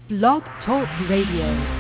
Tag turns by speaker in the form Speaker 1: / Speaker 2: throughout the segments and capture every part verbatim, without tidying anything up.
Speaker 1: Blog Talk Radio.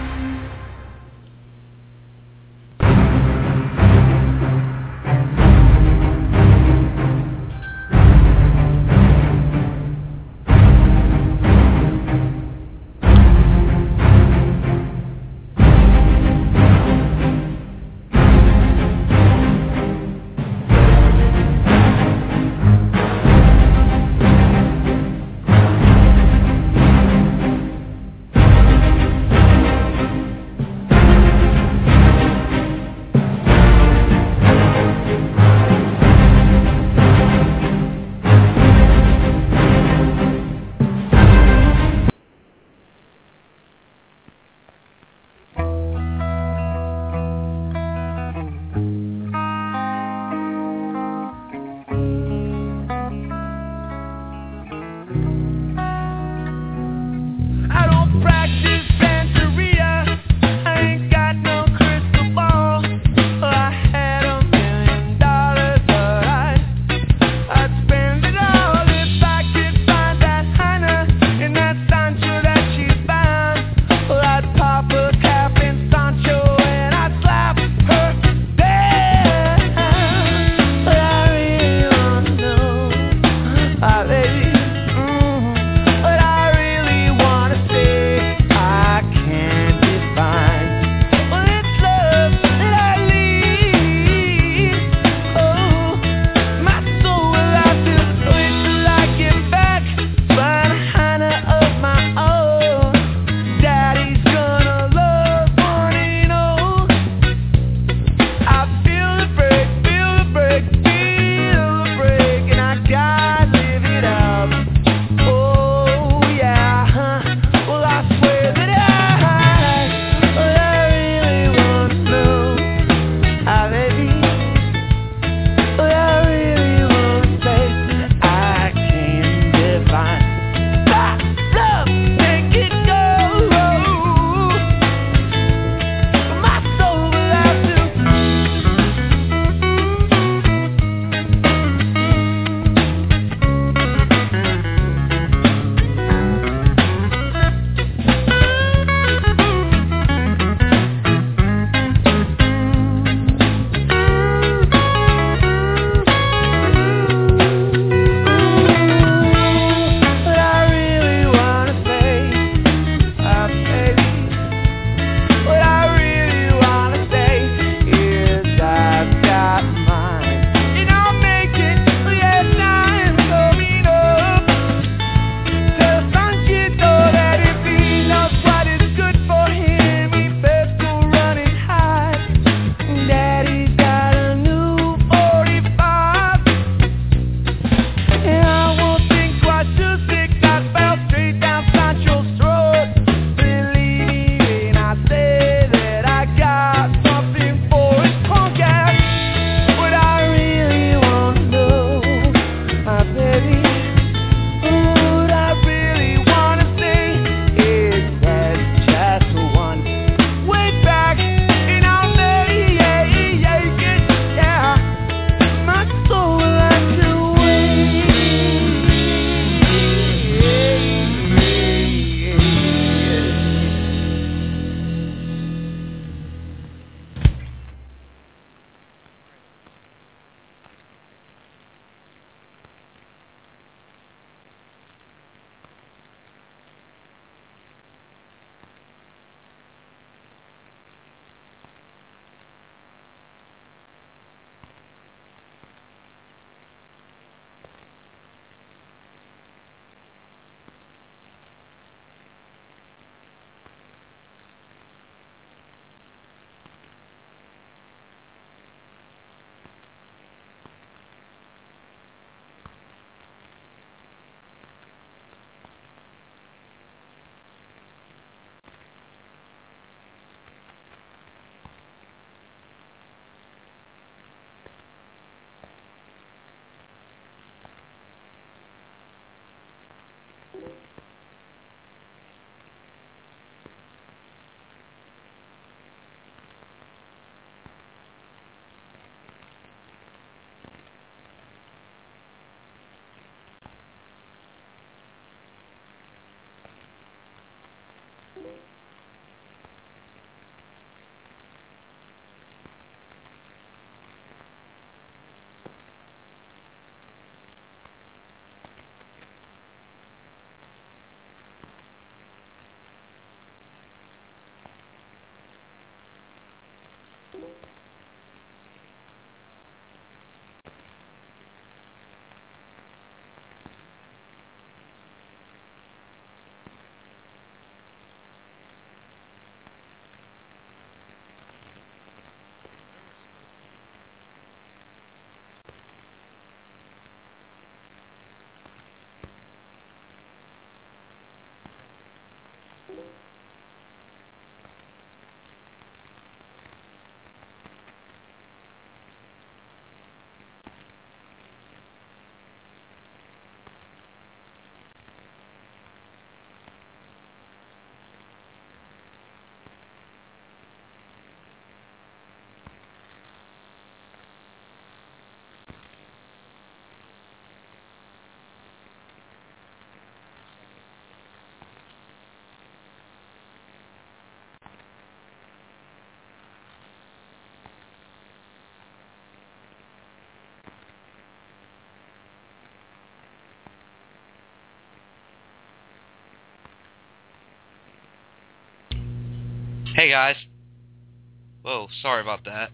Speaker 2: Hey guys. Whoa, sorry about that.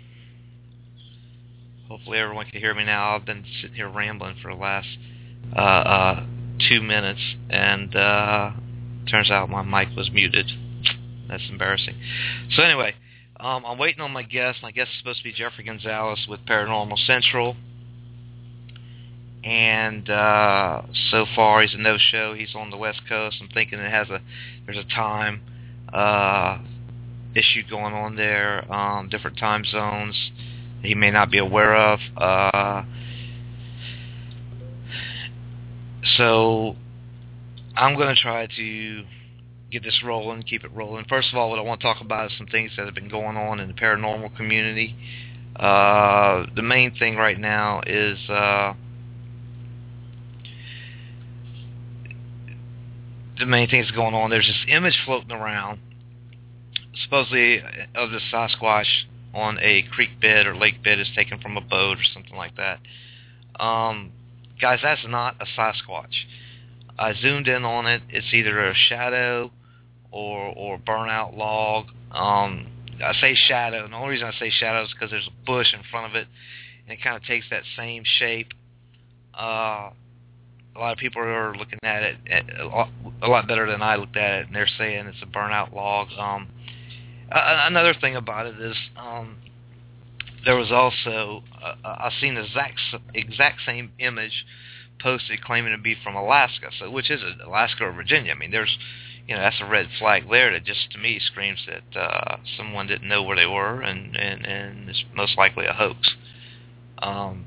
Speaker 2: Hopefully everyone can hear me now. I've been sitting here rambling for the last uh, uh, two minutes, and uh, turns out my mic was muted. That's embarrassing. So anyway, um, I'm waiting on my guest. My guest is supposed to be Jeffrey Gonzalez with Paranormal Central. And uh, so far he's a no-show. He's on the West Coast. I'm thinking it has a there's a time uh, issue going on there, um, different time zones that he may not be aware of. Uh, so I'm going to try to get this rolling, keep it rolling. First of all, what I want to talk about is some things that have been going on in the paranormal community. Uh, the main thing right now is uh, the main thing that's going on. There's this image floating around, supposedly of the Sasquatch on a creek bed or lake bed is taken from a boat or something like that. Um, guys, that's not a Sasquatch. I zoomed in on it. It's either a shadow or or burnout log. Um, I say shadow, and the only reason I say shadow is because there's a bush in front of it, and it kind of takes that same shape. Uh, a lot of people are looking at it a lot, a lot better than I looked at it, and they're saying it's a burnout log. Um, another thing about it is um, there was also, uh, I've seen the exact, exact same image posted claiming to be from Alaska, so which is it, Alaska or Virginia? I mean, there's, you know, that's a red flag there that just to me screams that uh, someone didn't know where they were, and, and, and it's most likely a hoax. Um,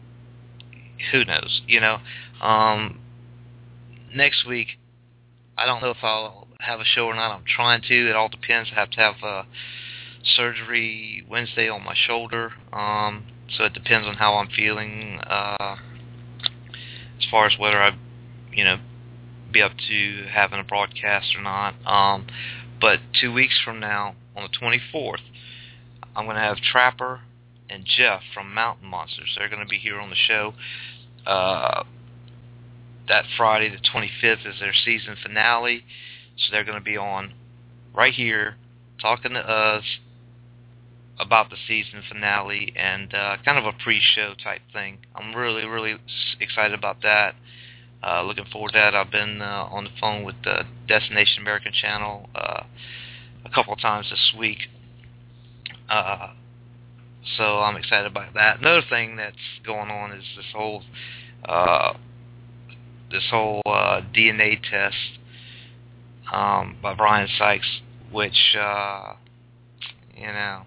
Speaker 2: who knows, you know? Um, next week, I don't know if I'll have a show or not. I'm trying to. It all depends. I have to have uh, surgery Wednesday on my shoulder, um, so it depends on how I'm feeling uh, as far as whether I, you know, be up to having a broadcast or not. Um, but two weeks from now, on the twenty-fourth, I'm going to have Trapper and Jeff from Mountain Monsters. They're going to be here on the show. Uh, that Friday, the twenty-fifth, is their season finale, so they're going to be on right here talking to us about the season finale and uh, kind of a pre-show type thing. I'm really, really excited about that. Uh, looking forward to that. I've been uh, on the phone with the Destination American channel uh, a couple of times this week, uh, so I'm excited about that. Another thing that's going on is this whole uh, this whole uh, D N A test um, by Brian Sykes, which, uh, you know,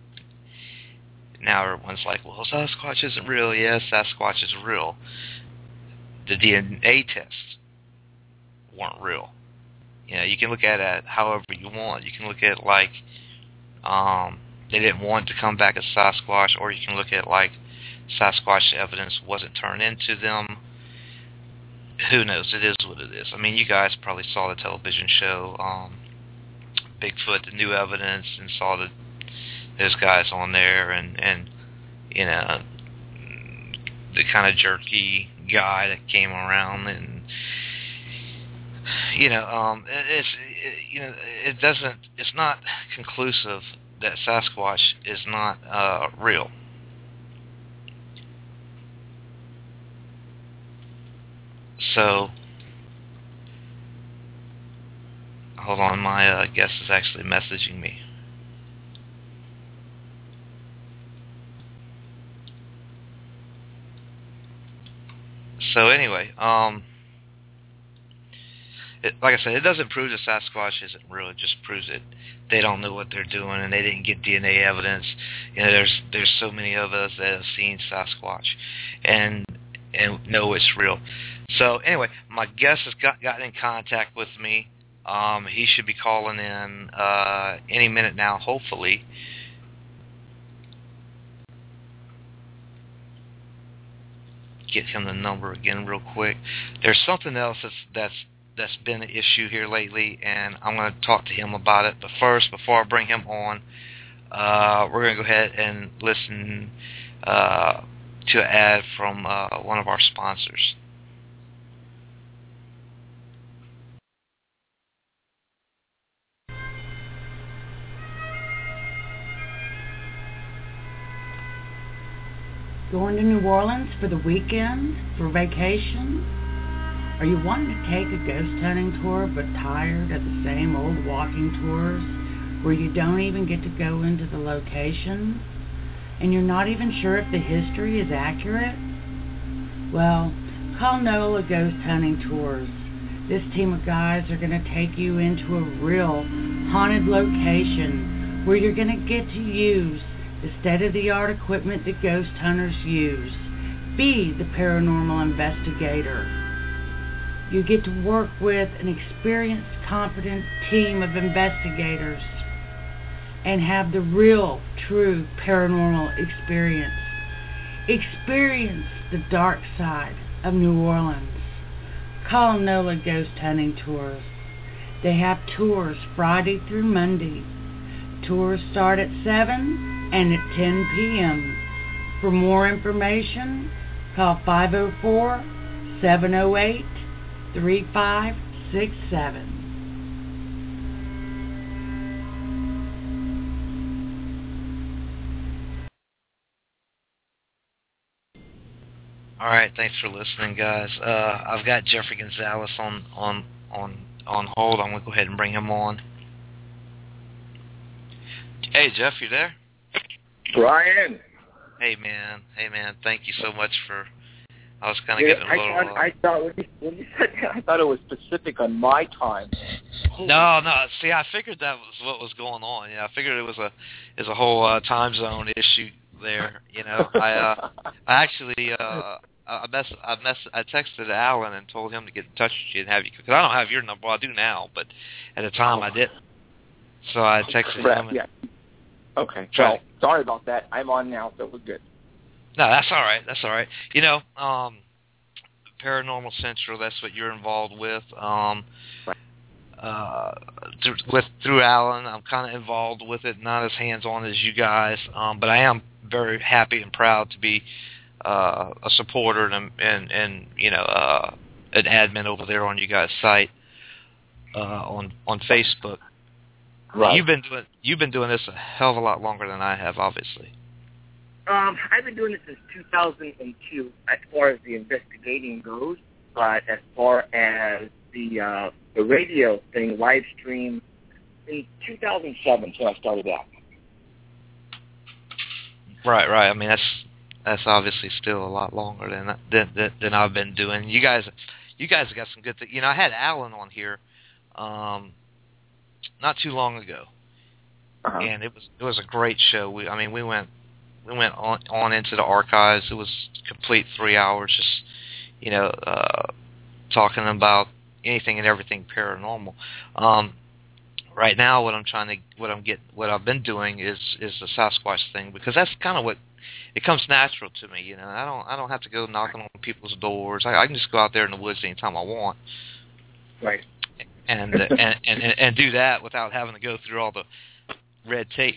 Speaker 2: now everyone's like, well, Sasquatch isn't real. Yes, Sasquatch is real. The D N A tests weren't real. You know, you can look at it however you want. You can look at it like um, they didn't want to come back as Sasquatch, or you can look at it like Sasquatch evidence wasn't turned into them. Who knows? It is what it is. I mean, you guys probably saw the television show um, Bigfoot, the new evidence, and saw the those guys on there, and, and you know, the kind of jerky guy that came around, and you know, um, it's it, you know, it doesn't, it's not conclusive that Sasquatch is not uh, real. So, hold on, my uh, guest is actually messaging me. So anyway, um, it, like I said, it doesn't prove that Sasquatch isn't real. It just proves that they don't know what they're doing, and they didn't get D N A evidence. You know, there's there's so many of us that have seen Sasquatch, and and know it's real. So anyway, my guest has got gotten in contact with me. Um, he should be calling in uh, any minute now, hopefully. Get him the number again real quick. There's something else that's that's that's been an issue here lately, and I'm going to talk to him about it. But first, before I bring him on, uh, we're going to go ahead and listen uh, to an ad from uh, one of our sponsors.
Speaker 1: Going to New Orleans for the weekend, for vacation? Are you wanting to take a ghost hunting tour but tired of the same old walking tours where you don't even get to go into the locations and you're not even sure if the history is accurate? Well, call NOLA Ghost Hunting Tours. This team of guys are going to take you into a real haunted location where you're going to get to use the state-of-the-art equipment that ghost hunters use. Be the paranormal investigator. You get to work with an experienced, competent team of investigators and have the real, true paranormal experience. Experience the dark side of New Orleans. Call NOLA Ghost Hunting Tours. They have tours Friday through Monday. Tours start at seven and at ten p.m. For more information, call five oh four, seven oh eight, three five six seven.
Speaker 2: All right, thanks for listening, guys. Uh, I've got Jeffrey Gonzalez on on on on hold. I'm gonna go ahead and bring him on. Hey, Jeff, you there?
Speaker 3: Brian.
Speaker 2: Hey, man. Hey, man. Thank you so much for. I was kind of
Speaker 3: Yeah,
Speaker 2: getting a
Speaker 3: I
Speaker 2: little.
Speaker 3: thought, I thought when you, when you said that, I thought it was specific on my time.
Speaker 2: No, no. See, I figured that was what was going on. Yeah, I figured it was a is a whole uh, time zone issue there. You know, I uh, I actually uh, I mess I mess I texted Alan and told him to get in touch with you and have you because I don't have your number. Well, I do now, but at the time I didn't. So I texted
Speaker 3: Right,
Speaker 2: him. And
Speaker 3: yeah. Okay.
Speaker 2: tried
Speaker 3: Well, sorry about that. I'm on now, so we're good.
Speaker 2: No, that's all right. That's all right. You know, um, Paranormal Central, that's what you're involved with. Um,
Speaker 3: right.
Speaker 2: uh, th- with through Alan, I'm kind of involved with it, not as hands-on as you guys, um, but I am very happy and proud to be uh, a supporter and, and, and you know, uh, an admin over there on you guys' site uh, on on Facebook.
Speaker 3: Right.
Speaker 2: You've been doing you've been doing this a hell of a lot longer than I have, obviously.
Speaker 3: Um, I've been doing this since two thousand two as far as the investigating goes, but as far as the uh, the radio thing, live stream, in two thousand seven, so I started out.
Speaker 2: Right, right. I mean, that's that's obviously still a lot longer than than than, than I've been doing. You guys, you guys have got some good things. You know, I had Alan on here, um, not too long ago,
Speaker 3: Uh-huh.
Speaker 2: and it was it was a great show. We, I mean, we went. We went on, on into the archives. It was complete three hours, just you know, uh, talking about anything and everything paranormal. Um, right now, what I'm trying to, what I'm get, what I've been doing is is the Sasquatch thing because that's kind of what it comes natural to me. You know, I don't I don't have to go knocking on people's doors. I, I can just go out there in the woods anytime I want.
Speaker 3: Right.
Speaker 2: And, uh, and and and do that without having to go through all the red tape.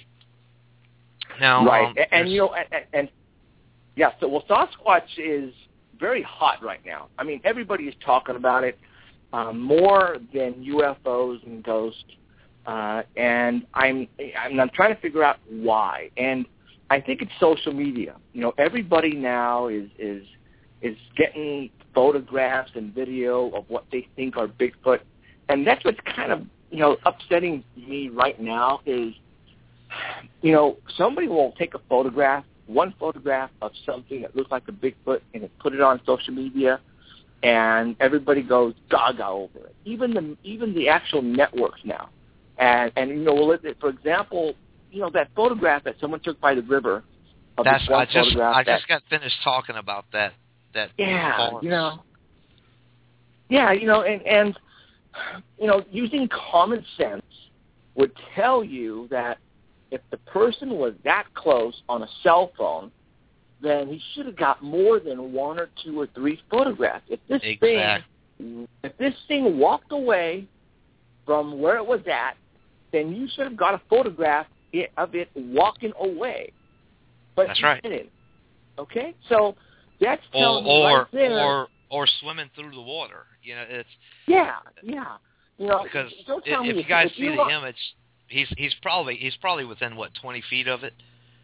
Speaker 2: Now,
Speaker 3: right,
Speaker 2: um,
Speaker 3: and, and you know, and, and yeah, so well, Sasquatch is very hot right now. I mean, everybody is talking about it um, more than U F Os and ghosts, uh, and I'm, I'm I'm trying to figure out why. And I think it's social media. You know, everybody now is is is getting photographs and video of what they think are Bigfoot, and that's what's kind of you know upsetting me right now is. You know, somebody will take a photograph, one photograph of something that looks like a Bigfoot, and put it on social media, and everybody goes gaga over it. Even the even the actual networks now, and and you know, well, for example, you know that photograph that someone took by the river. Of
Speaker 2: That's
Speaker 3: this one
Speaker 2: I just
Speaker 3: photograph
Speaker 2: I
Speaker 3: that,
Speaker 2: just got finished talking about that that.
Speaker 3: Yeah,
Speaker 2: forest.
Speaker 3: you know. Yeah, you know, and and you know, using common sense would tell you that. If the person was that close on a cell phone, then he should have got more than one or two or three photographs. If this
Speaker 2: exactly.
Speaker 3: thing, if this thing walked away from where it was at, then you should have got a photograph of it walking away. But
Speaker 2: that's
Speaker 3: you
Speaker 2: right.
Speaker 3: didn't. Okay, so that's telling
Speaker 2: or
Speaker 3: me
Speaker 2: or,
Speaker 3: right there.
Speaker 2: or or swimming through the water. You know, it's
Speaker 3: yeah, yeah. You know,
Speaker 2: because
Speaker 3: don't tell
Speaker 2: if,
Speaker 3: me
Speaker 2: if you guys
Speaker 3: if
Speaker 2: see
Speaker 3: you
Speaker 2: the
Speaker 3: look,
Speaker 2: image. He's he's probably he's probably within what twenty feet of it.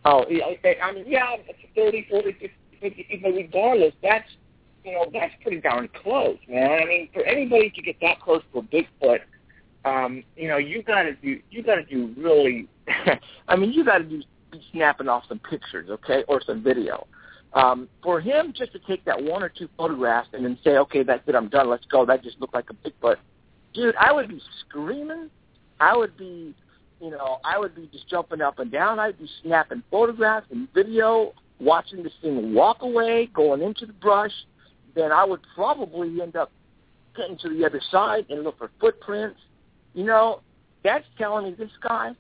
Speaker 3: Oh, I, I mean, yeah, it's thirty, forty, fifty, but regardless, that's, you know, that's pretty darn close, man. I mean, for anybody to get that close to a Bigfoot, um, you know, you gotta do, you gotta do really, I mean, you gotta do, be snapping off some pictures, okay, or some video. Um, for him just to take that one or two photographs and then say, okay, that's it, I'm done, let's go, that just looked like a Bigfoot. Dude, I would be screaming. I would be, you know, I would be just jumping up and down. I'd be snapping photographs and video, watching this thing walk away, going into the brush. Then I would probably end up getting to the other side and look for footprints. You know, that's telling me this guy,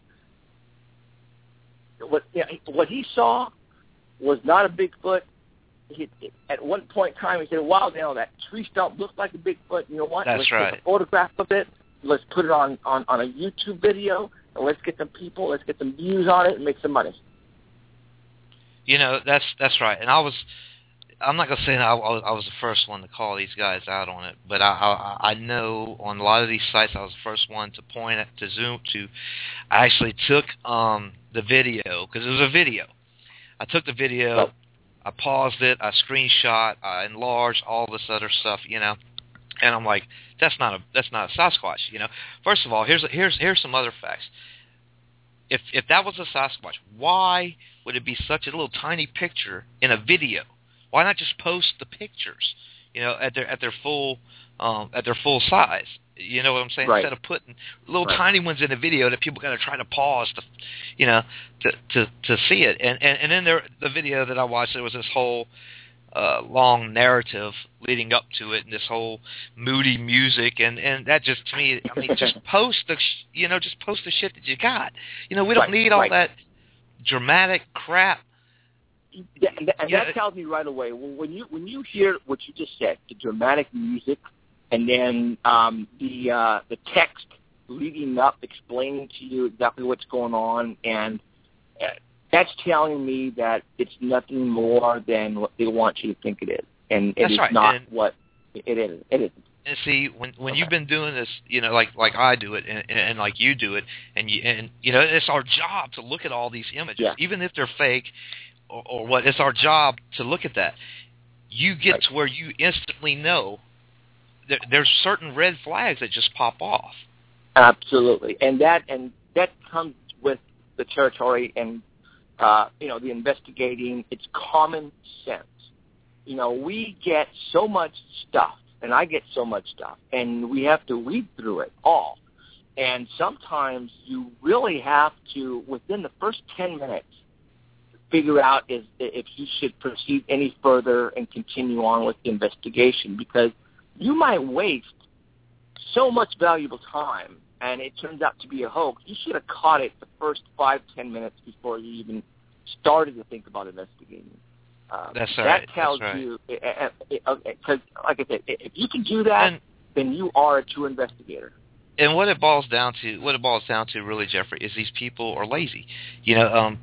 Speaker 3: what, you know, what he saw was not a Bigfoot. He, at one point in time, he said, wow, you know, that tree stump looked like a Bigfoot. You know what?
Speaker 2: That's
Speaker 3: let's
Speaker 2: right.
Speaker 3: take a photograph of it. Let's put it on, on, on a YouTube video, and let's get some people, let's get some views on it and make some money.
Speaker 2: You know, that's that's right. And I was, I'm not going to say I, I was the first one to call these guys out on it, but I, I I know on a lot of these sites I was the first one to point at, to zoom to. I actually took um, the video, because it was a video. I took the video, oh. I paused it, I screenshot, I enlarged all this other stuff, you know, and I'm like, that's not a that's not a Sasquatch, you know. First of all, here's here's here's some other facts. If if that was a Sasquatch, why would it be such a little tiny picture in a video? Why not just post the pictures, you know, at their at their full um, at their full size? You know what I'm saying?
Speaker 3: Right.
Speaker 2: Instead of putting little
Speaker 3: right.
Speaker 2: tiny ones in a video that people got to try to pause to, you know, to to, to see it. And and and in there, the video that I watched, there was this whole uh, long narrative leading up to it, and this whole moody music, and and that just to me, I mean, just post the, you know, just post the shit that you got. You know, we don't
Speaker 3: right.
Speaker 2: need all
Speaker 3: right.
Speaker 2: that dramatic crap.
Speaker 3: Yeah, and, that, and
Speaker 2: yeah.
Speaker 3: that tells me right away, when you when you hear what you just said, the dramatic music, and then um, the uh, the text leading up, explaining to you exactly what's going on, and uh, that's telling me that it's nothing more than what they want you to think it is, and it
Speaker 2: that's
Speaker 3: is
Speaker 2: right.
Speaker 3: not
Speaker 2: and,
Speaker 3: what it is. It isn't.
Speaker 2: And see, when when
Speaker 3: okay.
Speaker 2: you've been doing this, you know, like like I do it, and, and, and like you do it, and you and you know, it's our job to look at all these images,
Speaker 3: yeah.
Speaker 2: even if they're fake. Or, or what? It's our job to look at that. You get
Speaker 3: right.
Speaker 2: to where you instantly know there, there's certain red flags that just pop off.
Speaker 3: Absolutely, and that and that comes with the territory and uh, you know the investigating. It's common sense. You know, we get so much stuff, and I get so much stuff, and we have to read through it all. And sometimes you really have to, within the first ten minutes, figure out is, if you should proceed any further and continue on with the investigation, because you might waste so much valuable time and it turns out to be a hoax. You should have caught it the first five, ten minutes before you even started to think about investigating. Uh,
Speaker 2: That's
Speaker 3: that
Speaker 2: right.
Speaker 3: tells
Speaker 2: That's right.
Speaker 3: you, because like I said, if you can do that,
Speaker 2: and,
Speaker 3: then you are a true investigator.
Speaker 2: And what it boils down to, what it boils down to, really, Jeffrey, is these people are lazy. You know, um,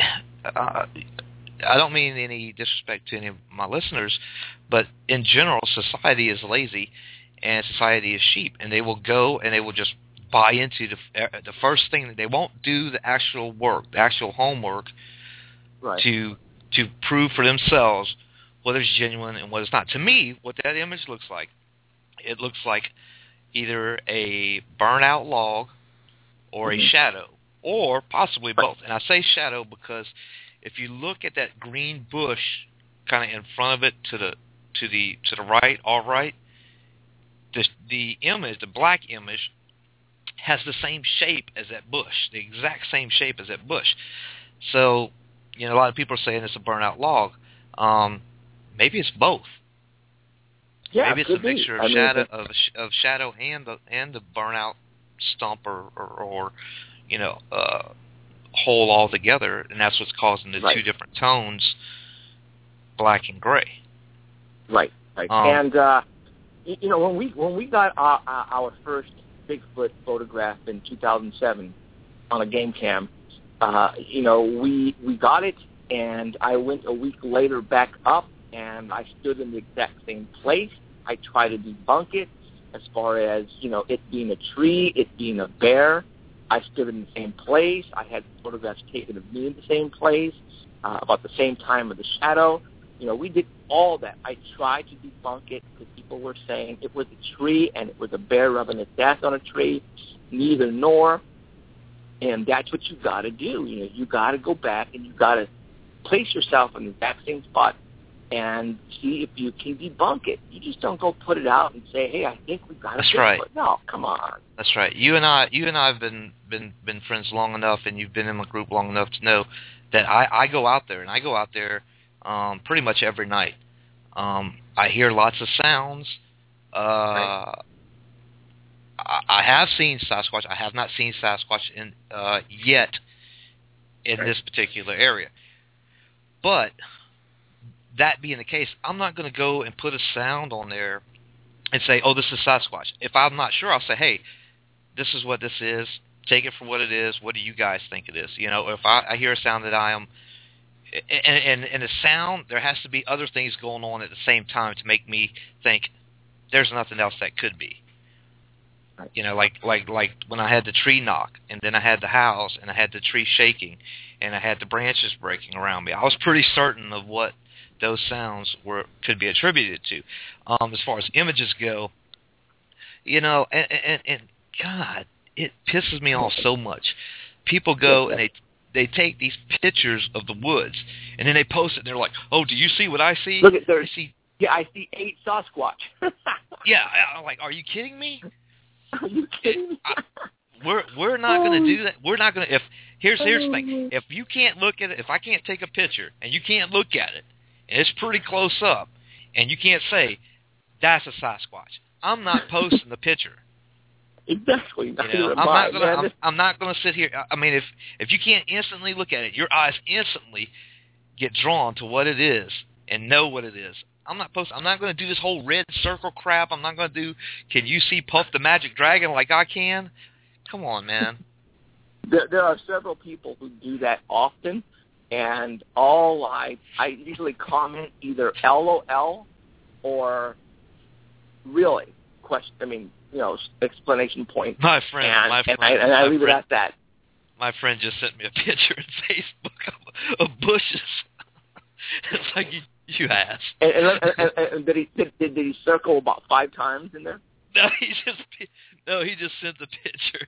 Speaker 2: uh, I don't mean any disrespect to any of my listeners, but in general, society is lazy, and society is sheep, and they will go and they will just buy into the the first thing. They won't do the actual work, the actual homework,
Speaker 3: right.
Speaker 2: to to prove for themselves what is genuine and what is not. To me, what that image looks like, it looks like either a burnout log or mm-hmm. a shadow, or possibly both. And I say shadow because if you look at that green bush kind of in front of it to the to the to the right, all right, the the image, the black image, has the same shape as that bush, the exact same shape as that bush. So, you know, a lot of people are saying it's a burnout log. Um, maybe it's both.
Speaker 3: Yeah,
Speaker 2: maybe it's a mixture of
Speaker 3: I mean,
Speaker 2: shadow of, of shadow and the and the burnout stump or, or, or you know uh, hole all together, and that's what's causing the
Speaker 3: right.
Speaker 2: two different tones, black and gray.
Speaker 3: Right, right.
Speaker 2: Um,
Speaker 3: and uh, you know when we when we got our, our first Bigfoot photograph in two thousand seven on a game cam, uh, you know we we got it, and I went a week later back up, and I stood in the exact same place. I tried to debunk it as far as, you know, it being a tree, it being a bear. I stood in the same place. I had photographs taken of me in the same place, uh, about the same time of the shadow. You know, we did all that. I tried to debunk it because people were saying it was a tree and it was a bear rubbing its ass on a tree. Neither nor. And that's what you got to do. You know, you got to go back and you got to place yourself in the exact same spot and see if you can debunk it. You just don't go put it out and say, "Hey, I think we've got to."
Speaker 2: That's right.
Speaker 3: It. No, come on.
Speaker 2: That's right. You and I, you and I have been been been friends long enough, and you've been in my group long enough to know that I, I go out there, and I go out there um, pretty much every night. Um, I hear lots of sounds. Uh, right. I, I have seen Sasquatch. I have not seen Sasquatch in uh, yet in right. this particular area, but. That being the case, I'm not going to go and put a sound on there and say, oh, this is Sasquatch. If I'm not sure, I'll say, hey, this is what this is. Take it for what it is. What do you guys think it is? You know, if I, I hear a sound that I am, and, and, and a sound, there has to be other things going on at the same time to make me think there's nothing else that could be. You know, like like like when I had the tree knock, and then I had the house, and I had the tree shaking, and I had the branches breaking around me. I was pretty certain of what those sounds were could be attributed to. Um, as far as images go, you know, and, and, and God, it pisses me off so much. People go and they they take these pictures of the woods, and then they post it, and they're like, oh, do you see what I see?
Speaker 3: Look at there.
Speaker 2: I see,
Speaker 3: yeah, I see eight Sasquatch.
Speaker 2: yeah, I'm like, are you kidding me?
Speaker 3: Are you kidding me?
Speaker 2: I, we're we're not going to do that. We're not going to. If here's here's the thing. If you can't look at it, if I can't take a picture and you can't look at it, and it's pretty close up, and you can't say that's a Sasquatch, I'm not posting the picture.
Speaker 3: Exactly.
Speaker 2: You know, I'm not gonna. I'm, I'm not gonna sit here. I mean, if if you can't instantly look at it, your eyes instantly get drawn to what it is and know what it is. I'm not posting. I'm not going to do this whole red circle crap. I'm not going to do. Can you see Puff the Magic Dragon like I can? Come on, man.
Speaker 3: There, there are several people who do that often, and all I I usually comment either L O L or really question. I mean, you know, explanation point.
Speaker 2: My friend,
Speaker 3: and,
Speaker 2: my friend,
Speaker 3: and I, and I leave
Speaker 2: friend,
Speaker 3: it at that.
Speaker 2: My friend just sent me a picture on Facebook of, of bushes. It's like you, you asked.
Speaker 3: And, and, and, and, and did he did, did he circle about five times in there?
Speaker 2: No, he just no, he just sent the picture.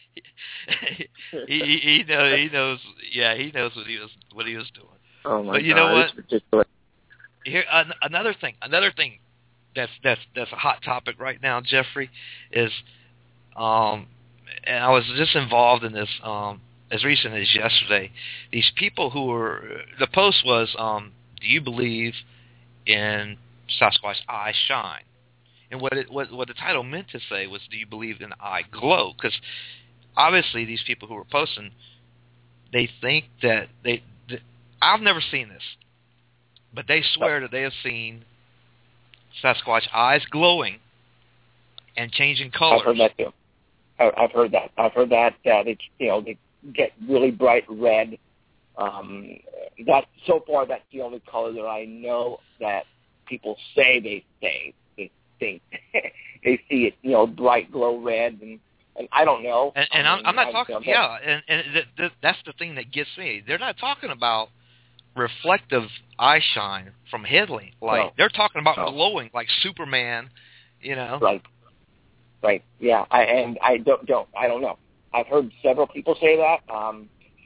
Speaker 2: he, he he knows he knows yeah he knows what he was what he was doing.
Speaker 3: Oh my
Speaker 2: but you
Speaker 3: God,
Speaker 2: know what?
Speaker 3: Ridiculous.
Speaker 2: Here an, another thing another thing that's that's that's a hot topic right now, Jeffrey, is um and I was just involved in this um as recent as yesterday. These people who were the post was um do you believe in Sasquatch's eye shine? And what it what what the title meant to say was, do you believe in the eye glow? Because obviously these people who were posting, they think that they, that, I've never seen this, but they swear that they have seen Sasquatch eyes glowing and changing colors.
Speaker 3: I've heard that too. I've heard that. I've heard that. Uh, they, you know, they get really bright red. Um, that so far, that's the only color that I know that people say they say they think they see it. You know, bright glow red, and, and I don't know.
Speaker 2: And, and
Speaker 3: I
Speaker 2: I'm,
Speaker 3: mean,
Speaker 2: I'm not
Speaker 3: I,
Speaker 2: talking.
Speaker 3: I,
Speaker 2: yeah, and and th- th- that's the thing that gets me. They're not talking about reflective eye shine from headlight light.
Speaker 3: No.
Speaker 2: They're talking about
Speaker 3: No.
Speaker 2: glowing like Superman. You know.
Speaker 3: Right. Right. Yeah. I, and I don't don't I don't know. I've heard several people say that. Um,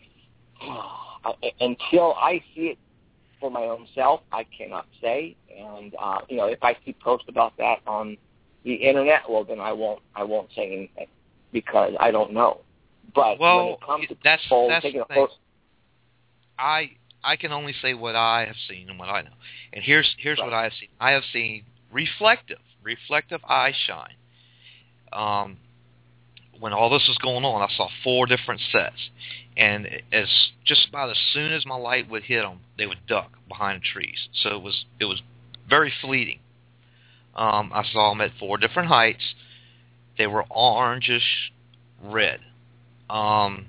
Speaker 3: until I see it for my own self, I cannot say. And uh, you know, if I see posts about that on the internet, well, then I won't. I won't say anything because I don't know. But
Speaker 2: well,
Speaker 3: when it comes to
Speaker 2: that's,
Speaker 3: people
Speaker 2: that's
Speaker 3: taking
Speaker 2: the
Speaker 3: a
Speaker 2: thing.
Speaker 3: post,
Speaker 2: I I can only say what I have seen and what I know. And here's here's
Speaker 3: right.
Speaker 2: what I have seen. I have seen reflective, reflective eye shine. Um, when all this was going on, I saw four different sets, and as just about as soon as my light would hit them, they would duck behind the trees. So it was it was very fleeting. Um, I saw them at four different heights. They were orangish red. Um,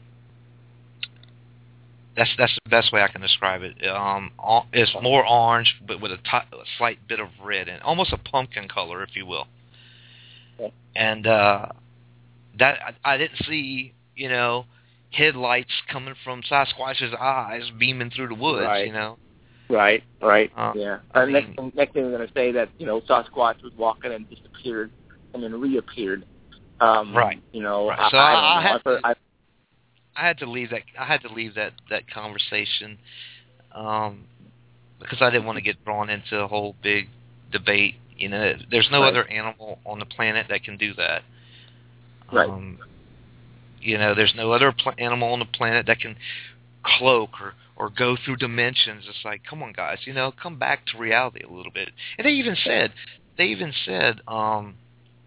Speaker 2: that's that's the best way I can describe it. Um, it's more orange, but with a, t- a slight bit of red, and almost a pumpkin color, if you will. And uh, that I, I didn't see you know, headlights coming from Sasquatch's eyes beaming through the woods,
Speaker 3: right.
Speaker 2: you know.
Speaker 3: Right, right,
Speaker 2: uh,
Speaker 3: yeah.
Speaker 2: I
Speaker 3: Uh,
Speaker 2: mean,
Speaker 3: next, thing, next thing we're going to say that, you know, Sasquatch was walking and disappeared and then reappeared. Um,
Speaker 2: right.
Speaker 3: You know,
Speaker 2: right.
Speaker 3: I,
Speaker 2: so
Speaker 3: I,
Speaker 2: I,
Speaker 3: don't
Speaker 2: I
Speaker 3: know.
Speaker 2: had
Speaker 3: I've heard,
Speaker 2: to,
Speaker 3: I've,
Speaker 2: I had to leave that. I had to leave that that conversation um, because I didn't want to get drawn into a whole big debate. You know, there's no
Speaker 3: right.
Speaker 2: other animal on the planet that can do that.
Speaker 3: Right.
Speaker 2: Um, you know, there's no other pl- animal on the planet that can cloak or, or go through dimensions. It's like, come on, guys, you know, come back to reality a little bit. And they even said, they even said um,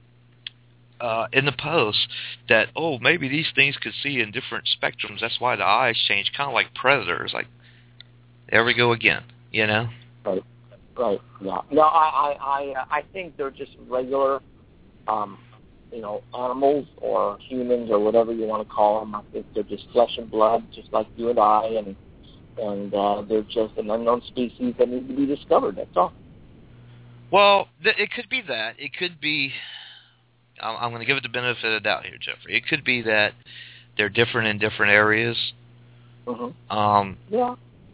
Speaker 2: uh, in the post that, oh, maybe these things could see in different spectrums. That's why the eyes change, kind of like predators. Like, there we go again, you know?
Speaker 3: Right, right, yeah. No, I, I, I, uh, I think they're just regular, um, you know, animals or humans or whatever you want to call them. I think they're just flesh and blood, just like you and I, and and uh, they're just an unknown species that need to be discovered. That's all.
Speaker 2: Well, th- it could be that. It could be. I'm, I'm going to give it the benefit of the doubt here, Jeffrey. It could be that they're different in different areas.
Speaker 3: Mm-hmm.
Speaker 2: Um,
Speaker 3: yeah.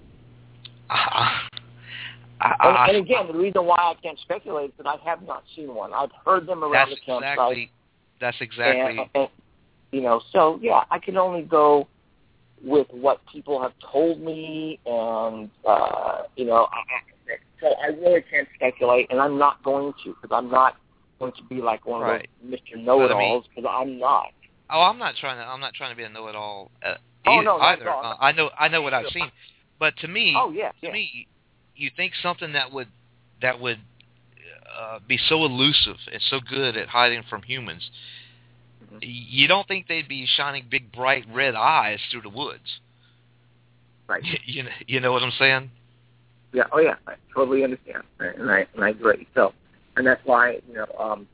Speaker 2: I, I,
Speaker 3: and,
Speaker 2: I,
Speaker 3: and again, the reason why I can't speculate is that I have not seen one. I've heard them around
Speaker 2: that's
Speaker 3: the campsite.
Speaker 2: Exactly, that's exactly.
Speaker 3: And, and, you know, so yeah, I can only go with what people have told me, and uh, you know, I, so I really can't speculate, and I'm not going to, because I'm not going to be like one
Speaker 2: right.
Speaker 3: of those Mister Know-it-alls, because I mean, I'm not.
Speaker 2: Oh, I'm not trying to. I'm not trying to be a know-it-all. Uh,
Speaker 3: oh
Speaker 2: either,
Speaker 3: no,
Speaker 2: either.
Speaker 3: no,
Speaker 2: Uh, I know. I know what I've seen, but to me,
Speaker 3: oh yeah,
Speaker 2: to
Speaker 3: yeah.
Speaker 2: me, you think something that would that would uh, be so elusive and so good at hiding from humans. Mm-hmm. You don't think they'd be shining big, bright red eyes through the woods?
Speaker 3: Right.
Speaker 2: You know, you know what I'm saying?
Speaker 3: Yeah. Oh yeah. I totally understand, and I and I agree. So, and that's why, you know, um,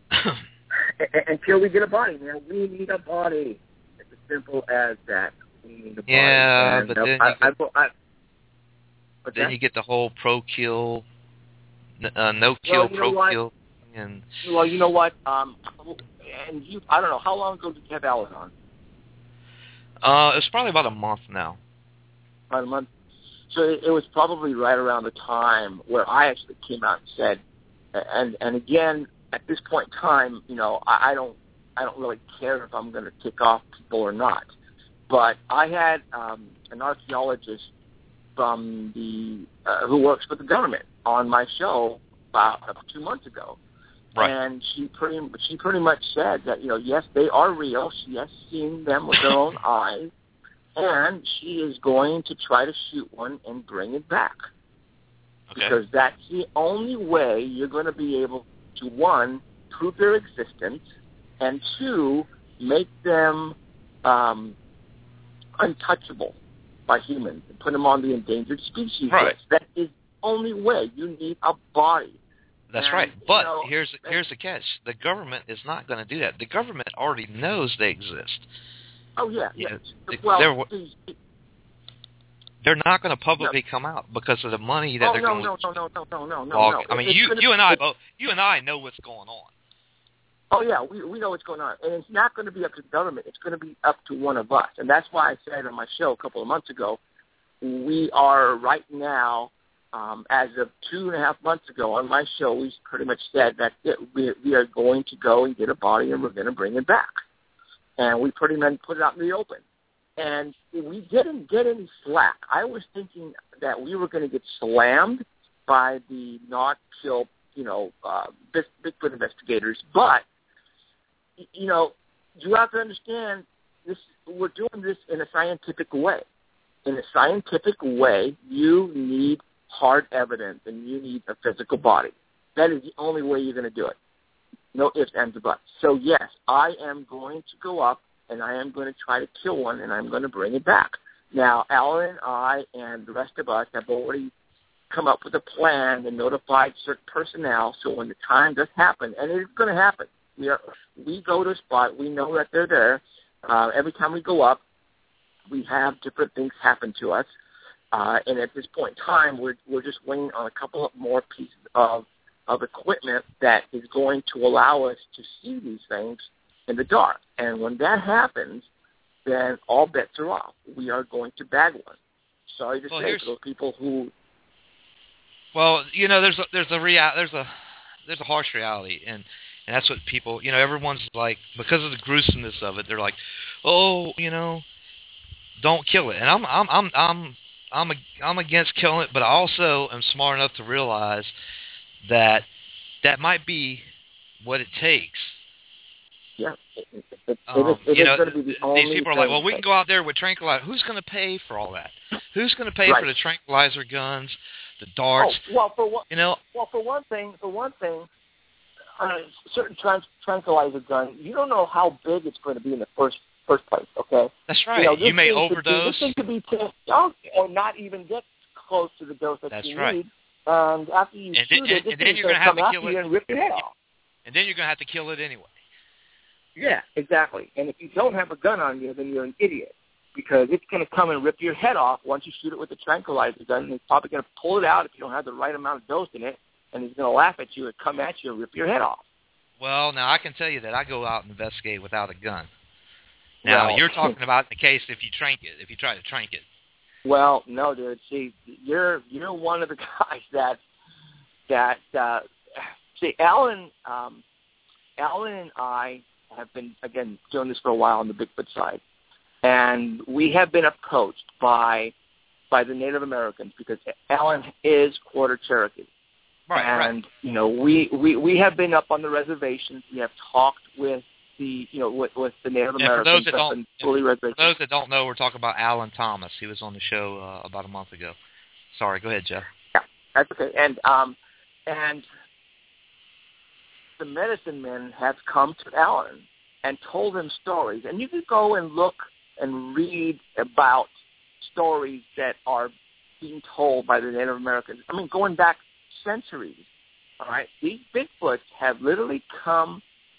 Speaker 3: until we get a body, man, we need a body. It's as simple as that. We need a body.
Speaker 2: Yeah,
Speaker 3: and
Speaker 2: but
Speaker 3: I,
Speaker 2: then
Speaker 3: I,
Speaker 2: you get,
Speaker 3: I, I,
Speaker 2: but then
Speaker 3: that?
Speaker 2: you get the whole pro kill, uh, no kill,
Speaker 3: well, you know
Speaker 2: pro kill, and
Speaker 3: well, you know what? Um, and you, I don't know, how long ago did you have Alan on?
Speaker 2: uh, it's probably about a month now.
Speaker 3: About a month. So it, it was probably right around the time where I actually came out and said, and and again, at this point in time, you know, I, I don't, I don't really care if I'm going to kick off people or not. But I had um, an archaeologist from the uh, who works for the government on my show about, about two months ago,
Speaker 2: right.
Speaker 3: And she pretty she pretty much said that, you know, yes, they are real. She has seen them with her own eyes, and she is going to try to shoot one and bring it back.
Speaker 2: Okay.
Speaker 3: Because that's the only way you're going to be able to, one, prove their existence, and two, make them um, untouchable by humans and put them on the endangered species
Speaker 2: right.
Speaker 3: list. That is the only way. You need a body.
Speaker 2: That's
Speaker 3: and,
Speaker 2: right. But
Speaker 3: you know,
Speaker 2: here's here's the catch. The government is not going to do that. The government already knows they exist.
Speaker 3: Oh, yeah.
Speaker 2: You
Speaker 3: yeah.
Speaker 2: know,
Speaker 3: well,
Speaker 2: they're,
Speaker 3: see,
Speaker 2: they're not going to publicly
Speaker 3: no.
Speaker 2: come out because of the money that
Speaker 3: oh,
Speaker 2: they're
Speaker 3: no,
Speaker 2: going
Speaker 3: no,
Speaker 2: to
Speaker 3: no, no, no, no, no, no,
Speaker 2: log.
Speaker 3: no.
Speaker 2: I mean,
Speaker 3: It's
Speaker 2: you
Speaker 3: gonna,
Speaker 2: you and I
Speaker 3: it,
Speaker 2: both, you and I know what's going on.
Speaker 3: Oh, yeah, we we know what's going on. And it's not going to be up to the government. It's going to be up to one of us. And that's why I said on my show a couple of months ago, we are right now, um, as of two and a half months ago on my show, we pretty much said that it, we, we are going to go and get a body and we're going to bring it back. And we pretty much put it out in the open. And we didn't get any slack. I was thinking that we were going to get slammed by the not-kill, you know, uh, Bigfoot investigators. But, you know, you have to understand this. We're doing this in a scientific way. In a scientific way, you need hard evidence and you need a physical body. That is the only way you're going to do it. No ifs, ands, or buts. So, yes, I am going to go up and I am going to try to kill one, and I'm going to bring it back. Now, Alan and I and the rest of us have already come up with a plan and notified certain personnel, so when the time does happen, and it's going to happen, we are we go to a spot, we know that they're there. Uh, every time we go up, we have different things happen to us, uh, and at this point in time, we're we're just waiting on a couple of more pieces of of equipment that is going to allow us to see these things in the dark. And when that happens, then all bets are off. We are going to bag one. Sorry to
Speaker 2: well,
Speaker 3: say to those people who.
Speaker 2: Well, you know, there's a, there's a real there's a there's a harsh reality, and and that's what people, you know, everyone's like, because of the gruesomeness of it, they're like, oh, you know, don't kill it. And I'm I'm I'm I'm I'm I'm against killing it, but I also am smart enough to realize that that might be what it takes.
Speaker 3: Yeah, it, it,
Speaker 2: um,
Speaker 3: it, it
Speaker 2: you
Speaker 3: is
Speaker 2: know,
Speaker 3: going to be the only
Speaker 2: these people are like, well, we can go out there with tranquilizer. Who's going to pay for all that? Who's going to pay
Speaker 3: right.
Speaker 2: for the tranquilizer guns, the darts?
Speaker 3: Oh, well, for one,
Speaker 2: you know,
Speaker 3: well, for one thing, for one thing, on a certain trans- tranquilizer gun, you don't know how big it's going to be in the first first place. Okay,
Speaker 2: that's right.
Speaker 3: You, know,
Speaker 2: you may
Speaker 3: thing
Speaker 2: overdose,
Speaker 3: be, this thing could be tested out or not even get close to the dose that
Speaker 2: that's
Speaker 3: you
Speaker 2: right.
Speaker 3: need. And after you
Speaker 2: and
Speaker 3: shoot
Speaker 2: then,
Speaker 3: it,
Speaker 2: and,
Speaker 3: this
Speaker 2: and then
Speaker 3: thing's
Speaker 2: you're
Speaker 3: going to
Speaker 2: have
Speaker 3: come
Speaker 2: to
Speaker 3: after
Speaker 2: kill
Speaker 3: you
Speaker 2: it,
Speaker 3: and rip your head off.
Speaker 2: and then you're going to have to kill it anyway.
Speaker 3: Yeah, exactly. And if you don't have a gun on you, then you're an idiot, because it's going to come and rip your head off once you shoot it with a tranquilizer gun. And it's probably going to pull it out if you don't have the right amount of dose in it, and he's going to laugh at you and come at you and rip your head off.
Speaker 2: Well, now I can tell you that I go out and investigate without a gun. Now,
Speaker 3: well,
Speaker 2: you're talking about the case if you trank it, if you try to trank it.
Speaker 3: Well, no, dude. See, you're you're one of the guys that that uh, see, Alan, um, Alan and I have been, again, doing this for a while on the Bigfoot side, and we have been approached by by the Native Americans, because Alan is quarter Cherokee.
Speaker 2: Right,
Speaker 3: and,
Speaker 2: right.
Speaker 3: you know, we, we, we have been up on the reservations. We have talked with the, you know, with, with the Native
Speaker 2: And
Speaker 3: Americans.
Speaker 2: for those that don't,
Speaker 3: fully
Speaker 2: for
Speaker 3: reservations.
Speaker 2: those that don't know, we're talking about Alan Thomas. He was on the show uh, about a month ago. Sorry, go ahead, Jeff.
Speaker 3: Yeah, that's okay. And um, and the medicine men have come to Alan and told him stories. And you can go and look and read about stories that are being told by the Native Americans. I mean, going back centuries, all right? These Bigfoots have literally come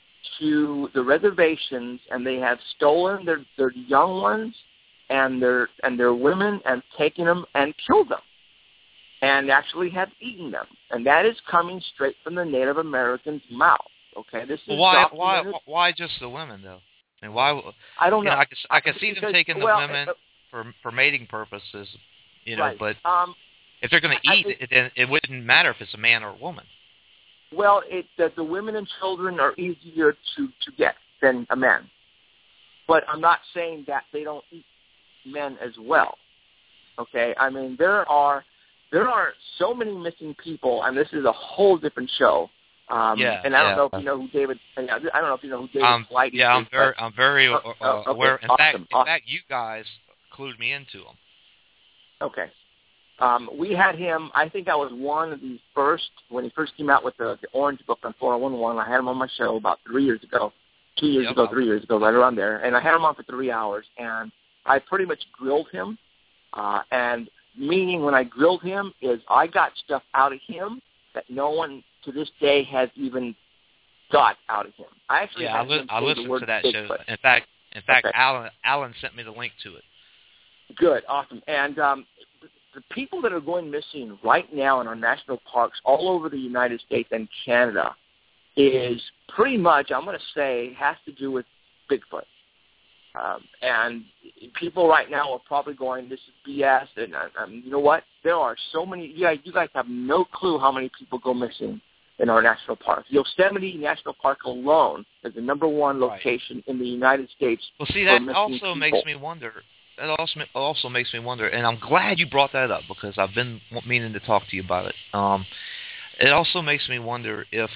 Speaker 3: to the reservations, and they have stolen their, their young ones and their and their women and taken them and killed them, and actually have eaten them. And that is coming straight from the Native Americans' mouth. Okay, this is
Speaker 2: well, why
Speaker 3: documented.
Speaker 2: why why just the women though? And why?
Speaker 3: I don't
Speaker 2: you
Speaker 3: know.
Speaker 2: know I can I can see
Speaker 3: because,
Speaker 2: them taking the
Speaker 3: well,
Speaker 2: women
Speaker 3: uh,
Speaker 2: for for mating purposes, you know.
Speaker 3: right.
Speaker 2: But
Speaker 3: um,
Speaker 2: if they're going to eat,
Speaker 3: I,
Speaker 2: it, then it wouldn't matter if it's a man or a woman.
Speaker 3: Well, it that the women and children are easier to to get than a man. But I'm not saying that they don't eat men as well. Okay, I mean there are there are so many missing people, and this is a whole different show. Um,
Speaker 2: yeah,
Speaker 3: and I don't
Speaker 2: yeah.
Speaker 3: know if you know who David. I don't know if you know who David
Speaker 2: um,
Speaker 3: Flight is.
Speaker 2: Yeah, I'm very,
Speaker 3: but,
Speaker 2: I'm very uh,
Speaker 3: uh, okay,
Speaker 2: aware. In
Speaker 3: awesome,
Speaker 2: fact,
Speaker 3: awesome.
Speaker 2: in fact, you guys clued me into him.
Speaker 3: Okay. Um, we had him. I think I was one of the first when he first came out with the, the Orange Book on four oh one one. I had him on my show about three years ago, two years
Speaker 2: yep.
Speaker 3: ago, three years ago, right around there. And I had him on for three hours, and I pretty much grilled him. Uh, and meaning when I grilled him is I got stuff out of him that no one to this day has even got out of him. I actually
Speaker 2: yeah, I,
Speaker 3: had
Speaker 2: li-
Speaker 3: him
Speaker 2: I
Speaker 3: say
Speaker 2: listened
Speaker 3: the word
Speaker 2: to that
Speaker 3: Bigfoot.
Speaker 2: show. In fact, in fact,
Speaker 3: Okay.
Speaker 2: Alan Alan sent me the link to it.
Speaker 3: Good, awesome. And um, the people that are going missing right now in our national parks all over the United States and Canada is pretty much, I'm going to say, has to do with Bigfoot. Um, and people right now are probably going, this is B S. And um, you know what? There are so many. You guys, you guys have no clue how many people go missing in our national parks. Yosemite National Park alone is the number one location right. in the United States.
Speaker 2: Well, see, that also
Speaker 3: people.
Speaker 2: makes me wonder. That also also makes me wonder, and I'm glad you brought that up because I've been meaning to talk to you about it. Um, it also makes me wonder if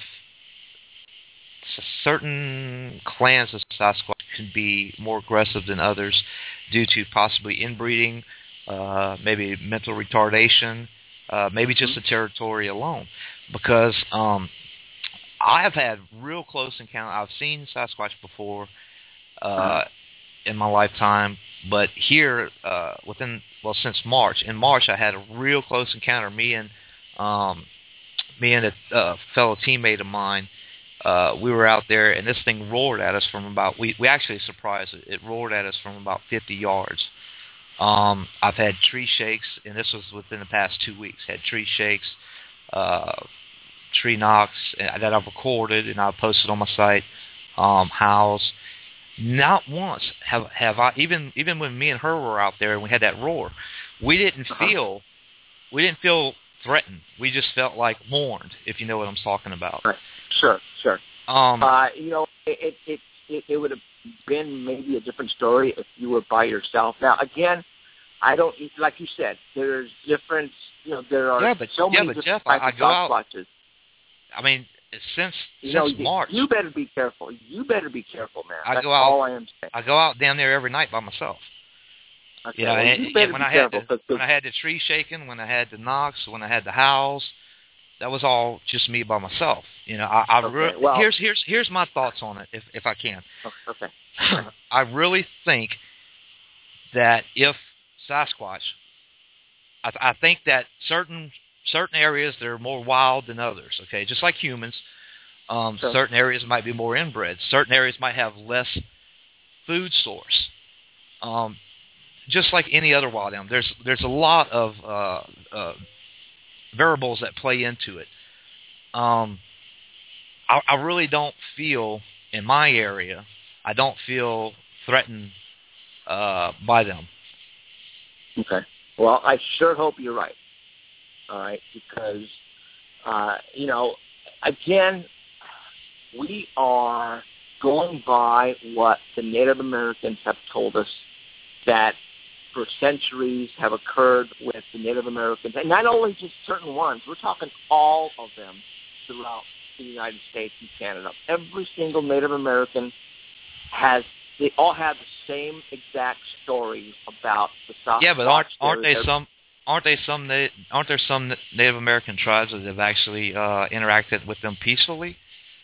Speaker 2: certain clans of Sasquatch can be more aggressive than others due to possibly inbreeding, uh, maybe mental retardation, uh, maybe just the territory alone. Because um, I have had real close encounter. I've seen Sasquatch before uh, in my lifetime, but here uh, within well since March. In March, I had a real close encounter. Me and um, me and a uh, fellow teammate of mine. Uh, we were out there, and this thing roared at us from about, we, we actually surprised it. It roared at us from about fifty yards. Um, I've had tree shakes, and this was within the past two weeks. Had tree shakes, uh, tree knocks that I've recorded, and I've posted on my site, um, howls. Not once have have I even even when me and her were out there and we had that roar, we didn't
Speaker 3: uh-huh.
Speaker 2: feel we didn't feel threatened. We just felt like warned, if you know what I'm talking about.
Speaker 3: Right. Sure, sure.
Speaker 2: Um,
Speaker 3: uh, you know, it it it, it would have been maybe a different story if you were by yourself. Now, again, I don't like you said. There's different. You know, there are
Speaker 2: yeah, but,
Speaker 3: so
Speaker 2: yeah,
Speaker 3: many
Speaker 2: but
Speaker 3: different
Speaker 2: Jeff,
Speaker 3: types
Speaker 2: I, I
Speaker 3: of
Speaker 2: go out.
Speaker 3: Sasquatches.
Speaker 2: I mean, since
Speaker 3: You
Speaker 2: since
Speaker 3: know,
Speaker 2: March,
Speaker 3: you better be careful. You better be careful, man.
Speaker 2: I
Speaker 3: That's
Speaker 2: go out,
Speaker 3: all I am saying.
Speaker 2: I go out down there every night by myself.
Speaker 3: Okay,
Speaker 2: You know,
Speaker 3: well,
Speaker 2: and,
Speaker 3: you better
Speaker 2: and when
Speaker 3: be
Speaker 2: I
Speaker 3: careful.
Speaker 2: had the, when I had the tree shaking, when I had the knocks, when I had the howls, that was all just me by myself. You know, I, I
Speaker 3: okay,
Speaker 2: re-
Speaker 3: well,
Speaker 2: here's here's here's my thoughts on it, if if I can.
Speaker 3: Okay.
Speaker 2: I really think that if Sasquatch, I, I think that certain certain areas that are more wild than others. Okay, just like humans, um,
Speaker 3: Sure.
Speaker 2: certain areas might be more inbred. Certain areas might have less food source. Um, just like any other wild animal, there's there's a lot of uh, uh, variables that play into it. Um, I, I really don't feel in my area. I don't feel threatened uh, by them.
Speaker 3: Okay. Well, I sure hope you're right. All right, because uh, you know, again, we are going by what the Native Americans have told us that for centuries have occurred with the Native Americans, and not only just certain ones. We're talking all of them throughout the United States and Canada. Every single Native American has. They all have the same exact story about the Sasquatch.
Speaker 2: Yeah, but aren't aren't they some aren't they some aren't there some Native American tribes that have actually uh, interacted with them peacefully?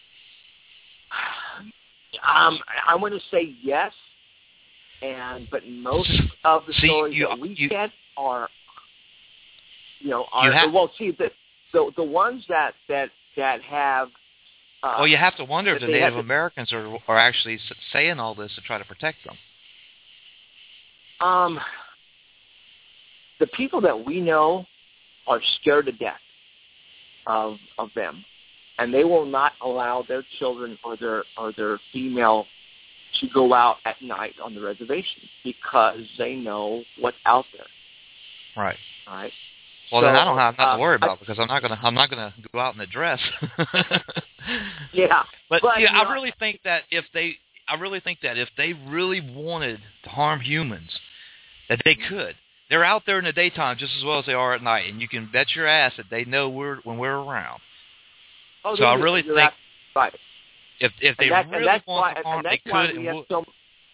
Speaker 3: Um, I'm going to say yes, and but most of the
Speaker 2: see,
Speaker 3: stories
Speaker 2: you,
Speaker 3: that we
Speaker 2: you,
Speaker 3: get are, you know, are
Speaker 2: you have,
Speaker 3: well. See, the the the ones that that that have. Uh,
Speaker 2: well, you have to wonder if the Native
Speaker 3: to,
Speaker 2: Americans are are actually saying all this to try to protect them.
Speaker 3: Um, the people that we know are scared to death of of them, and they will not allow their children or their or their female to go out at night on the reservation because they know what's out there.
Speaker 2: Right.
Speaker 3: Right.
Speaker 2: Well,
Speaker 3: so,
Speaker 2: then I don't have nothing
Speaker 3: uh,
Speaker 2: to worry about
Speaker 3: I,
Speaker 2: because I'm not gonna I'm not gonna go out in a dress.
Speaker 3: yeah,
Speaker 2: but,
Speaker 3: but
Speaker 2: yeah,
Speaker 3: you know,
Speaker 2: I really think that if they I really think that if they really wanted to harm humans, that they could. They're out there in the daytime just as well as they are at night, and you can bet your ass that they know we're when we're around.
Speaker 3: oh,
Speaker 2: so I really
Speaker 3: you're
Speaker 2: think
Speaker 3: right.
Speaker 2: if if they
Speaker 3: that,
Speaker 2: really want
Speaker 3: why,
Speaker 2: to harm,
Speaker 3: and
Speaker 2: they
Speaker 3: why
Speaker 2: could.
Speaker 3: we
Speaker 2: And
Speaker 3: have
Speaker 2: would.
Speaker 3: so,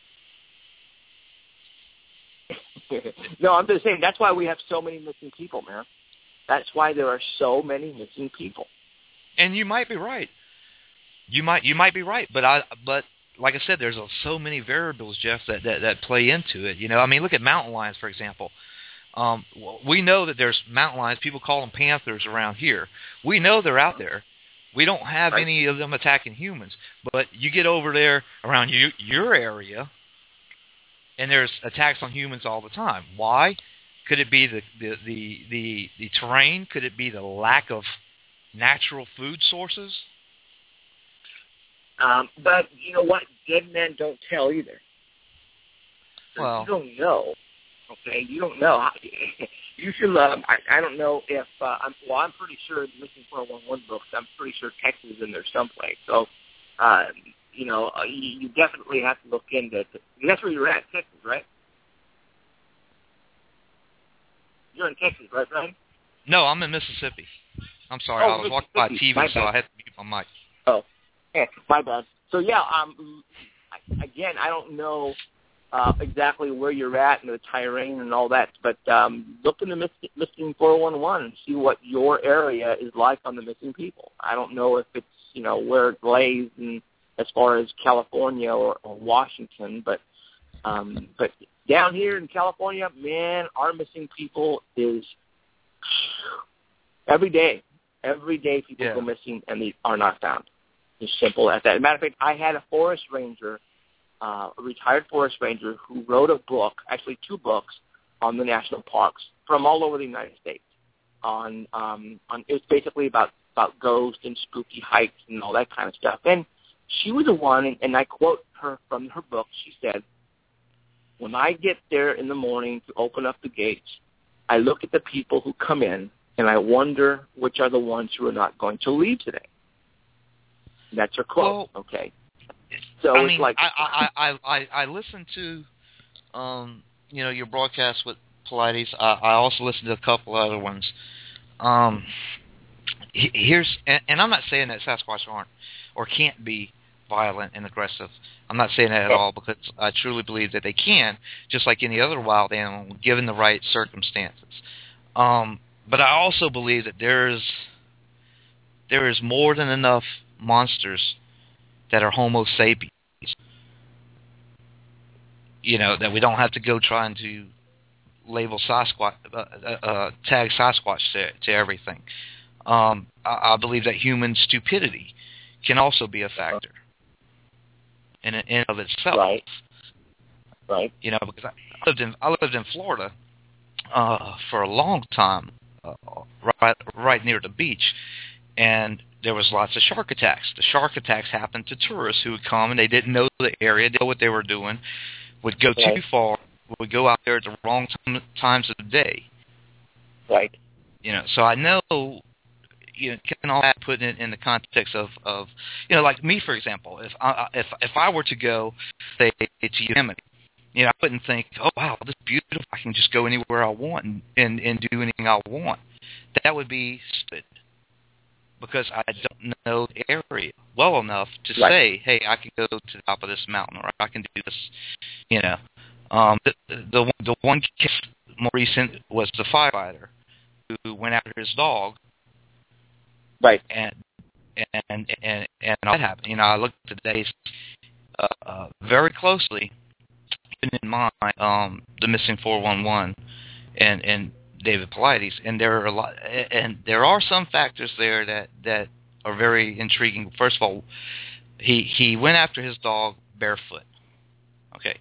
Speaker 3: no, I'm just saying that's why we have so many missing people, man. That's why there are so many missing people.
Speaker 2: And you might be right. You might you might be right, but I but like I said, there's so many variables, Jeff, that, that, that play into it. You know, I mean, look at mountain lions, for example. Um, we know that there's mountain lions. People call them panthers around here. We know they're out there. We don't have
Speaker 3: right.
Speaker 2: any of them attacking humans. But you get over there around you, your area, and there's attacks on humans all the time. Why? Could it be the, the, the, the, the terrain? Could it be the lack of natural food sources?
Speaker 3: Um, but you know what? Dead men don't tell either. So
Speaker 2: Well,
Speaker 3: you don't know. Okay, you don't know. You should. Uh, I, I don't know if. Uh, I'm, well, I'm pretty sure the Missing four one one books. I'm pretty sure Texas is in there someplace. So, uh, you know, uh, you, you definitely have to look into it. That's where you're at, Texas, right? You're in Texas, right, Brian?
Speaker 2: No, I'm in Mississippi. I'm sorry.
Speaker 3: Oh,
Speaker 2: I was walking by T V,
Speaker 3: my
Speaker 2: so
Speaker 3: bad.
Speaker 2: I had to mute my mic.
Speaker 3: Oh, yeah, my bad. So yeah, um, again, I don't know uh, exactly where you're at and the terrain and all that, but um, look in the Missing four one one and see what your area is like on the missing people. I don't know if it's you know where it lays in as far as California or, or Washington, but um, but down here in California, man, our missing people is every day. Every day people
Speaker 2: Yeah.
Speaker 3: go missing and they are not found. As simple as that. As a matter of fact, I had a forest ranger, uh, a retired forest ranger, who wrote a book, actually two books, on the national parks from all over the United States. On, um, on it was basically about about ghosts and spooky hikes and all that kind of stuff. And she was the one, and I quote her from her book. She said, "When I get there in the morning to open up the gates, I look at the people who come in, and I wonder which are the ones who are not going to leave today." That's her quote. Well, okay. So
Speaker 2: I
Speaker 3: it's
Speaker 2: mean,
Speaker 3: like
Speaker 2: I, I, I, I, I listened to, um, you know, your broadcast with Paulides. I, I also listened to a couple other ones. Um, here's, and, and I'm not saying that Sasquatch aren't or can't be violent and aggressive. I'm not saying that at all, because I truly believe that they can, just like any other wild animal, given the right circumstances. Um, but I also believe that there is there is more than enough monsters that are Homo sapiens. You know, that we don't have to go trying to label Sasquatch, uh, uh, tag Sasquatch to, to everything. Um, I, I believe that human stupidity can also be a factor in in and of itself.
Speaker 3: Right. Right.
Speaker 2: You know, because I lived in I lived in Florida uh, for a long time, uh, right right near the beach, and there was lots of shark attacks. The shark attacks happened to tourists who would come and they didn't know the area, didn't know what they were doing, would go
Speaker 3: right.
Speaker 2: too far, would go out there at the wrong time, times of the day.
Speaker 3: Right.
Speaker 2: You know, so I know, you know, can all that put it in the context of, of, you know, like me, for example, if I, if if I were to go, say, to Yosemite, you know, I wouldn't think, oh, wow, this is beautiful, I can just go anywhere I want and, and, and do anything I want. That would be stupid, because I don't know the area well enough to
Speaker 3: right.
Speaker 2: say, hey, I can go to the top of this mountain, or I can do this, you know. Um, the, the, the one case more recent was the firefighter who went after his dog.
Speaker 3: Right.
Speaker 2: And and and and all that happened. You know, I looked at the days uh, uh, very closely, keeping in mind um, the missing four one one and and David Paulides, and there are a lot, and there are some factors there that, that are very intriguing. First of all, he he went after his dog barefoot. Okay,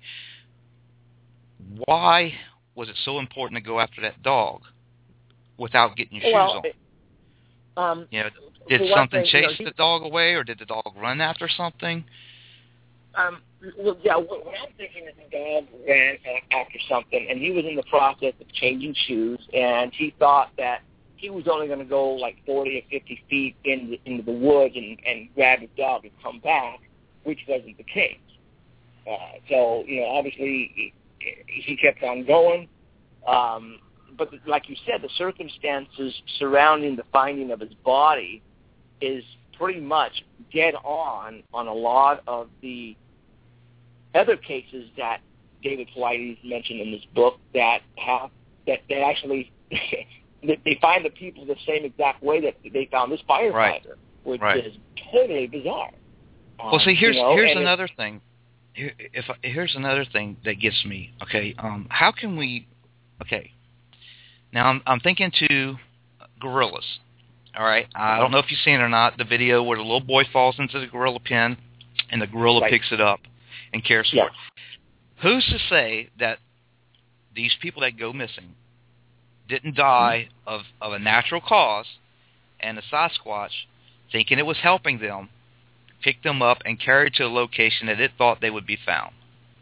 Speaker 2: why was it so important to go after that dog without getting your
Speaker 3: well,
Speaker 2: shoes
Speaker 3: on? Um,
Speaker 2: you know, did something thing, chase you know, he, the dog away, or did the dog run after something?
Speaker 3: Um, well, yeah, what, what I'm thinking is the dog ran after something, and he was in the process of changing shoes, and he thought that he was only going to go like forty or fifty feet into, into the woods and, and grab his dog and come back, which wasn't the case. Uh, so, you know, obviously he, he kept on going. Um, but like you said, the circumstances surrounding the finding of his body is pretty much dead on on a lot of the other cases that David Paulides mentioned in this book that have that they actually they find the people the same exact way that they found this firefighter,
Speaker 2: right.
Speaker 3: which
Speaker 2: right.
Speaker 3: is totally bizarre.
Speaker 2: Well, see, here's
Speaker 3: um, you know,
Speaker 2: here's another thing. Here, if here's another thing that gets me. Okay, um, how can we? Okay, now I'm I'm thinking to gorillas. All right, I don't know if you've seen it or not, the video where the little boy falls into the gorilla pen and the gorilla
Speaker 3: right.
Speaker 2: picks it up and cares for
Speaker 3: yeah.
Speaker 2: it. Who's to say that these people that go missing didn't die mm-hmm. of, of a natural cause, and the Sasquatch, thinking it was helping them, picked them up and carried to a location that it thought they would be found?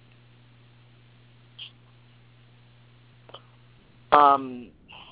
Speaker 3: Um,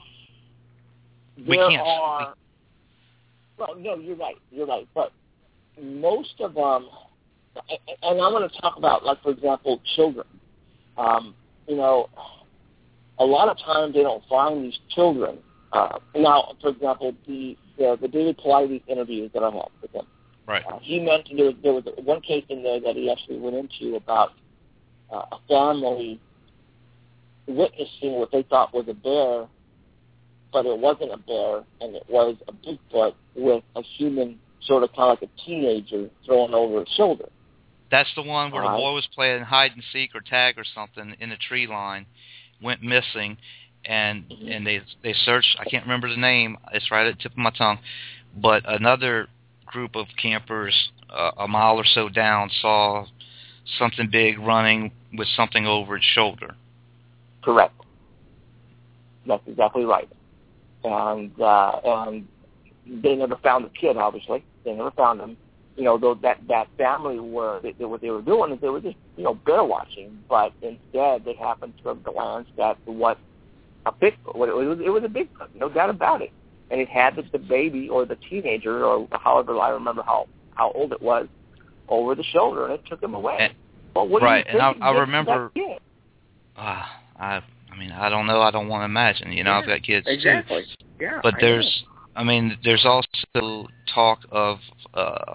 Speaker 2: we
Speaker 3: there
Speaker 2: can't.
Speaker 3: Are, well, no, you're right. You're right. But most of them, and I want to talk about, like, for example, children. Um, you know, a lot of times they don't find these children. Uh, now, for example, the, the the David Paulides interviews that I had with him.
Speaker 2: Right.
Speaker 3: Uh, he mentioned there was, there was one case in there that he actually went into about uh, a family witnessing what they thought was a bear, but it wasn't a bear, and it was a Bigfoot with a human, sort of kind of like a teenager, thrown over his shoulder.
Speaker 2: That's the one where
Speaker 3: All
Speaker 2: the
Speaker 3: right.
Speaker 2: boy was playing hide and seek or tag or something in the tree line, went missing, and mm-hmm. and they they searched. I can't remember the name. It's right at the tip of my tongue. But another group of campers uh, a mile or so down saw something big running with something over its shoulder.
Speaker 3: Correct. That's exactly right. And uh, and they never found the kid. Obviously, they never found him. you know, though that that family were they, what they were doing is they were just you know bear watching, but instead they happened to have glanced at what a Bigfoot. What it was, it was a Bigfoot, no doubt about it, and it had the, the baby or the teenager or however I remember how how old it was over the shoulder, and it took him away.
Speaker 2: And,
Speaker 3: well, what
Speaker 2: right,
Speaker 3: do you
Speaker 2: and
Speaker 3: think
Speaker 2: I, I remember.
Speaker 3: Uh,
Speaker 2: I I mean I don't know. I don't want to imagine. You know,
Speaker 3: yeah,
Speaker 2: I've got kids
Speaker 3: exactly.
Speaker 2: too.
Speaker 3: Yeah,
Speaker 2: but
Speaker 3: I
Speaker 2: there's.
Speaker 3: know.
Speaker 2: I mean, there's also talk of uh,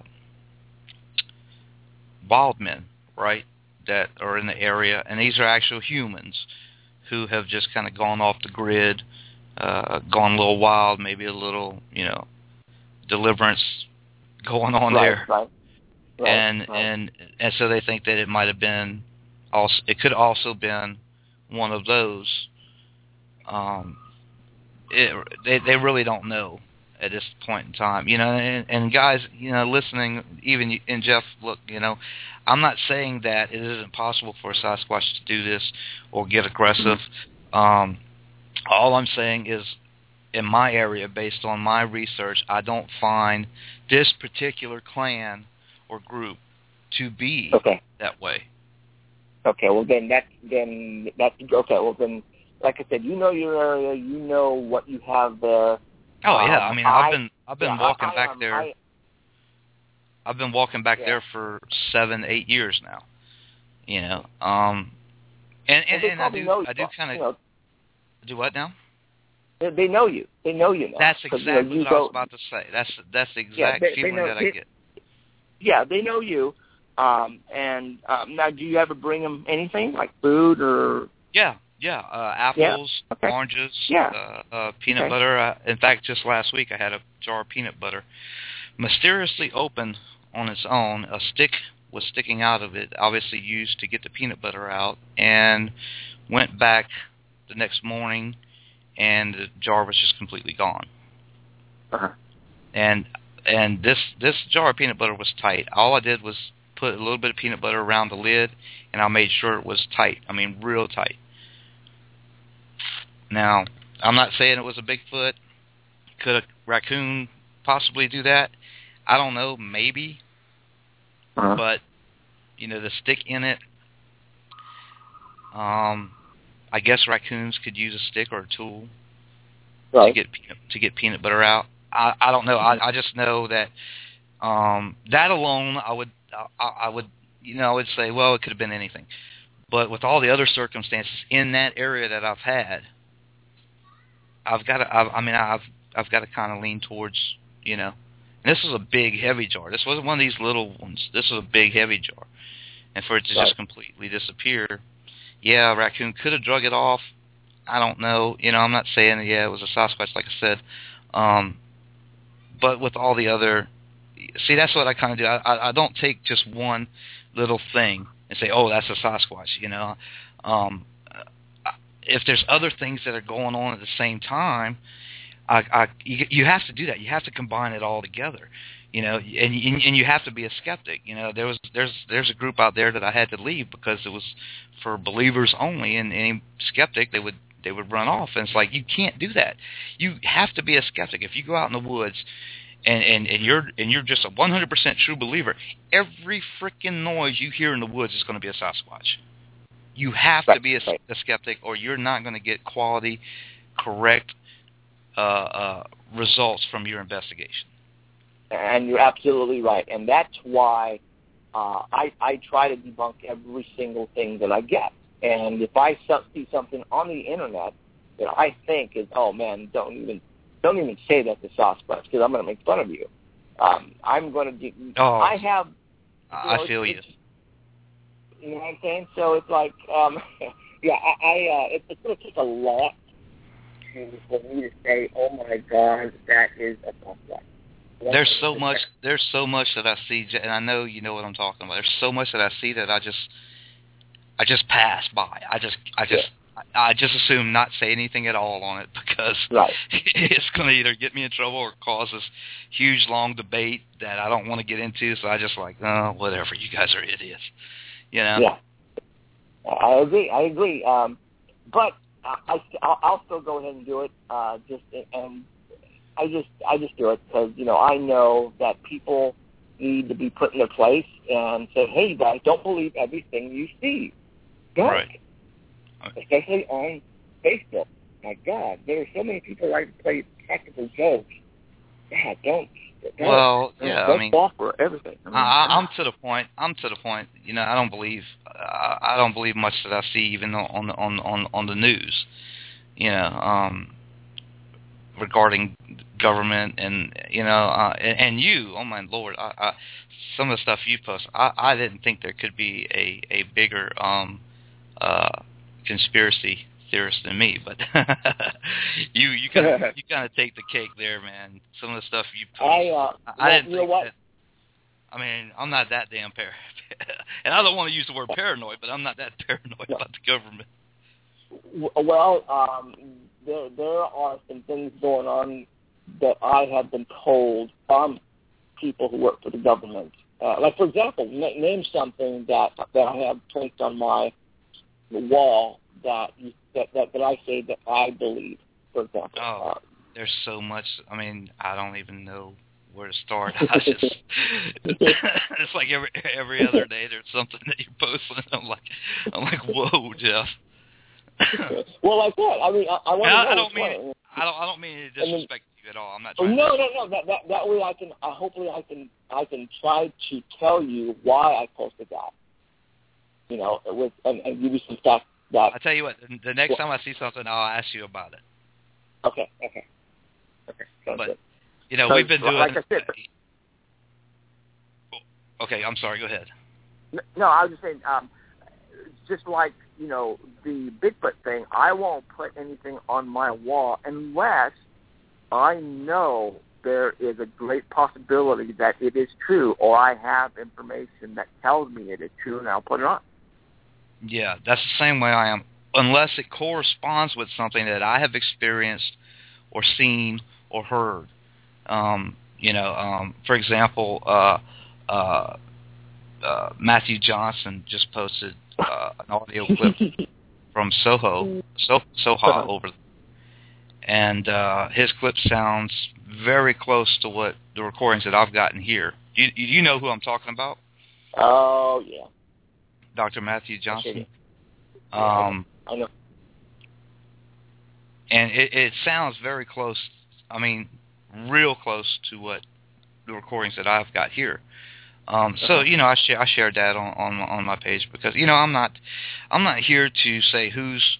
Speaker 2: wild men, right, that are in the area, and these are actual humans who have just kind of gone off the grid, uh, gone a little wild, maybe a little, you know, deliverance going on
Speaker 3: right,
Speaker 2: there,
Speaker 3: right, right,
Speaker 2: and
Speaker 3: right.
Speaker 2: and and so they think that it might have been, also, it could also been one of those. Um, it, they they really don't know at this point in time, you know, and, and guys, you know, listening, even, and Jeff, look, you know, I'm not saying that it isn't possible for a Sasquatch to do this or get aggressive. Um, all I'm saying is, in my area, based on my research, I don't find this particular clan or group to be
Speaker 3: okay.
Speaker 2: that way.
Speaker 3: Okay, well then that then that's okay. Well then, like I said, you know your area, you know what you have there.
Speaker 2: Oh yeah,
Speaker 3: um,
Speaker 2: I mean I've
Speaker 3: I,
Speaker 2: been I've been
Speaker 3: yeah,
Speaker 2: walking
Speaker 3: I, I,
Speaker 2: back
Speaker 3: um,
Speaker 2: there.
Speaker 3: I,
Speaker 2: I've been walking back
Speaker 3: yeah.
Speaker 2: there for seven, eight years now. You know, um, and and,
Speaker 3: well,
Speaker 2: and I do
Speaker 3: know
Speaker 2: I do kind of
Speaker 3: you know,
Speaker 2: do what now?
Speaker 3: They, they know you. They know you now.
Speaker 2: That's exactly
Speaker 3: you know, you
Speaker 2: what
Speaker 3: go,
Speaker 2: I was about to say. That's that's the exact
Speaker 3: yeah, they,
Speaker 2: feeling
Speaker 3: they know,
Speaker 2: that
Speaker 3: they,
Speaker 2: I get.
Speaker 3: Yeah, they know you. Um, and um, now, do you ever bring them anything like food or?
Speaker 2: Yeah, yeah, uh, apples,
Speaker 3: yeah. Okay.
Speaker 2: oranges,
Speaker 3: yeah.
Speaker 2: uh, uh, peanut
Speaker 3: okay.
Speaker 2: butter. Uh, in fact, just last week I had a jar of peanut butter, mysteriously opened on its own. A stick was sticking out of it, obviously used to get the peanut butter out, and went back the next morning, and the jar was just completely gone.
Speaker 3: Uh-huh.
Speaker 2: And and this this jar of peanut butter was tight. All I did was put a little bit of peanut butter around the lid, and I made sure it was tight. I mean, real tight. Now, I'm not saying it was a Bigfoot. Could a raccoon possibly do that? I don't know, maybe.
Speaker 3: Uh-huh.
Speaker 2: But, you know, the stick in it, um, I guess raccoons could use a stick or a tool
Speaker 3: right.
Speaker 2: to get to get peanut butter out. I, I don't know. I, I just know that um, that alone, I would, I, I would, you know, I would say, well, it could have been anything. But with all the other circumstances in that area that I've had, I've got to. I've, I mean, I've, I've got to kind of lean towards, you know. And this was a big, heavy jar. This wasn't one of these little ones. This was a big, heavy jar. And for it to
Speaker 3: right.
Speaker 2: just completely disappear, yeah, a raccoon could have drug it off. I don't know. You know, I'm not saying, yeah, it was a Sasquatch, like I said. Um, but with all the other, see, that's what I kind of do. I, I, I don't take just one little thing and say, oh, that's a Sasquatch, you know. Um, if there's other things that are going on at the same time, I, I, you, you have to do that. You have to combine it all together, you know, and, and and you have to be a skeptic. You know, there was there's there's a group out there that I had to leave because it was for believers only, and any skeptic they would they would run off. And it's like, you can't do that. You have to be a skeptic. If you go out in the woods and and, and you're and you're just a one hundred percent true believer, every freaking noise you hear in the woods is going to be a Sasquatch. You have
Speaker 3: right.
Speaker 2: to be a,
Speaker 3: right.
Speaker 2: a skeptic, or you're not going to get quality, correct Uh, uh, results from your investigation.
Speaker 3: And you're absolutely right. And that's why uh, I, I try to debunk every single thing that I get. And if I see something on the internet that I think is, oh man, don't even don't even say that's a Sasquatch because I'm going to make fun of you. Um, I'm going to. De-
Speaker 2: oh,
Speaker 3: I have. You know,
Speaker 2: I feel
Speaker 3: it's,
Speaker 2: you.
Speaker 3: You know what I'm saying? So it's like, um, yeah, I, I uh, it, it's going to take a lot for me to say, oh my God, that is a Sasquatch.
Speaker 2: There's so much. There's so much that I see, and I know you know what I'm talking about. There's so much that I see that I just, I just pass by. I just, I just, yeah. I, I just assume not say anything at all on it because
Speaker 3: right.
Speaker 2: it's going to either get me in trouble or cause this huge long debate that I don't want to get into. So I just like, oh, whatever. You guys are idiots. You know.
Speaker 3: Yeah. I agree. I agree. Um, but. I, I'll, I'll still go ahead and do it. Uh, just and I just I just do it because you know I know that people need to be put in their place and say, hey, you guys, don't believe everything you see. Don't.
Speaker 2: Right.
Speaker 3: Especially on Facebook. My God, there are so many people like to play practical jokes. God, don't. don't
Speaker 2: well,
Speaker 3: don't,
Speaker 2: yeah,
Speaker 3: don't
Speaker 2: I mean,
Speaker 3: fall for everything. I mean,
Speaker 2: I, I'm to the point. I'm to the point. You know, I don't believe. Uh, I don't believe much that I see, even on the on on on the news. You know, um, regarding government and you know, uh, and, and you. Oh my Lord, I, I, some of the stuff you post, I, I didn't think there could be a a bigger um, uh, conspiracy theorist than me, but you you kind of you kind of take the cake there, man. Some of the stuff you post,
Speaker 3: I, uh,
Speaker 2: I, I
Speaker 3: well,
Speaker 2: didn't
Speaker 3: you know
Speaker 2: think
Speaker 3: what?
Speaker 2: that. I mean, I'm not that damn paranoid, and I don't want to use the word paranoid, but I'm not that paranoid
Speaker 3: no.
Speaker 2: about the government.
Speaker 3: Well, um, there there are some things going on that I have been told from people who work for the government. Uh, like, for example, na- name something that that I have placed on my wall that you, that, that that I say that I believe. For example,
Speaker 2: Oh,
Speaker 3: uh,
Speaker 2: there's so much. I mean, I don't even know where to start. I just, it's like every every other day there's something that you're posting. I'm like, I'm like, whoa, Jeff.
Speaker 3: well, like what? I mean, I, I want to know.
Speaker 2: I don't mean
Speaker 3: one.
Speaker 2: it, I don't I don't mean to disrespect you at all. I'm not
Speaker 3: Oh,
Speaker 2: trying.
Speaker 3: no,
Speaker 2: to
Speaker 3: no, no. That, that that way I can. Uh, hopefully, I can. I can try to tell you why I posted that. You know, with and, and give you some stuff that.
Speaker 2: I'll tell you what. The, the next well, time I see something, I'll ask you about it.
Speaker 3: Okay. Okay. Okay. Sounds
Speaker 2: but
Speaker 3: good.
Speaker 2: you know,
Speaker 3: so,
Speaker 2: we've been doing.
Speaker 3: Like I said.
Speaker 2: Okay, I'm sorry. Go ahead.
Speaker 3: No, I was just saying. Um, just like you know the Bigfoot thing, I won't put anything on my wall unless I know there is a great possibility that it is true, or I have information that tells me it is true, and I'll put it on.
Speaker 2: Yeah, that's the same way I am. Unless it corresponds with something that I have experienced or seen or heard. Um, you know, um, for example, uh, uh, uh, Matthew Johnson just posted uh, an audio clip from Soho, so, Soho over there. And uh, his clip sounds very close to what the recordings that I've gotten here. You, you know who I'm talking about?
Speaker 3: Oh, yeah.
Speaker 2: Doctor Matthew Johnson.
Speaker 3: Yeah,
Speaker 2: um,
Speaker 3: I know.
Speaker 2: And it, it sounds very close, I mean, real close to what the recordings that I've got here. Um, so, you know, I, sh- I shared that on, on, on my page because, you know, I'm not, I'm not here to say who's,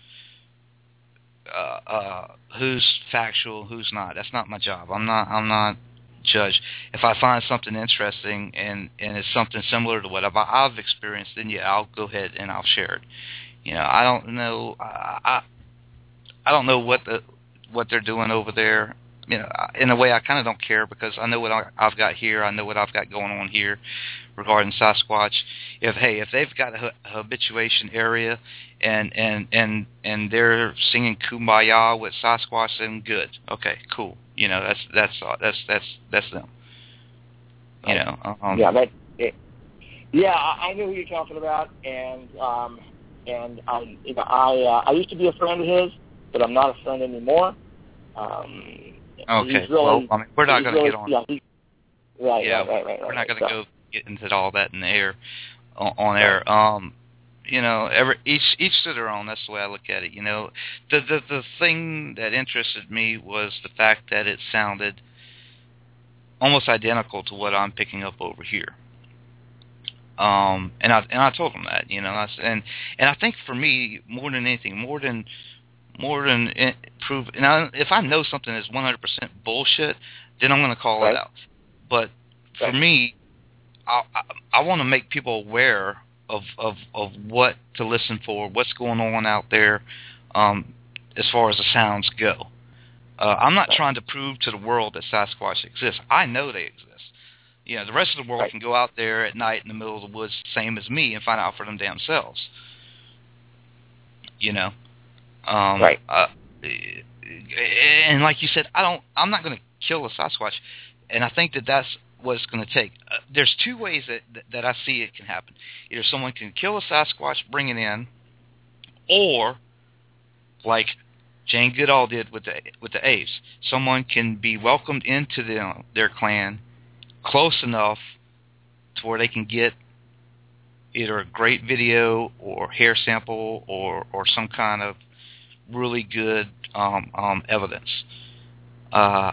Speaker 2: Uh, uh, who's factual, who's not. That's not my job. I'm not. I'm not judge. If I find something interesting and, and it's something similar to what I've, I've experienced, then yeah, I'll go ahead and I'll share it. You know, I don't know. I I, I don't know what the what they're doing over there. You know, in a way, I kind of don't care because I know what I've got here. I know what I've got going on here regarding Sasquatch. If hey, if they've got a habituation area and and and and they're singing Kumbaya with Sasquatch, then good. Okay, cool. You know, that's that's that's that's that's them. You know. Um,
Speaker 3: yeah, that. It, yeah, I, I knew who you're talking about, and um, and I, you know, I uh, I used to be a friend of his, but I'm not a friend anymore. Um,
Speaker 2: Okay.
Speaker 3: Really,
Speaker 2: well, I mean, we're not going to
Speaker 3: really,
Speaker 2: get on.
Speaker 3: Yeah, he, right,
Speaker 2: yeah,
Speaker 3: right, right, right.
Speaker 2: We're
Speaker 3: right,
Speaker 2: not going
Speaker 3: to
Speaker 2: to go get into all that in the air, on, on air. Um, you know, every each each to their own. That's the way I look at it. You know, the the the thing that interested me was the fact that it sounded almost identical to what I'm picking up over here. Um, and I and I told them that. You know, I, and and I think for me, more than anything, more than More than prove. Now, if I know something is one hundred percent bullshit, then I'm going to call
Speaker 3: right.
Speaker 2: it out. But for
Speaker 3: right.
Speaker 2: me, I, I, I want to make people aware of, of, of what to listen for, what's going on out there, um, as far as the sounds go. Uh, I'm not
Speaker 3: right.
Speaker 2: trying to prove to the world that Sasquatch exists. I know they exist. You know, the rest of the world
Speaker 3: right.
Speaker 2: can go out there at night in the middle of the woods, same as me, and find out for them damn selves. You know. Um,
Speaker 3: right.
Speaker 2: Uh, and like you said, I don't. I'm not going to kill a Sasquatch, and I think that that's what it's going to take. Uh, there's two ways that that I see it can happen. Either someone can kill a Sasquatch, bring it in, or like Jane Goodall did with the with the apes, someone can be welcomed into the, their clan close enough to where they can get either a great video or hair sample or, or some kind of really good um, um, evidence. Uh,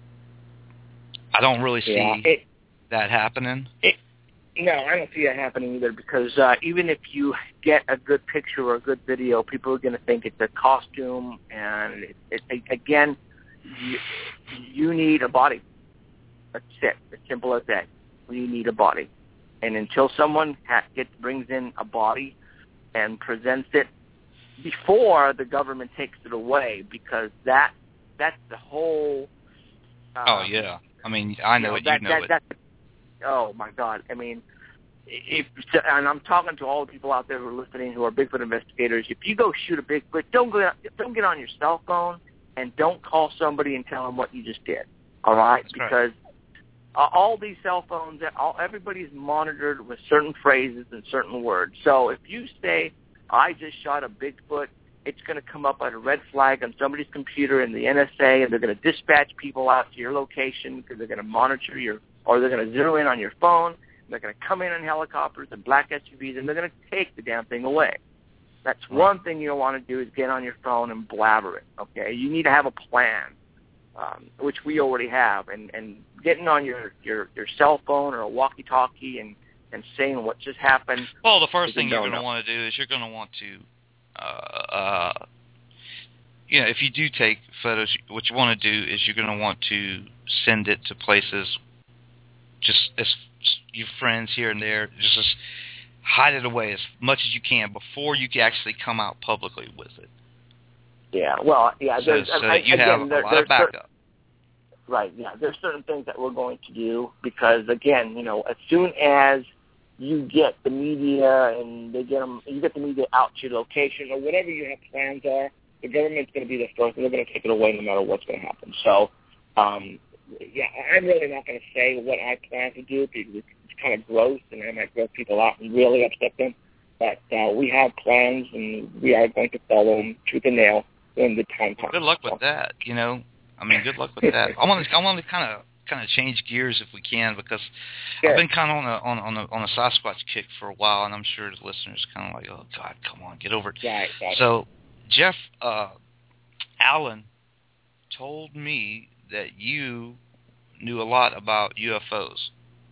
Speaker 2: I don't really see
Speaker 3: yeah, it,
Speaker 2: that happening.
Speaker 3: It, no, I don't see that happening either because uh, even if you get a good picture or a good video, people are going to think it's a costume. And, it, it, it, again, you, you need a body. That's it. As simple as that. You need a body. And until someone ha- gets, brings in a body and presents it before the government takes it away, because that that's the whole... Uh,
Speaker 2: oh, yeah. I mean, I know,
Speaker 3: you know
Speaker 2: it.
Speaker 3: that,
Speaker 2: You know
Speaker 3: that,
Speaker 2: it.
Speaker 3: That, oh, my God. I mean, if and I'm talking to all the people out there who are listening who are Bigfoot investigators. If you go shoot a Bigfoot, don't go, don't get on your cell phone and don't call somebody and tell them what you just did, all right?
Speaker 2: That's
Speaker 3: because uh, all these cell phones, all, everybody's monitored with certain phrases and certain words. So if you say, I just shot a Bigfoot, it's going to come up on a red flag on somebody's computer in the N S A, and they're going to dispatch people out to your location because they're going to monitor your, or they're going to zero in on your phone. And they're going to come in on helicopters and black S U Vs, and they're going to take the damn thing away. That's
Speaker 2: right.
Speaker 3: One thing you don't want to do is get on your phone and blabber it, okay? You need to have a plan, um, which we already have. And, and getting on your, your, your cell phone or a walkie-talkie and, and saying what just happened.
Speaker 2: Well, the first thing you're
Speaker 3: going
Speaker 2: to want to do is you're going to want to Uh, uh, you know, if you do take photos, what you want to do is you're going to want to send it to places, just as your friends here and there, just as, hide it away as much as you can before you can actually come out publicly with it.
Speaker 3: Yeah, well, yeah.
Speaker 2: So,
Speaker 3: there's,
Speaker 2: so
Speaker 3: I,
Speaker 2: that you
Speaker 3: again,
Speaker 2: have a
Speaker 3: there,
Speaker 2: lot of backup.
Speaker 3: Certain, right, yeah. There's certain things that we're going to do because, again, you know, as soon as you get the media and they get them, you get the media out to your location or whatever your plans are, the government's going to be the first, and they're going to take it away no matter what's going to happen. So, um, yeah, I'm really not going to say what I plan to do because it's kind of gross, and I might gross people out and really upset them. But uh, we have plans, and we are going to follow them tooth and nail when the time comes.
Speaker 2: Good luck with
Speaker 3: so.
Speaker 2: that. You know, I mean, good luck with that. I want to, I want to kind of. kind of change gears if we can because
Speaker 3: Sure.
Speaker 2: I've been kind of on a on, on a on a Sasquatch kick for a while, and I'm sure the listeners are kind of like, oh God, come on, get over it.
Speaker 3: Right, right.
Speaker 2: So Jeff uh, Allen told me that you knew a lot about U F Os.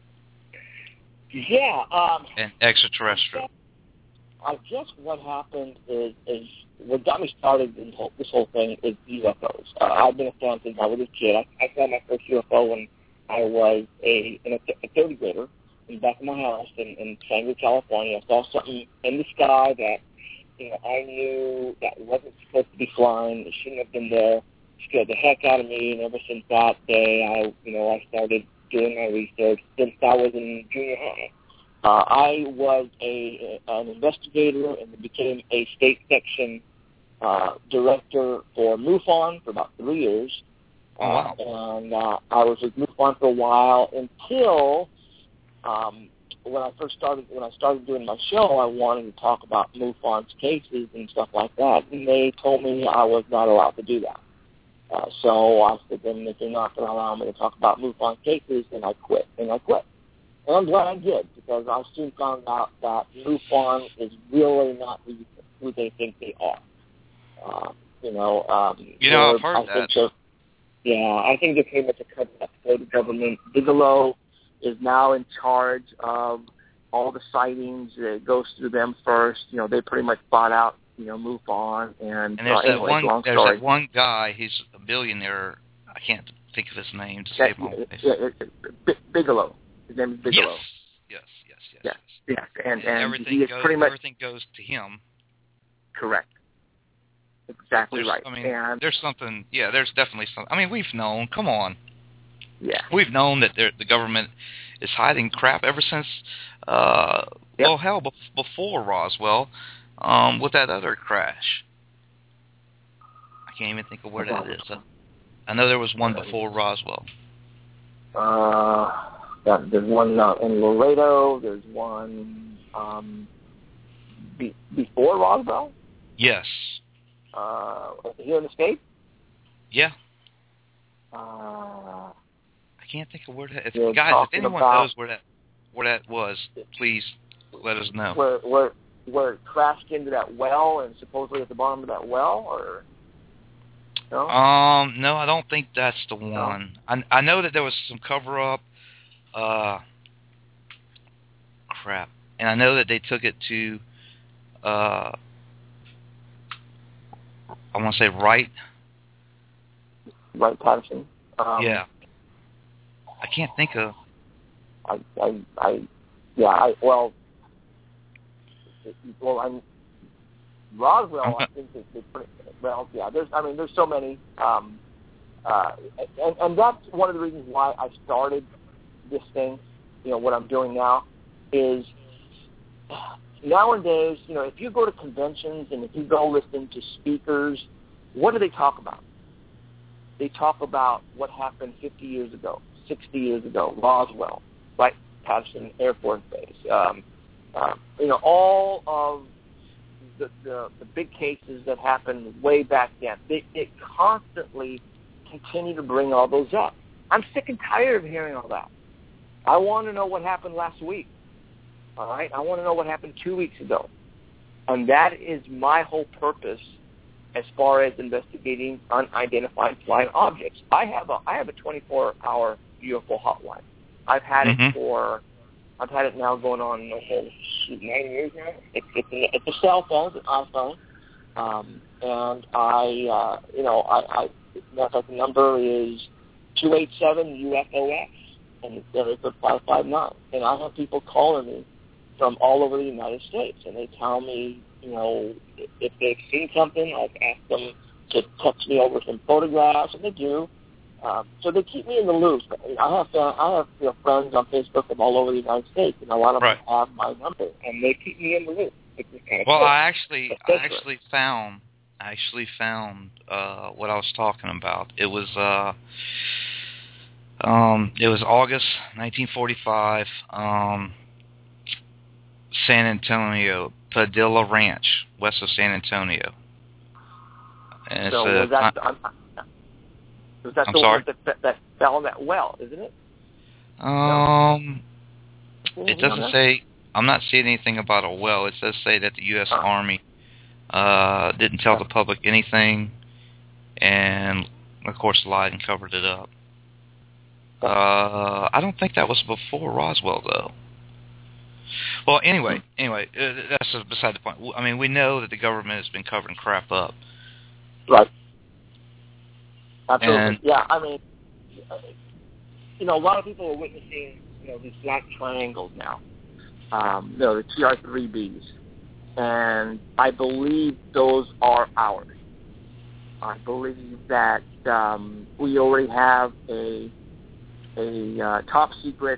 Speaker 3: Yeah. Um,
Speaker 2: and extraterrestrial.
Speaker 3: I guess what happened is, is what got me started in whole, this whole thing is U F Os. Uh, I've been a fan since I was a kid. I, I saw my first U F O when I was a, in a, a third grader in the back of my house in, in San Diego, California. I saw something in the sky that, you know, I knew that wasn't supposed to be flying. It shouldn't have been there. It scared the heck out of me. And ever since that day, I, you know, I started doing my research since I was in junior high. Uh, I was a an investigator and became a state section uh, director for MUFON for about three years.
Speaker 2: Oh, wow.
Speaker 3: Uh, and uh, I was with MUFON for a while until um, when I first started. When I started doing my show, I wanted to talk about MUFON's cases and stuff like that, and they told me I was not allowed to do that. Uh, so I said, then if they're not going to allow me to talk about MUFON cases, then I quit, and I quit. And I'm glad I did, because I soon found out that MUFON is really not who, who they think they are. Um, you know, um,
Speaker 2: you know, I've heard
Speaker 3: I
Speaker 2: that.
Speaker 3: Think yeah, I think they're pretty much a cover-up for the government. Bigelow is now in charge of all the sightings. It goes through them first. You know, they pretty much bought out, you know, MUFON. And,
Speaker 2: and there's,
Speaker 3: uh,
Speaker 2: that,
Speaker 3: anyways,
Speaker 2: one,
Speaker 3: long
Speaker 2: there's
Speaker 3: story.
Speaker 2: that one guy, he's a billionaire. I can't think of his name to
Speaker 3: that,
Speaker 2: save my life.
Speaker 3: Yeah, it, it, B- Bigelow. His name is Bigelow.
Speaker 2: Yes, yes, yes, yes.
Speaker 3: Yes,
Speaker 2: yes.
Speaker 3: yes. And,
Speaker 2: and,
Speaker 3: and
Speaker 2: everything
Speaker 3: he is
Speaker 2: goes,
Speaker 3: pretty much
Speaker 2: everything goes to him.
Speaker 3: correct. Exactly
Speaker 2: There's,
Speaker 3: right.
Speaker 2: I mean,
Speaker 3: and
Speaker 2: there's something. Yeah, there's definitely something. I mean, we've known. Come on.
Speaker 3: Yeah.
Speaker 2: We've known that the government is hiding crap ever since. Uh,
Speaker 3: yep.
Speaker 2: Well, hell, before Roswell, um, with that other crash. I can't even think of where that is. Uh, I know there was one before Roswell.
Speaker 3: Uh, yeah, there's one uh, in Laredo. There's one um, be, before Roswell.
Speaker 2: Yes.
Speaker 3: Uh, here in the States?
Speaker 2: Yeah.
Speaker 3: Uh,
Speaker 2: I can't think of where that. If
Speaker 3: You're
Speaker 2: guys, if anyone
Speaker 3: about,
Speaker 2: knows where that, where that was, please let us know.
Speaker 3: Where where where it crashed into that well and supposedly at the bottom of that well, or no?
Speaker 2: Um, no, I don't think that's the
Speaker 3: No.
Speaker 2: one. I I know that there was some cover up. Uh, crap, and I know that they took it to. Uh, I want to say Wright.
Speaker 3: Wright Patterson. Um,
Speaker 2: yeah. I can't think of.
Speaker 3: I, I, I, yeah, I, well, well, I'm, Roswell, I think that they put, well, yeah, there's, I mean, there's so many, um, uh, and, and that's one of the reasons why I started this thing, you know, what I'm doing now, is nowadays, you know, if you go to conventions and if you go listen to speakers, what do they talk about? They talk about what happened fifty years ago, sixty years ago, Roswell, right? Patterson Air Force Base. Um, uh, you know, all of the, the the big cases that happened way back then. They, they constantly continue to bring all those up. I'm sick and tired of hearing all that. I want to know what happened last week. All right? I want to know what happened two weeks ago. And that is my whole purpose as far as investigating unidentified flying objects. I have a I have a twenty-four hour U F O hotline. I've had
Speaker 2: mm-hmm.
Speaker 3: it for I've had it now going on oh, shoot, nine years now. It's it's a, it's a cell phone, it's an iPhone, um, and I uh, you know I, I matter of fact, the number is two eight seven U F O X and it's five five nine. And I have people calling me from all over the United States, and they tell me, you know, if they've seen something, I've asked them to text me over some photographs, and they do. Um, so they keep me in the loop. I have uh, I have you know, friends on Facebook from all over the United States, and a lot of
Speaker 2: right.
Speaker 3: them have my number, and they keep me in the loop. It's kind of
Speaker 2: well,
Speaker 3: cool.
Speaker 2: I actually I actually found I actually found uh, what I was talking about. It was uh, um, it was August nineteen forty-five. Um, San Antonio, Padilla Ranch, west of San Antonio. And
Speaker 3: so
Speaker 2: it's
Speaker 3: was
Speaker 2: a,
Speaker 3: that, I'm, was that
Speaker 2: I'm
Speaker 3: the
Speaker 2: sorry?
Speaker 3: one that, that fell in that well, isn't it?
Speaker 2: Um,
Speaker 3: No.
Speaker 2: it doesn't say. I'm not seeing anything about a well. It does say that the U S
Speaker 3: Huh.
Speaker 2: Army uh, didn't tell the public anything, and of course lied and covered it up. Uh, I don't think that was before Roswell, though. Well, anyway, anyway, uh, that's beside the point. I mean, we know that the government has been covering crap up.
Speaker 3: Right. Absolutely.
Speaker 2: And,
Speaker 3: yeah, I mean, you know, a lot of people are witnessing, you know, these black triangles now. Um, you know, the T R three Bs. And I believe those are ours. I believe that um, we already have a, a uh, top secret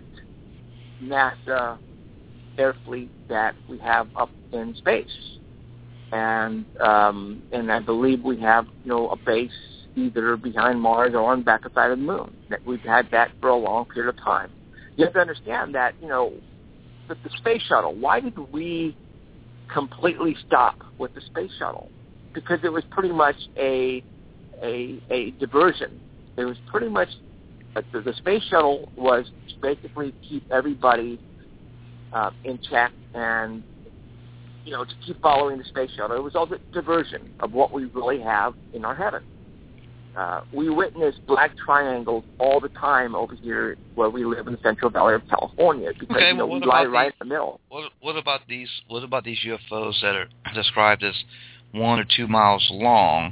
Speaker 3: NASA air fleet that we have up in space, and um, and I believe we have you know a base either behind Mars or on the back side of the moon. That we've had that for a long period of time. You have to understand that you know with the space shuttle. Why did we completely stop with the space shuttle? Because it was pretty much a a, a diversion. It was pretty much the, the space shuttle was basically to keep everybody Uh, in check and, you know, to keep following the space shuttle. It was all the diversion of what we really have in our heaven. Uh, we witness black triangles all the time over here where we live in the Central Valley of California because,
Speaker 2: okay,
Speaker 3: you know,
Speaker 2: well,
Speaker 3: we lie
Speaker 2: these,
Speaker 3: right in the middle.
Speaker 2: What, what about these What about these U F Os that are described as one or two miles long?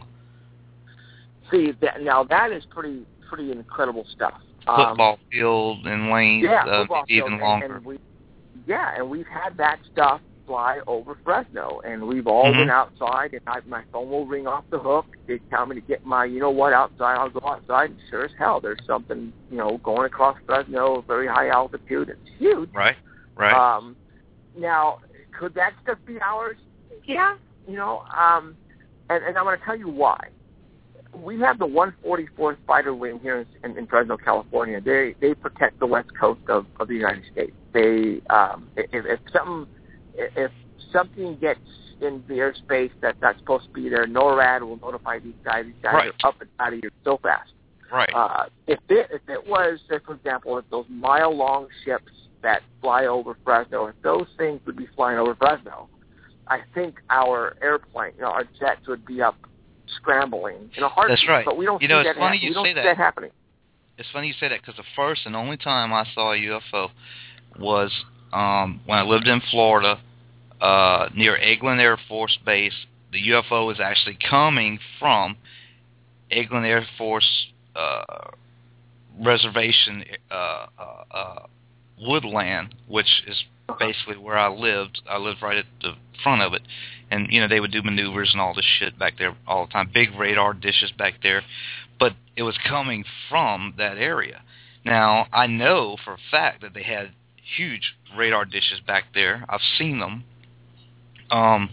Speaker 3: See, that, now that is pretty pretty incredible stuff.
Speaker 2: Football
Speaker 3: um,
Speaker 2: field in length,
Speaker 3: yeah,
Speaker 2: uh,
Speaker 3: football
Speaker 2: even
Speaker 3: field,
Speaker 2: longer.
Speaker 3: And, and we, Yeah, and we've had that stuff fly over Fresno, and we've all
Speaker 2: mm-hmm.
Speaker 3: been outside, and I, my phone will ring off the hook. They tell me to get my, you know what, outside. I'll go outside, and sure as hell, there's something, you know, going across Fresno, very high altitude. It's huge.
Speaker 2: Right, right.
Speaker 3: Um, now, could that stuff be ours? Yeah, you know, um, and, and I'm going to tell you why. We have the one forty-fourth Fighter Wing here in, in Fresno, California. They they protect the west coast of, of the United States. They um, if, if something if something gets in the airspace that's not supposed to be there, NORAD will notify these guys. These guys
Speaker 2: right.
Speaker 3: are up and out of here so fast.
Speaker 2: Right.
Speaker 3: Uh, if it if it was, say, for example, if those mile long ships that fly over Fresno, if those things would be flying over Fresno, I think our airplane, you know, our jets would be up scrambling in a heartbeat.
Speaker 2: That's right.
Speaker 3: But we don't
Speaker 2: you
Speaker 3: see
Speaker 2: know, it's
Speaker 3: that
Speaker 2: funny
Speaker 3: ha-
Speaker 2: you
Speaker 3: we don't
Speaker 2: say
Speaker 3: see
Speaker 2: that.
Speaker 3: that happening.
Speaker 2: It's funny you say that because the first and only time I saw a U F O was um, when I lived in Florida uh, near Eglin Air Force Base. The U F O was actually coming from Eglin Air Force uh, Reservation uh, uh, uh, woodland, which is basically where I lived. I lived right at the front of it. And, you know, they would do maneuvers and all this shit back there all the time. Big radar dishes back there. But it was coming from that area. Now, I know for a fact that they had huge radar dishes back there. I've seen them. Um,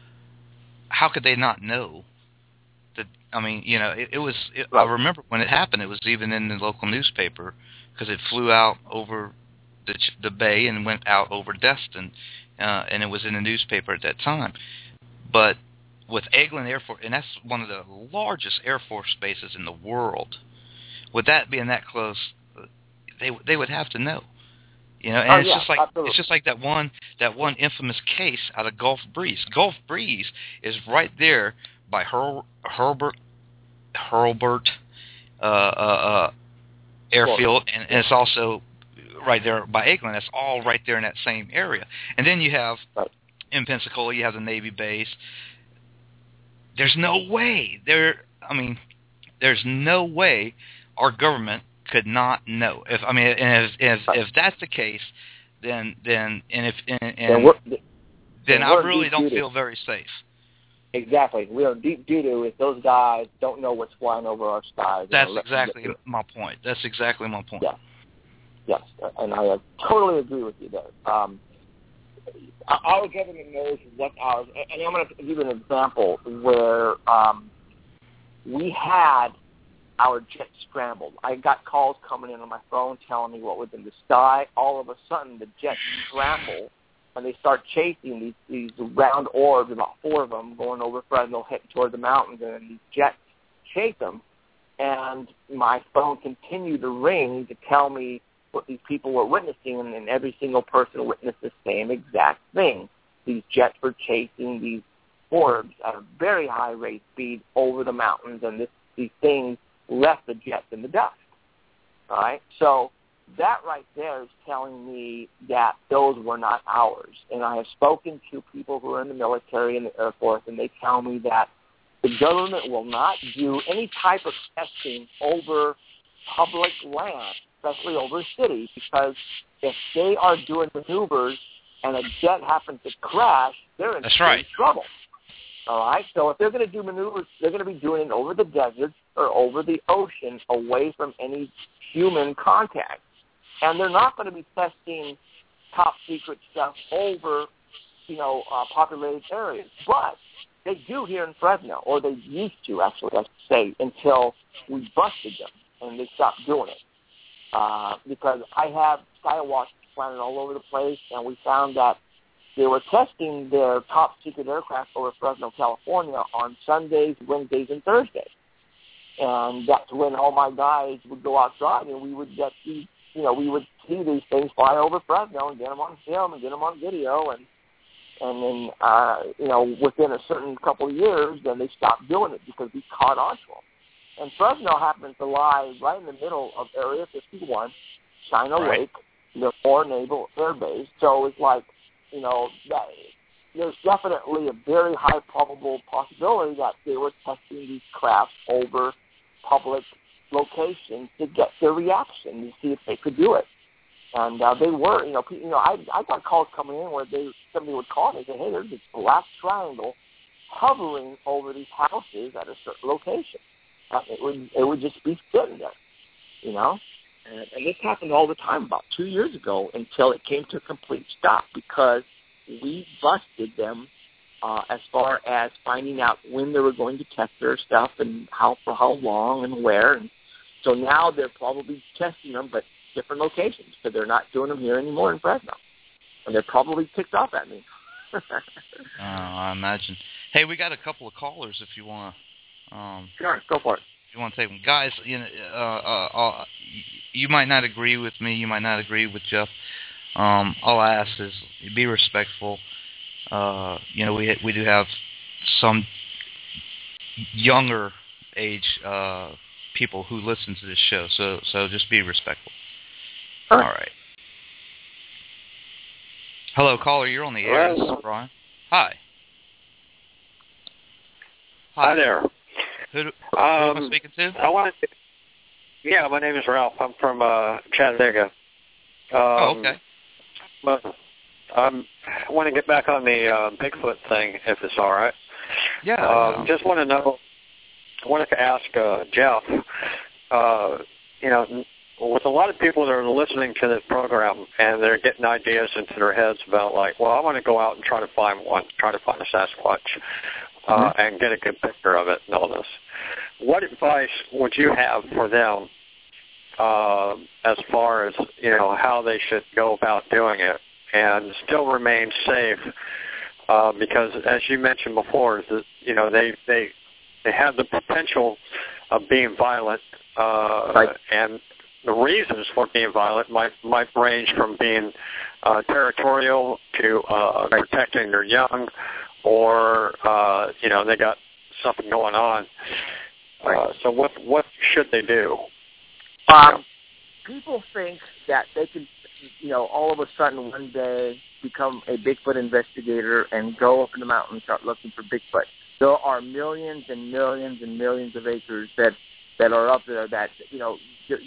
Speaker 2: how could they not know? That, I mean, you know, it, it was, it, I remember when it happened, it was even in the local newspaper because it flew out over the, the bay and went out over Destin, uh, and it was in the newspaper at that time. But with Eglin Air Force, and that's one of the largest Air Force bases in the world, with that being that close, they they would have to know. You know, and
Speaker 3: oh,
Speaker 2: it's
Speaker 3: yeah,
Speaker 2: just like
Speaker 3: absolutely.
Speaker 2: it's just like that one that one infamous case out of Gulf Breeze. Gulf Breeze is right there by Her, Herbert Hurlburt uh, uh, uh, airfield, and, and it's also right there by Eglin. That's all right there in that same area. And then you have
Speaker 3: right.
Speaker 2: in Pensacola, you have the Navy base. There's no way there. I mean, there's no way our government could not know. If I mean, and if if, if that's the case, then then and if and, and
Speaker 3: then, we're,
Speaker 2: then,
Speaker 3: then
Speaker 2: I
Speaker 3: we're
Speaker 2: really don't
Speaker 3: doo-doo.
Speaker 2: feel very safe.
Speaker 3: Exactly, we are deep doo doo if those guys don't know what's flying over our skies.
Speaker 2: That's
Speaker 3: you know,
Speaker 2: exactly my point. That's exactly my point.
Speaker 3: Yeah. Yes, and I uh, totally agree with you there. Um, our government knows what ours, and I'm going to give you an example where um, we had our jet scrambled. I got calls coming in on my phone telling me what was in the sky. All of a sudden, the jets scramble, and they start chasing these, these round orbs, about four of them, going over Fresno, heading toward the mountains, and these jets chase them. And my phone continued to ring to tell me what these people were witnessing, and every single person witnessed the same exact thing. These jets were chasing these orbs at a very high rate speed over the mountains, and this, these things left the jets in the dust. All right? So that right there is telling me that those were not ours. And I have spoken to people who are in the military and the Air Force, and they tell me that the government will not do any type of testing over public land, especially over a city, because if they are doing maneuvers and a jet happens to crash, they're in
Speaker 2: That's right.
Speaker 3: trouble. All right? So if they're going to do maneuvers, they're going to be doing it over the desert or over the ocean away from any human contact. And they're not going to be testing top secret stuff over, you know, uh, populated areas. But they do here in Fresno, or they used to, actually, I should say, until we busted them and they stopped doing it. Uh, because I have skywatch planted all over the place, and we found that they were testing their top secret aircraft over Fresno, California on Sundays, Wednesdays, and Thursdays. And that's when all my guys would go outside, and we would get these, you know, we would see these things fly over Fresno and get them on film and get them on video, and and then, uh, you know, within a certain couple of years, then they stopped doing it because we caught on to them. And Fresno happens to lie right in the middle of Area fifty-one, China
Speaker 2: Right.
Speaker 3: Lake, the War Naval Air Base. So it's like, you know, that there's definitely a very high probable possibility that they were testing these crafts over public locations to get their reaction to see if they could do it. And uh, they were, you know, pe- you know, I I got calls coming in where they somebody would call me and say, hey, there's this black triangle hovering over these houses at a certain location. Uh, it would it would just be sitting there, you know. And, and this happened all the time about two years ago until it came to a complete stop because we busted them uh, as far as finding out when they were going to test their stuff and how for how long and where. And so now they're probably testing them, but different locations because they're not doing them here anymore in Fresno. And they're probably ticked off at me.
Speaker 2: Oh, I imagine. Hey, we got a couple of callers if you want to. Um,
Speaker 3: sure, go for it.
Speaker 2: If you want to take them, guys. You know, uh, uh, uh, you might not agree with me. You might not agree with Jeff. Um, all I ask is be respectful. Uh, you know, we we do have some younger age uh, people who listen to this show, so so just be respectful. All right. All right. Hello, caller. You're on the air. This is Brian. Hi.
Speaker 4: Hi, Hi there.
Speaker 2: Who, do, who
Speaker 4: um,
Speaker 2: am I speaking to?
Speaker 4: I wanted to, yeah, my name is Ralph. I'm from uh, Chattanooga. Um,
Speaker 2: oh, okay.
Speaker 4: But um, I want to get back on the uh, Bigfoot thing, if it's all right.
Speaker 2: Yeah.
Speaker 4: Um,
Speaker 2: yeah.
Speaker 4: Just want to know. I wanted to ask uh, Jeff. Uh, you know, with a lot of people that are listening to this program and they're getting ideas into their heads about, like, well, I want to go out and try to find one, try to find a Sasquatch. Uh, mm-hmm. And get a good picture of it and all this. What advice would you have for them uh, as far as, you know, how they should go about doing it and still remain safe? Uh, because, as you mentioned before, that, you know, they, they they have the potential of being violent, uh, right. And the reasons for being violent might might range from being uh, territorial to uh, protecting their young. Or, uh, you know, they got something going on. Uh, so what what should they do?
Speaker 3: Um, people think that they can, you know, all of a sudden one day become a Bigfoot investigator and go up in the mountains and start looking for Bigfoot. There are millions and millions and millions of acres that, that are up there that, you know,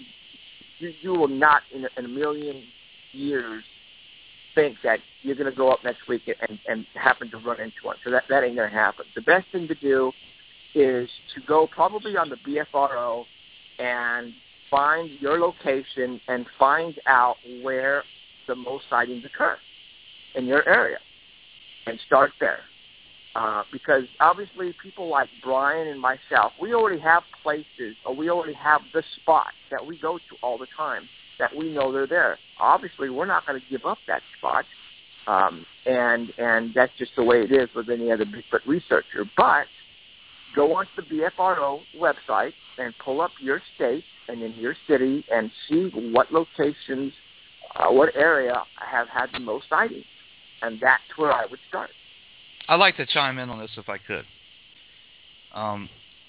Speaker 3: you, you will not in a, in a million years think that you're going to go up next week and, and happen to run into one. So that, that ain't going to happen. The best thing to do is to go probably on the B F R O and find your location and find out where the most sightings occur in your area and start there. Uh, because obviously people like Brian and myself, we already have places or we already have the spots that we go to all the time that we know they're there. Obviously, we're not going to give up that spot, um, and and that's just the way it is with any other Bigfoot researcher. But go onto the B F R O website and pull up your state and in your city and see what locations, uh, what area have had the most sightings, and that's where I would start.
Speaker 2: I'd like to chime in on this if I could. Um,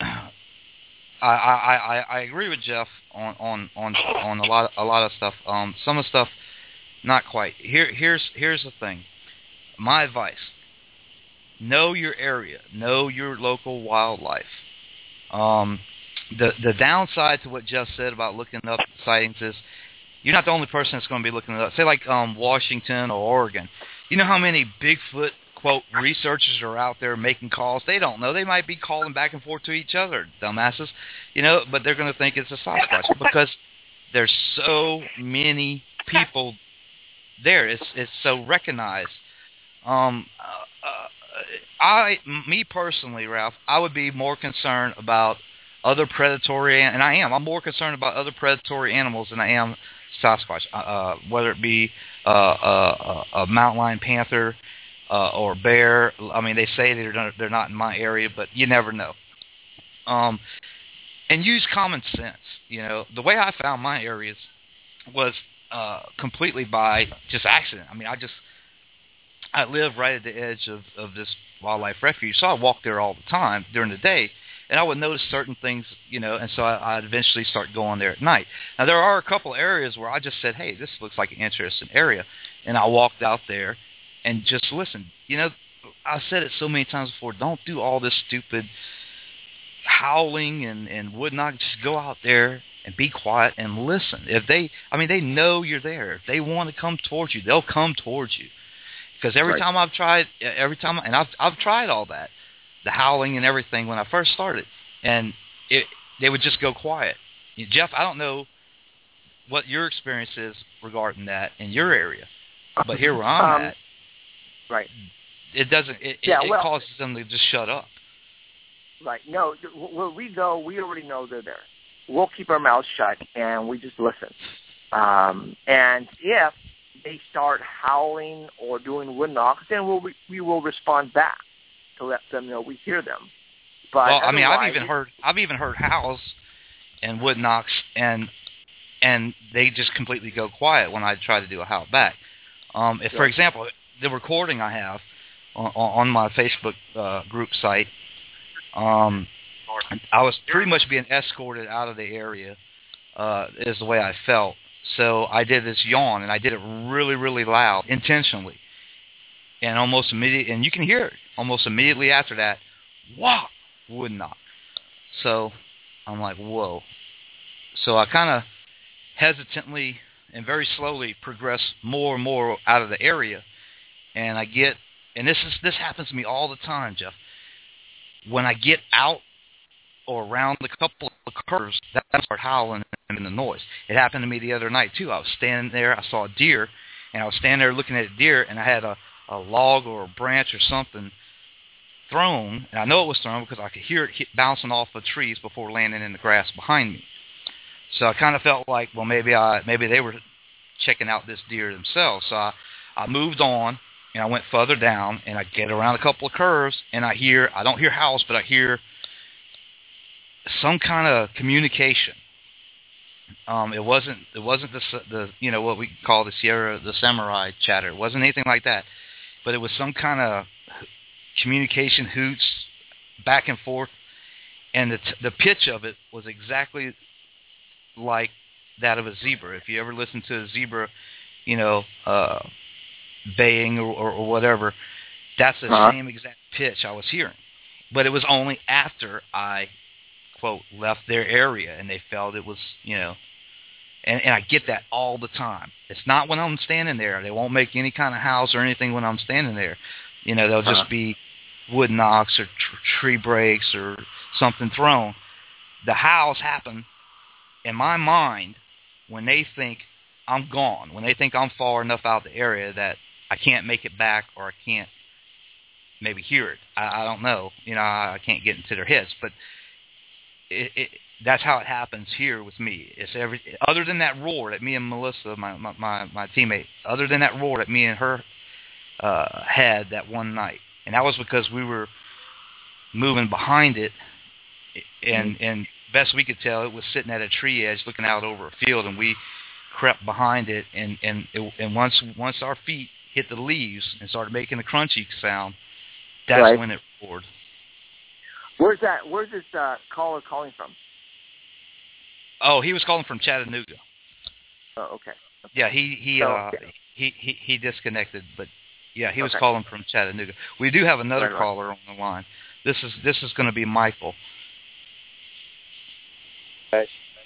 Speaker 2: I, I, I, I agree with Jeff on, on, on, on a lot a lot of stuff. Um, some of the stuff, not quite. Here here's here's the thing. My advice: know your area, know your local wildlife. Um, the the downside to what Jeff said about looking up sightings is you're not the only person that's going to be looking it up. Say like um, Washington or Oregon. You know how many Bigfoot quote researchers are out there making calls? They don't know. They might be calling back and forth to each other, dumbasses, you know, but they're going to think it's a Sasquatch because there's so many people there. It's it's so recognized. Um, uh, I, me personally, Ralph, I would be more concerned about other predatory, and I am. I'm more concerned about other predatory animals than I am Sasquatch. Uh, whether it be uh, a, a mountain lion, panther. Uh, or bear. I mean, they say they're not, they're not in my area, but you never know. Um, and use common sense. You know, the way I found my areas was uh, completely by just accident. I mean, I just I live right at the edge of, of this wildlife refuge, so I walk there all the time during the day, and I would notice certain things, you know, and so I, I'd eventually start going there at night. Now, there are a couple areas where I just said, hey, this looks like an interesting area, and I walked out there and just listen. You know, I've said it so many times before, don't do all this stupid howling and, and whatnot. Just go out there and be quiet and listen. If they, I mean, they know you're there. If they want to come towards you, they'll come towards you. Because every right. time I've tried, every time, and I've I've tried all that, the howling and everything when I first started, and it they would just go quiet. Jeff, I don't know what your experience is regarding that in your area, but here where I'm um, at,
Speaker 3: right.
Speaker 2: It doesn't. It,
Speaker 3: yeah,
Speaker 2: it,
Speaker 3: well,
Speaker 2: it causes them to just shut up.
Speaker 3: Right. No, where we go, we already know they're there. We'll keep our mouths shut and we just listen. Um, and if they start howling or doing wood knocks, then we'll we will respond back to let them know we hear them. But
Speaker 2: well, I mean, I've even heard I've even heard howls and wood knocks, and and they just completely go quiet when I try to do a howl back.
Speaker 5: Um, if, for example, the recording I have on, on my Facebook uh, group site, um, I was pretty much being escorted out of the area, uh, is the way I felt. So I did this yawn, and I did it really, really loud, intentionally. And almost immediately, and you can hear it, almost immediately after that, wah, wood knock. So I'm like, whoa. So I kind of hesitantly and very slowly progress more and more out of the area. And I get, and this is this happens to me all the time, Jeff. When I get out or around the couple of curves, that I start howling in the noise. It happened to me the other night, too. I was standing there, I saw a deer, and I was standing there looking at a deer, and I had a, a log or a branch or something thrown, and I know it was thrown because I could hear it hit, bouncing off the trees before landing in the grass behind me. So I kind of felt like, well, maybe I maybe they were checking out this deer themselves. So I, I moved on, and I went further down, and I get around a couple of curves, and I hear, I don't hear howls, but I hear some kind of communication. Um, it wasn't it wasn't the the you know what we call the Sierra the samurai chatter. It wasn't anything like that, but it was some kind of communication hoots back and forth, and the t- the pitch of it was exactly like that of a zebra. If you ever listen to a zebra, you know, uh, baying or, or, or whatever, that's the uh-huh. same exact pitch I was hearing. But it was only after I, quote, left their area, and they felt it was, you know, and, and I get that all the time. It's not when I'm standing there. They won't make any kind of howls or anything when I'm standing there. You know, they'll just uh-huh. be wood knocks or tr- tree breaks or something thrown. The howls happen in my mind when they think I'm gone, when they think I'm far enough out the area that I can't make it back or I can't maybe hear it. I, I don't know. You know, I, I can't get into their heads. But it, it, that's how it happens here with me. It's every other than that roar that me and Melissa, my my, my, my teammate, other than that roar that me and her uh, had that one night. And that was because we were moving behind it, and mm-hmm. and best we could tell, it was sitting at a tree edge looking out over a field, and we crept behind it, and and it, and once once our feet hit the leaves and started making a crunchy sound, that's right. when it roared.
Speaker 3: Where's that? Where's this uh, caller calling from?
Speaker 5: Oh, he was calling from Chattanooga.
Speaker 3: Oh, okay. okay.
Speaker 5: Yeah, he he,
Speaker 3: so,
Speaker 5: uh,
Speaker 3: yeah.
Speaker 5: he he he disconnected, but yeah, he was
Speaker 3: okay.
Speaker 5: calling from Chattanooga. We do have another
Speaker 3: right,
Speaker 5: caller
Speaker 3: right.
Speaker 5: on the line. This is this is going to be Michael.
Speaker 4: Hey,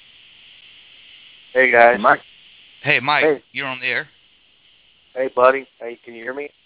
Speaker 4: hey guys.
Speaker 3: Hey, Mike.
Speaker 5: Hey, Mike.
Speaker 4: Hey.
Speaker 5: You're on the air.
Speaker 4: Hey, buddy. Hey, can you hear me?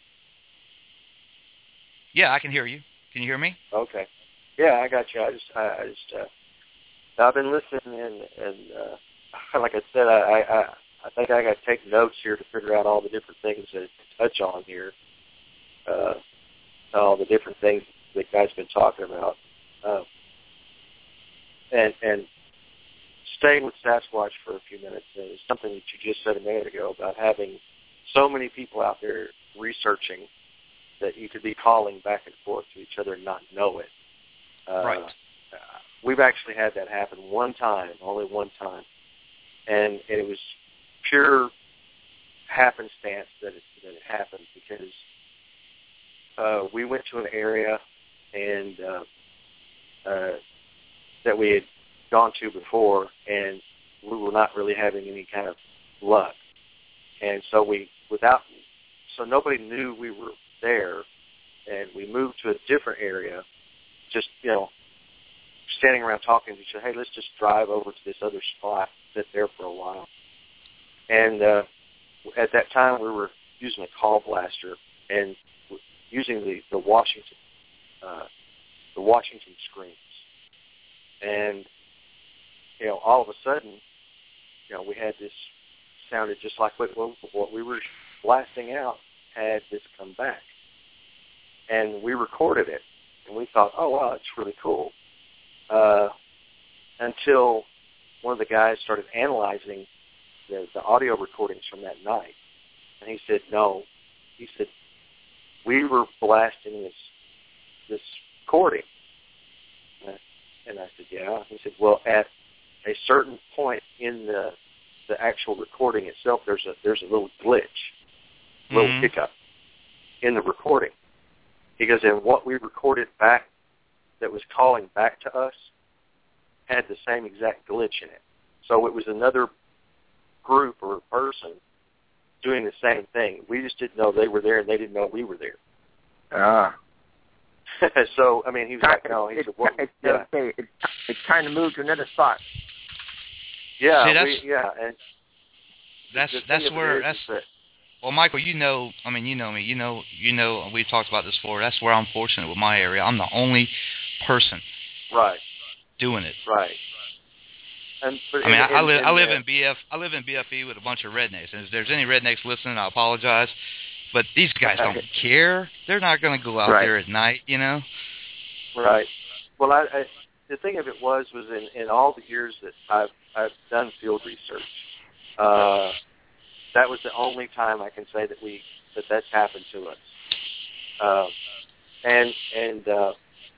Speaker 5: Yeah, I can hear you. Can you hear me?
Speaker 4: Okay. Yeah, I got you. I just, I, I just, uh, I've been listening, and, and uh, like I said, I, I, I think I got to take notes here to figure out all the different things that it touch on here, uh, all the different things that guys been talking about, uh, and and staying with Sasquatch for a few minutes is something that you just said a minute ago about having so many people out there researching that you could be calling back and forth to each other and not know it. Uh,
Speaker 5: right.
Speaker 4: We've actually had that happen one time, only one time, and, and it was pure happenstance that it, that it happened because uh, we went to an area and uh, uh, that we had gone to before, and we were not really having any kind of luck, and so we without so nobody knew we were there, and we moved to a different area. Just, you know, standing around talking to each other, hey, let's just drive over to this other spot, sit there for a while. And uh, at that time, we were using a call blaster and using the, the Washington uh, the Washington screens. And, you know, all of a sudden, you know, we had this, sounded just like what, what we were blasting out had this come back. And we recorded it. And we thought, oh, wow, that's really cool. Uh, until one of the guys started analyzing the, the audio recordings from that night. And he said, no. He said, we were blasting this this recording. And I, and I said, yeah. He said, well, at a certain point in the the actual recording itself, there's a there's a little glitch. little
Speaker 2: Mhm.
Speaker 4: hiccup in the recording. Because then what we recorded back that was calling back to us had the same exact glitch in it. So it was another group or person doing the same thing. We just didn't know they were there, and they didn't know we were there.
Speaker 3: Ah.
Speaker 4: So, I mean, he was like, no, he
Speaker 3: it's,
Speaker 4: said, well,
Speaker 3: it's,
Speaker 4: yeah.
Speaker 3: okay. it's, it's time to move to another spot.
Speaker 4: Yeah,
Speaker 2: See, that's-
Speaker 4: we, yeah, and
Speaker 2: That's
Speaker 4: the thing
Speaker 2: that's
Speaker 4: of it
Speaker 2: where
Speaker 4: is,
Speaker 2: that's
Speaker 4: is that,
Speaker 2: well, Michael, you know, I mean, you know me, you know, you know, we've talked about this before. That's where I'm fortunate with my area. I'm the only person
Speaker 4: right,
Speaker 2: doing it.
Speaker 4: right. And, but
Speaker 2: I mean,
Speaker 4: in,
Speaker 2: I, I
Speaker 4: in,
Speaker 2: live
Speaker 4: in
Speaker 2: I live
Speaker 4: the,
Speaker 2: in B F I live in B F E with a bunch of rednecks, and if there's any rednecks listening, I apologize, but these guys don't care. They're not going to go out
Speaker 3: Right.
Speaker 2: there at night, you know.
Speaker 4: Right. Well, I, I, the thing of it was, was in, in all the years that I've, I've done field research, uh, that was the only time I can say that we that that's happened to us. Uh, and and uh,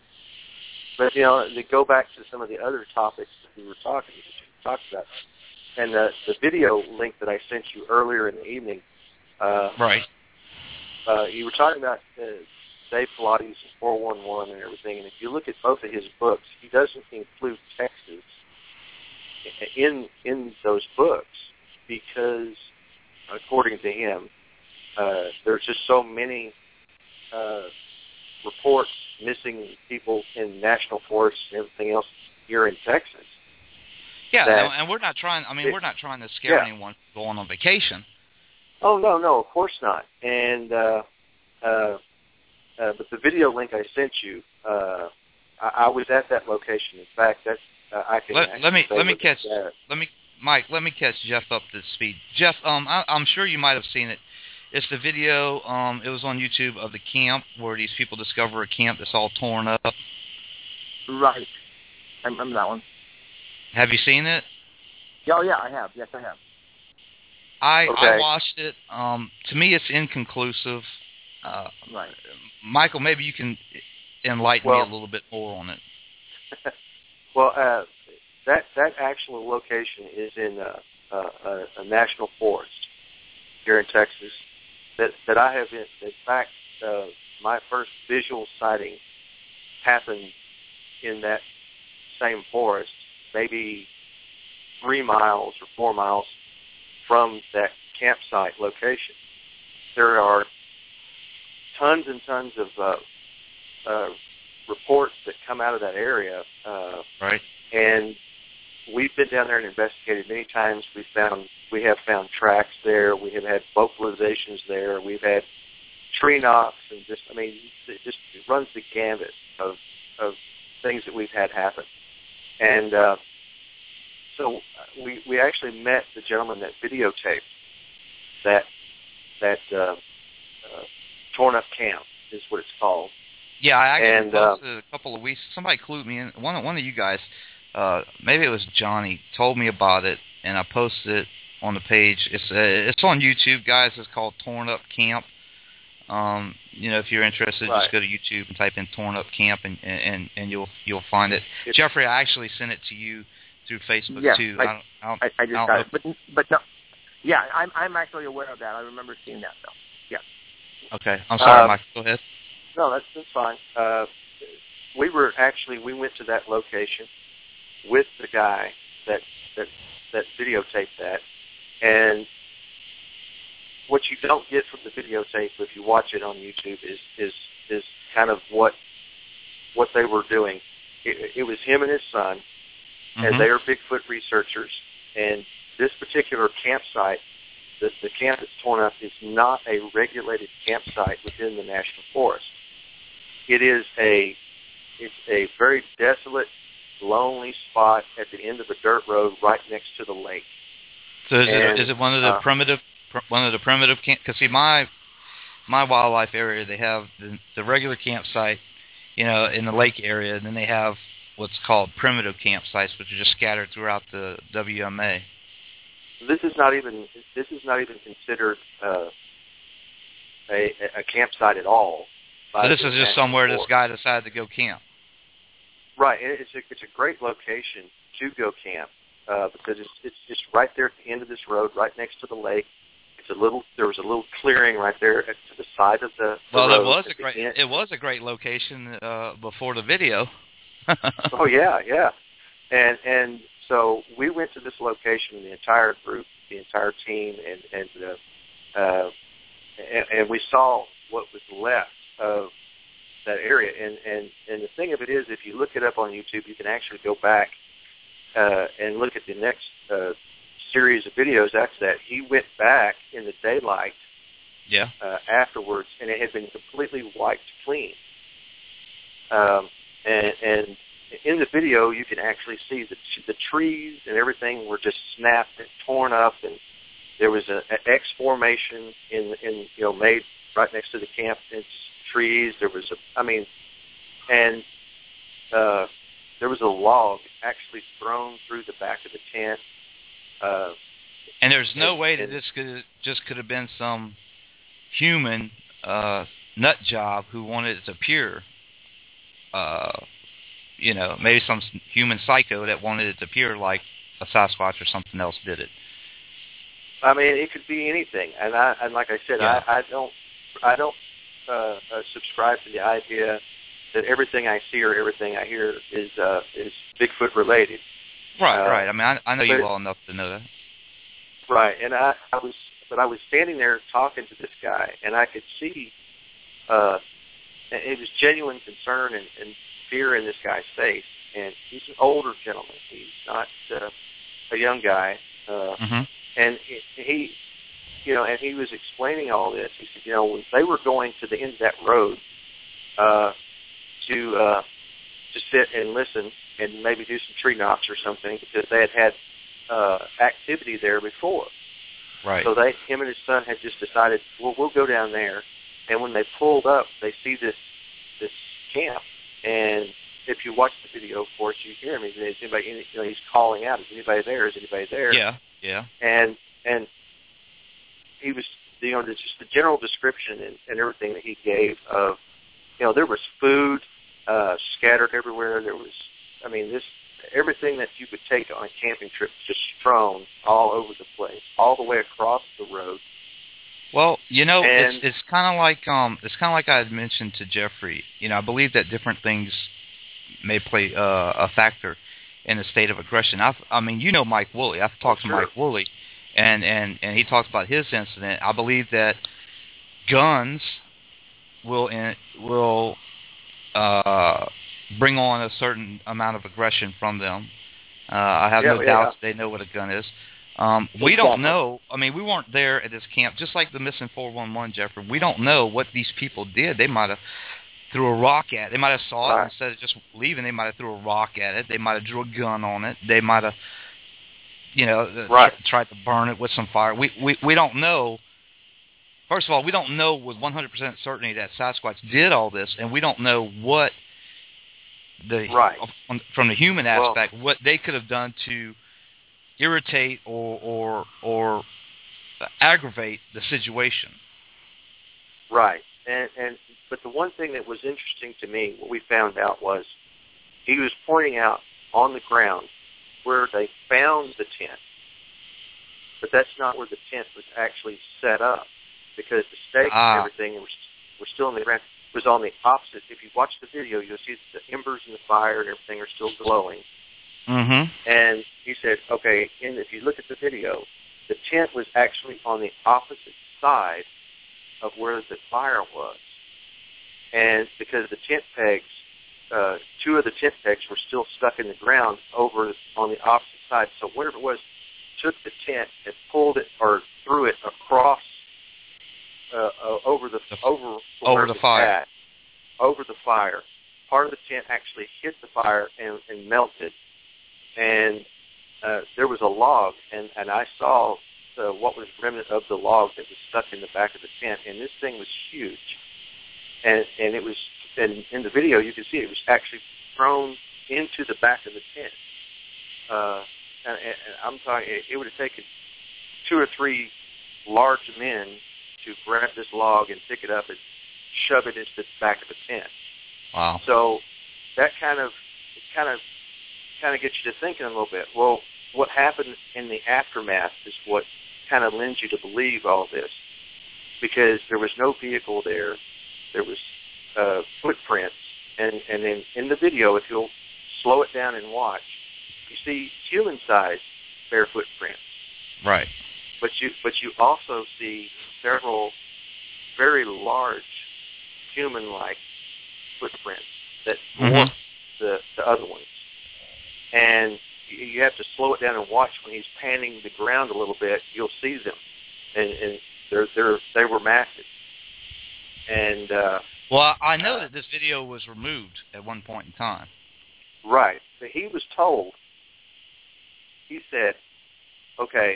Speaker 4: but you know, to go back to some of the other topics that we were talking talked about, and the the video link that I sent you earlier in the evening. Uh,
Speaker 2: Right.
Speaker 4: Uh, you were talking about uh, Dave Pilates and four one one and everything, and if you look at both of his books, he doesn't include Texas in in those books because, according to him, uh, there's just so many uh, reports missing people in national forests and everything else here in Texas.
Speaker 2: Yeah,
Speaker 4: that,
Speaker 2: and we're not trying. I mean,
Speaker 4: it,
Speaker 2: we're not trying to scare
Speaker 4: yeah.
Speaker 2: anyone going on vacation.
Speaker 4: Oh no, no, of course not. And uh, uh, uh, but the video link I sent you, uh, I, I was at that location. In fact, that's uh, I can.
Speaker 2: Let,
Speaker 4: I can
Speaker 2: let me
Speaker 4: say
Speaker 2: let me
Speaker 4: with
Speaker 2: catch
Speaker 4: that.
Speaker 2: let me Mike. Let me catch Jeff up to speed. Jeff, um, I, I'm sure you might have seen it. It's the video. Um, it was on YouTube of the camp where these people discover a camp that's all torn up.
Speaker 3: Right. I remember that one.
Speaker 2: Have you seen it?
Speaker 3: Oh, yeah, I have. Yes, I have.
Speaker 2: I
Speaker 4: Okay.
Speaker 2: I watched it. Um, to me, it's inconclusive. Uh,
Speaker 3: Right.
Speaker 2: Michael, maybe you can enlighten
Speaker 4: Well-
Speaker 2: me a little bit more on it.
Speaker 4: Well, uh, that that actual location is in uh, uh, a, a national forest here in Texas. That that I have in, in fact, uh, my first visual sighting happened in that same forest, maybe three miles or four miles from that campsite location. There are tons and tons of uh, uh, reports that come out of that area, uh,
Speaker 2: Right.
Speaker 4: and we've been down there and investigated many times. We found we have found tracks there. We have had vocalizations there. We've had tree knocks, and just I mean, it just it runs the gambit of of things that we've had happen. And uh, so we we actually met the gentleman that videotaped that that uh, uh, torn up camp is what it's called.
Speaker 2: Yeah, I actually
Speaker 4: And, uh,
Speaker 2: posted a couple of weeks. Somebody clued me in. One one of you guys, uh, maybe it was Johnny, told me about it, and I posted it on the page. It's uh, it's on YouTube, guys. It's called Torn Up Camp. Um, you know, if you're interested,
Speaker 4: Right.
Speaker 2: just go to YouTube and type in Torn Up Camp, and and, and you'll you'll find it.
Speaker 4: It's,
Speaker 2: Jeffrey, I actually sent it to you through Facebook
Speaker 3: Yes,
Speaker 2: too.
Speaker 3: I-
Speaker 2: don't, I, don't,
Speaker 3: I, I just
Speaker 2: I don't
Speaker 3: got
Speaker 2: know
Speaker 3: it. But, but no. Yeah, I'm I'm actually aware of that. I remember seeing that, though. Yeah.
Speaker 2: Okay, I'm sorry,
Speaker 4: Uh,
Speaker 2: Mike. Go ahead.
Speaker 4: No, that's that's fine. Uh, we were actually we went to that location with the guy that that that videotaped that, and what you don't get from the videotape if you watch it on YouTube is is is kind of what what they were doing. It, it was him and his son,
Speaker 2: Mhm.
Speaker 4: and they are Bigfoot researchers. And this particular campsite, the, the camp that's torn up, is not a regulated campsite within the national forest. It is a it's a very desolate, lonely spot at the end of a dirt road right next to the lake.
Speaker 2: So is
Speaker 4: and,
Speaker 2: it is it one of the
Speaker 4: uh,
Speaker 2: primitive pr- one of the primitive camp? Because see, my my wildlife area, they have the, the regular campsite, you know, in the lake area, and then they have what's called primitive campsites, which are just scattered throughout the W M A.
Speaker 4: This is not even this is not even considered uh, a, a campsite at all. by
Speaker 2: So this
Speaker 4: the
Speaker 2: is just
Speaker 4: National
Speaker 2: somewhere this
Speaker 4: Forest.
Speaker 2: guy decided to go camp.
Speaker 4: Right, and it's a it's a great location to go camp uh, because it's it's just right there at the end of this road, right next to the lake. It's a little there was a little clearing right there to the side of the, the
Speaker 5: well,
Speaker 4: road.
Speaker 5: it was a great
Speaker 4: end.
Speaker 5: it was a great location uh, before the video.
Speaker 4: Oh yeah, yeah, and and so we went to this location, the entire group, the entire team, and and uh, uh, and, and we saw what was left of that area. And, and and the thing of it is, if you look it up on YouTube, you can actually go back uh, and look at the next uh, series of videos after that. He went back in the daylight
Speaker 5: yeah.
Speaker 4: uh, afterwards, and it had been completely wiped clean. Um, and, and in the video, you can actually see the the trees and everything were just snapped and torn up, and there was an X formation in in you know made right next to the camp. It's trees. There was a, I mean, and uh, there was a log actually thrown through the back of the tent. Uh,
Speaker 5: and there's no
Speaker 4: and,
Speaker 5: way that
Speaker 4: and,
Speaker 5: this could just could have been some human uh, nut job who wanted it to appear. Uh, you know, maybe some human psycho that wanted it to appear like a Sasquatch or something else did it.
Speaker 4: I mean, it could be anything, and I and like I said,
Speaker 5: yeah.
Speaker 4: I, I don't, I don't uh, uh, subscribe to the idea that everything I see or everything I hear is uh, is Bigfoot related.
Speaker 5: Right,
Speaker 4: uh,
Speaker 5: right. I mean, I, I know you
Speaker 4: but,
Speaker 5: well enough to know that.
Speaker 4: Right, and I, I was, but I was standing there talking to this guy, and I could see, uh, it was genuine concern and, and fear in this guy's face. And he's an older gentleman; he's not uh, a young guy. Uh,
Speaker 5: mm-hmm.
Speaker 4: And he, he, you know, and he was explaining all this. He said, you know, when they were going to the end of that road uh, to uh, to sit and listen and maybe do some tree knocks or something because they had had uh, activity there before.
Speaker 5: Right.
Speaker 4: So they, him and his son had just decided, well, we'll go down there. And when they pulled up, they see this this camp. And if you watch the video, of course, you hear him. Is anybody? You know, he's calling out. Is anybody there? Is anybody there?
Speaker 5: Yeah. Yeah.
Speaker 4: And and he was, you know, just the general description and, and everything that he gave of, you know, there was food uh, scattered everywhere. There was, I mean, this everything that you would take on a camping trip just strewn all over the place, all the way across the road.
Speaker 5: Well, you know,
Speaker 4: and,
Speaker 5: it's it's kind of like um, it's kind of like I had mentioned to Jeffrey. You know, I believe that different things may play uh, a factor in a state of aggression. I've, I mean, you know Mike Woolley. I've talked
Speaker 4: oh,
Speaker 5: to
Speaker 4: sure.
Speaker 5: Mike Woolley, and, and, and he talks about his incident. I believe that guns will in, will uh, bring on a certain amount of aggression from them. Uh, I have
Speaker 4: yeah,
Speaker 5: no
Speaker 4: yeah.
Speaker 5: doubts they know what a gun is. Um, we
Speaker 4: exactly.
Speaker 5: don't know. I mean, we weren't there at this camp, just like the missing four one one, Jeffrey. We don't know what these people did. They might have threw a rock at it. They might have saw
Speaker 4: right.
Speaker 5: it instead of just leaving. They might have threw a rock at it. They might have drew a gun on it. They might have, you know,
Speaker 4: right.
Speaker 5: tr- tried to burn it with some fire. We, we we don't know. First of all, we don't know with one hundred percent certainty that Sasquatch did all this, and we don't know what the
Speaker 4: right.
Speaker 5: from the human
Speaker 4: well,
Speaker 5: aspect what they could have done to irritate or or or aggravate the situation.
Speaker 4: Right, and and. But the one thing that was interesting to me, what we found out was he was pointing out on the ground where they found the tent. But that's not where the tent was actually set up because the stakes
Speaker 5: ah.
Speaker 4: and everything were, were still in the ground. It was on the opposite. If you watch the video, you'll see that the embers and the fire and everything are still glowing.
Speaker 5: Mm-hmm.
Speaker 4: And he said, okay, and if you look at the video, the tent was actually on the opposite side of where the fire was. And because the tent pegs, uh, two of the tent pegs were still stuck in the ground over on the opposite side. So whatever it was, took the tent and pulled it or threw it across uh, uh, over the over
Speaker 5: over the fire.
Speaker 4: At, over the fire. Part of the tent actually hit the fire and, and melted. And uh, there was a log, and, and I saw the, what was remnant of the log that was stuck in the back of the tent. And this thing was huge. And and it was, and in the video you can see it was actually thrown into the back of the tent. Uh, and, and I'm talking, it, it would have taken two or three large men to grab this log and pick it up and shove it into the back of the tent.
Speaker 5: Wow.
Speaker 4: So that kind of, it kind of, kind of gets you to thinking a little bit. Well, what happened in the aftermath is what
Speaker 6: kind of lends you to believe all this, because there was no vehicle there. There was uh, footprints, and, and then in the video, if you'll slow it down and watch, you see human-sized bare footprints.
Speaker 5: Right.
Speaker 6: But you but you also see several very large human-like footprints that dwarf
Speaker 5: Mm-hmm.
Speaker 6: the, the other ones. And you, you have to slow it down and watch when he's panning the ground a little bit. You'll see them, and, and they're they're they were massive. And uh,
Speaker 5: well, I know
Speaker 6: uh,
Speaker 5: that this video was removed at one point in time.
Speaker 6: Right. But he was told. He said, okay.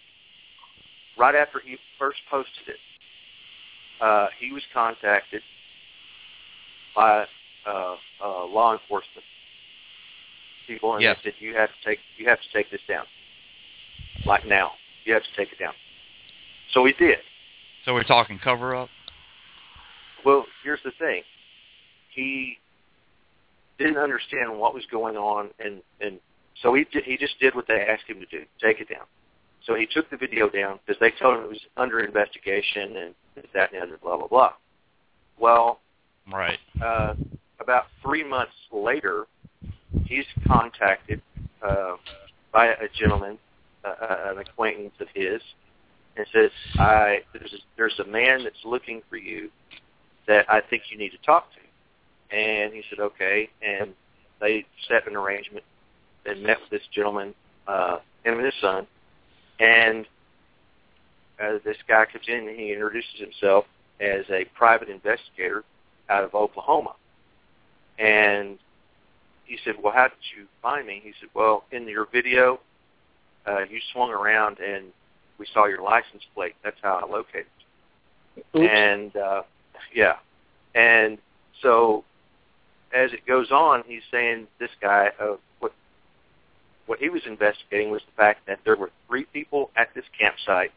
Speaker 6: Right after he first posted it, uh, he was contacted by uh, uh, law enforcement people, and
Speaker 5: yes.
Speaker 6: they said, "You have to take you have to take this down, like now. You have to take it down." So he did.
Speaker 5: So we're talking cover up.
Speaker 6: Well, here's the thing: he didn't understand what was going on, and and so he did, he just did what they asked him to do: take it down. So he took the video down because they told him it was under investigation and this, that, and the other, blah, blah, blah. Well,
Speaker 5: right.
Speaker 6: Uh, about three months later, he's contacted uh, by a gentleman, uh, an acquaintance of his, and says, "I there's a, there's a man that's looking for you that I think you need to talk to." And he said, "Okay." And they set an arrangement and met with this gentleman, uh, him and his son. And uh, this guy comes in and he introduces himself as a private investigator out of Oklahoma. And he said, "Well, how did you find me?" He said, "Well, in your video, uh, you swung around and we saw your license plate. That's how I located you."
Speaker 3: Oops.
Speaker 6: And, uh, yeah. And so as it goes on, he's saying this guy, uh, what What he was investigating was the fact that there were three people at this campsite.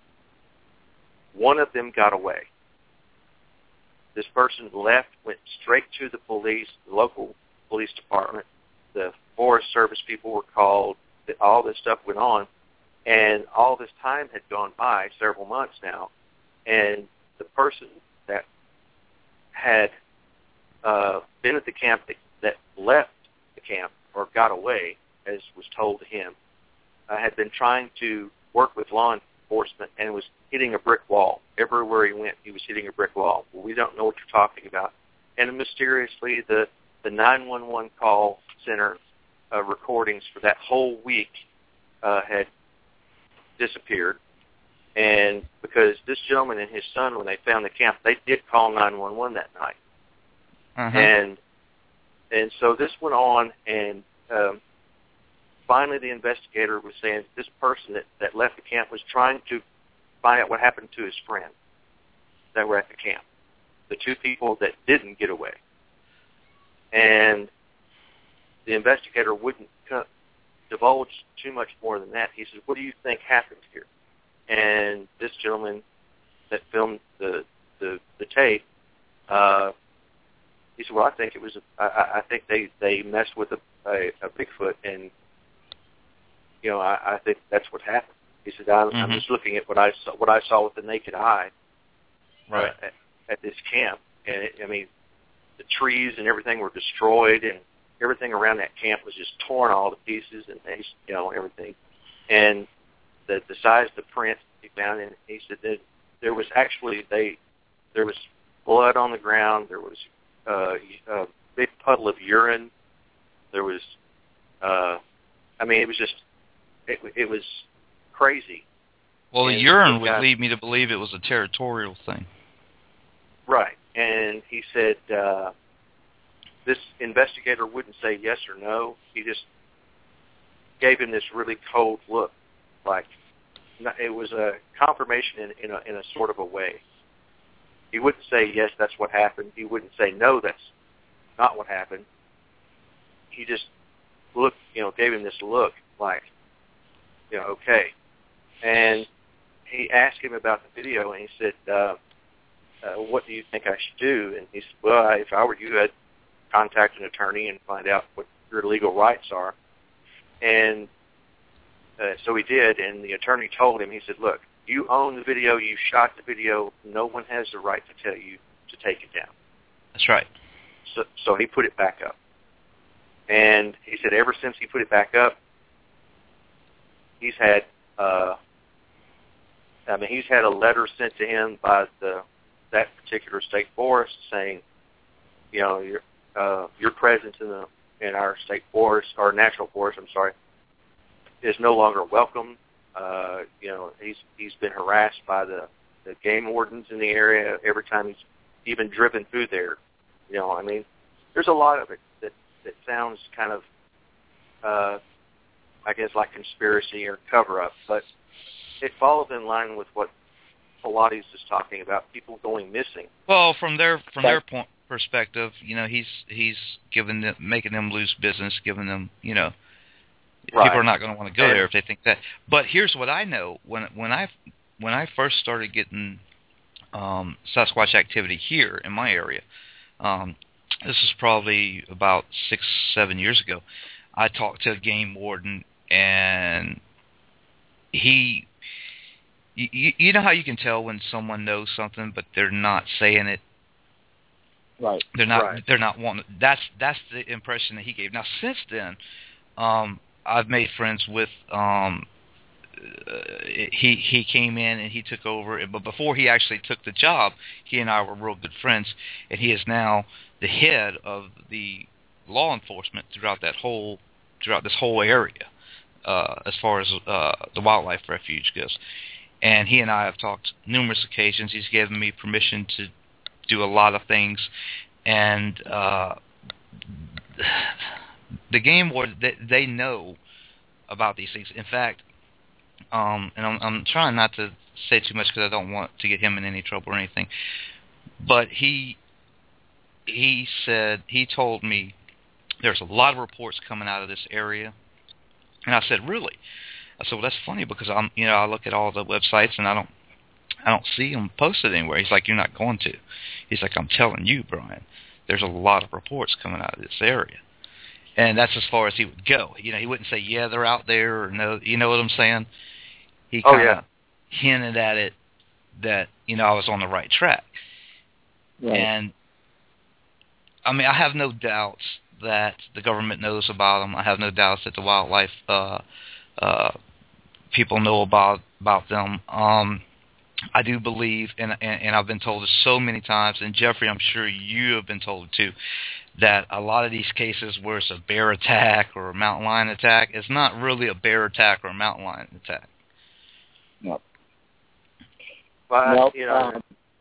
Speaker 6: One of them got away. This person left, went straight to the police, the local police department. The Forest Service people were called. All this stuff went on. And all this time had gone by, several months now. And the person that had uh, been at the camp that, that left the camp or got away, as was told to him, uh, had been trying to work with law enforcement and was hitting a brick wall. Everywhere he went, he was hitting a brick wall. Well, we don't know what you're talking about. And mysteriously, the, the nine one one call center uh, recordings for that whole week uh, had disappeared. And because this gentleman and his son, when they found the camp, they did call nine one one that night.
Speaker 5: Uh-huh.
Speaker 6: And and so this went on, and um, finally the investigator was saying this person that, that left the camp was trying to find out what happened to his friends that were at the camp, the two people that didn't get away. And the investigator wouldn't co- divulge too much more than that. He said, "What do you think happened here?" And this gentleman that filmed the the, the tape, uh, he said, "Well, I think it was. A, I, I think they, they messed with a, a, a Bigfoot, and you know, I, I think that's what happened." He said, I'm,
Speaker 5: mm-hmm.
Speaker 6: "I'm just looking at what I saw, what I saw with the naked eye,
Speaker 5: right,
Speaker 6: uh, at, at this camp, and it, I mean, the trees and everything were destroyed, and everything around that camp was just torn all to pieces, and they, you know, everything, and the the size of the print he found, and he said that there was actually they there was blood on the ground, there was uh, a big puddle of urine, there was, uh, I mean, it was just it, it was crazy.
Speaker 5: Well, the
Speaker 6: and
Speaker 5: urine
Speaker 6: the
Speaker 5: would
Speaker 6: guy,
Speaker 5: lead me to believe it was a territorial thing.
Speaker 6: Right. And he said uh, this investigator wouldn't say yes or no. He just gave him this really cold look, like it was a confirmation in, in, a, in a sort of a way. He wouldn't say, yes, that's what happened. He wouldn't say, no, that's not what happened. He just looked, you know, gave him this look like, you know, okay. And he asked him about the video, and he said, uh, uh, what do you think I should do? And he said, well, if I were you, I'd contact an attorney and find out what your legal rights are. And uh, so he did, and the attorney told him, he said, look, You own the video. You shot the video. No one has the right to tell you to take it down.
Speaker 5: That's right.
Speaker 6: So, so he put it back up. And he said ever since he put it back up, he's had, uh, I mean, he's had a letter sent to him by the that particular state forest saying, you know, your uh, your presence in the in our state forest or national forest, I'm sorry, is no longer welcome. Uh, you know, he's he's been harassed by the, the game wardens in the area every time he's even driven through there. You know, I mean, there's a lot of it that, that sounds kind of, uh, I guess, like conspiracy or cover-up, but it follows in line with what Pilates is talking about, people going missing.
Speaker 5: Well, from their from their point perspective, you know, he's he's giving them, making them lose business, giving them, you know,
Speaker 6: right.
Speaker 5: people are not going to want to go
Speaker 6: and,
Speaker 5: there if they think that. But here's what I know: when when I when I first started getting um, Sasquatch activity here in my area, um, this is probably about six seven years ago. I talked to a game warden, and he. You, you know how you can tell when someone knows something, but they're not saying it.
Speaker 3: Right.
Speaker 5: They're not.
Speaker 6: Right.
Speaker 5: They're not wanting. That's that's the impression that he gave. Now, since then, um, I've made friends with. Um, uh, he he came in and he took over, but before he actually took the job, he and I were real good friends, and he is now the head of the law enforcement throughout that whole throughout this whole area, uh, as far as uh, the wildlife refuge goes. And he and I have talked numerous occasions. He's given me permission to do a lot of things. And uh, the game ward, they, they know about these things. In fact, um, and I'm, I'm trying not to say too much because I don't want to get him in any trouble or anything. But he he said, he told me there's a lot of reports coming out of this area. And I said, really? I said, well, that's funny because I'm, you know, I look at all the websites and I don't, I don't see them posted anywhere. He's like, you're not going to. He's like, I'm telling you, Brian, there's a lot of reports coming out of this area, and that's as far as he would go. You know, he wouldn't say, yeah, they're out there, or no, you know what I'm saying? He
Speaker 6: Oh,
Speaker 5: kind of
Speaker 6: yeah.
Speaker 5: hinted at it that, you know, I was on the right track.
Speaker 3: Right.
Speaker 5: And I mean, I have no doubts that the government knows about them. I have no doubts that the wildlife uh, uh, people know about about them. Um, I do believe, and, and and I've been told this so many times, and Jeffrey, I'm sure you have been told too, that a lot of these cases where it's a bear attack or a mountain lion attack, it's not really a bear attack or a mountain lion attack.
Speaker 3: Nope.
Speaker 6: But,
Speaker 3: nope.
Speaker 6: you know,
Speaker 3: um,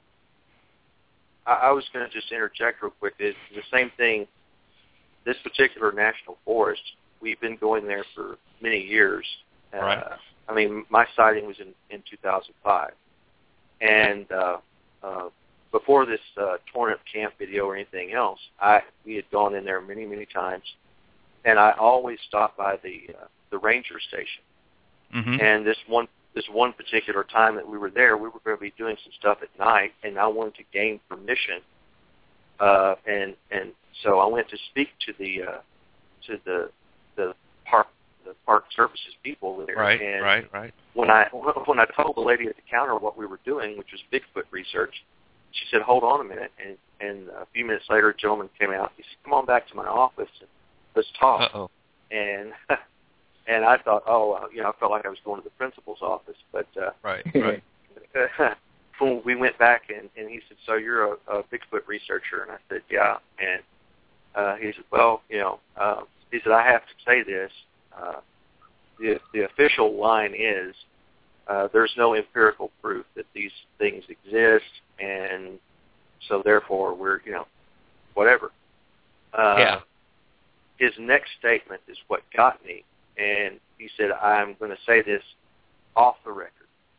Speaker 6: I, I was going to just interject real quick. It's the same thing. This particular national forest, we've been going there for many years.
Speaker 5: Right.
Speaker 6: Uh, I mean, my sighting was in, in two thousand five. And uh, uh, before this uh, torn up camp video or anything else, I we had gone in there many, many times. And I always stopped by the uh, the ranger station.
Speaker 5: Mm-hmm.
Speaker 6: And this one this one particular time that we were there, we were going to be doing some stuff at night, and I wanted to gain permission. Uh, and and so I went to speak to the uh, to the the park the park services people there.
Speaker 5: Right,
Speaker 6: and
Speaker 5: right, right.
Speaker 6: When I when I told the lady at the counter what we were doing, which was Bigfoot research, she said, "Hold on a minute." And and a few minutes later, a gentleman came out. He said, "Come on back to my office and let's talk."
Speaker 5: Uh-oh.
Speaker 6: And and I thought, oh, you know, I felt like I was going to the principal's office, but uh,
Speaker 5: Right, right.
Speaker 6: when we went back, and, and he said, "So you're a, a Bigfoot researcher?" And I said, "Yeah." And uh, he said, "Well, you know," uh, he said, "I have to say this. Uh, the the official line is uh, there's no empirical proof that these things exist, and so therefore we're, you know, whatever." Uh,
Speaker 5: Yeah.
Speaker 6: His next statement is what got me, and he said, "I'm going to say this off the record.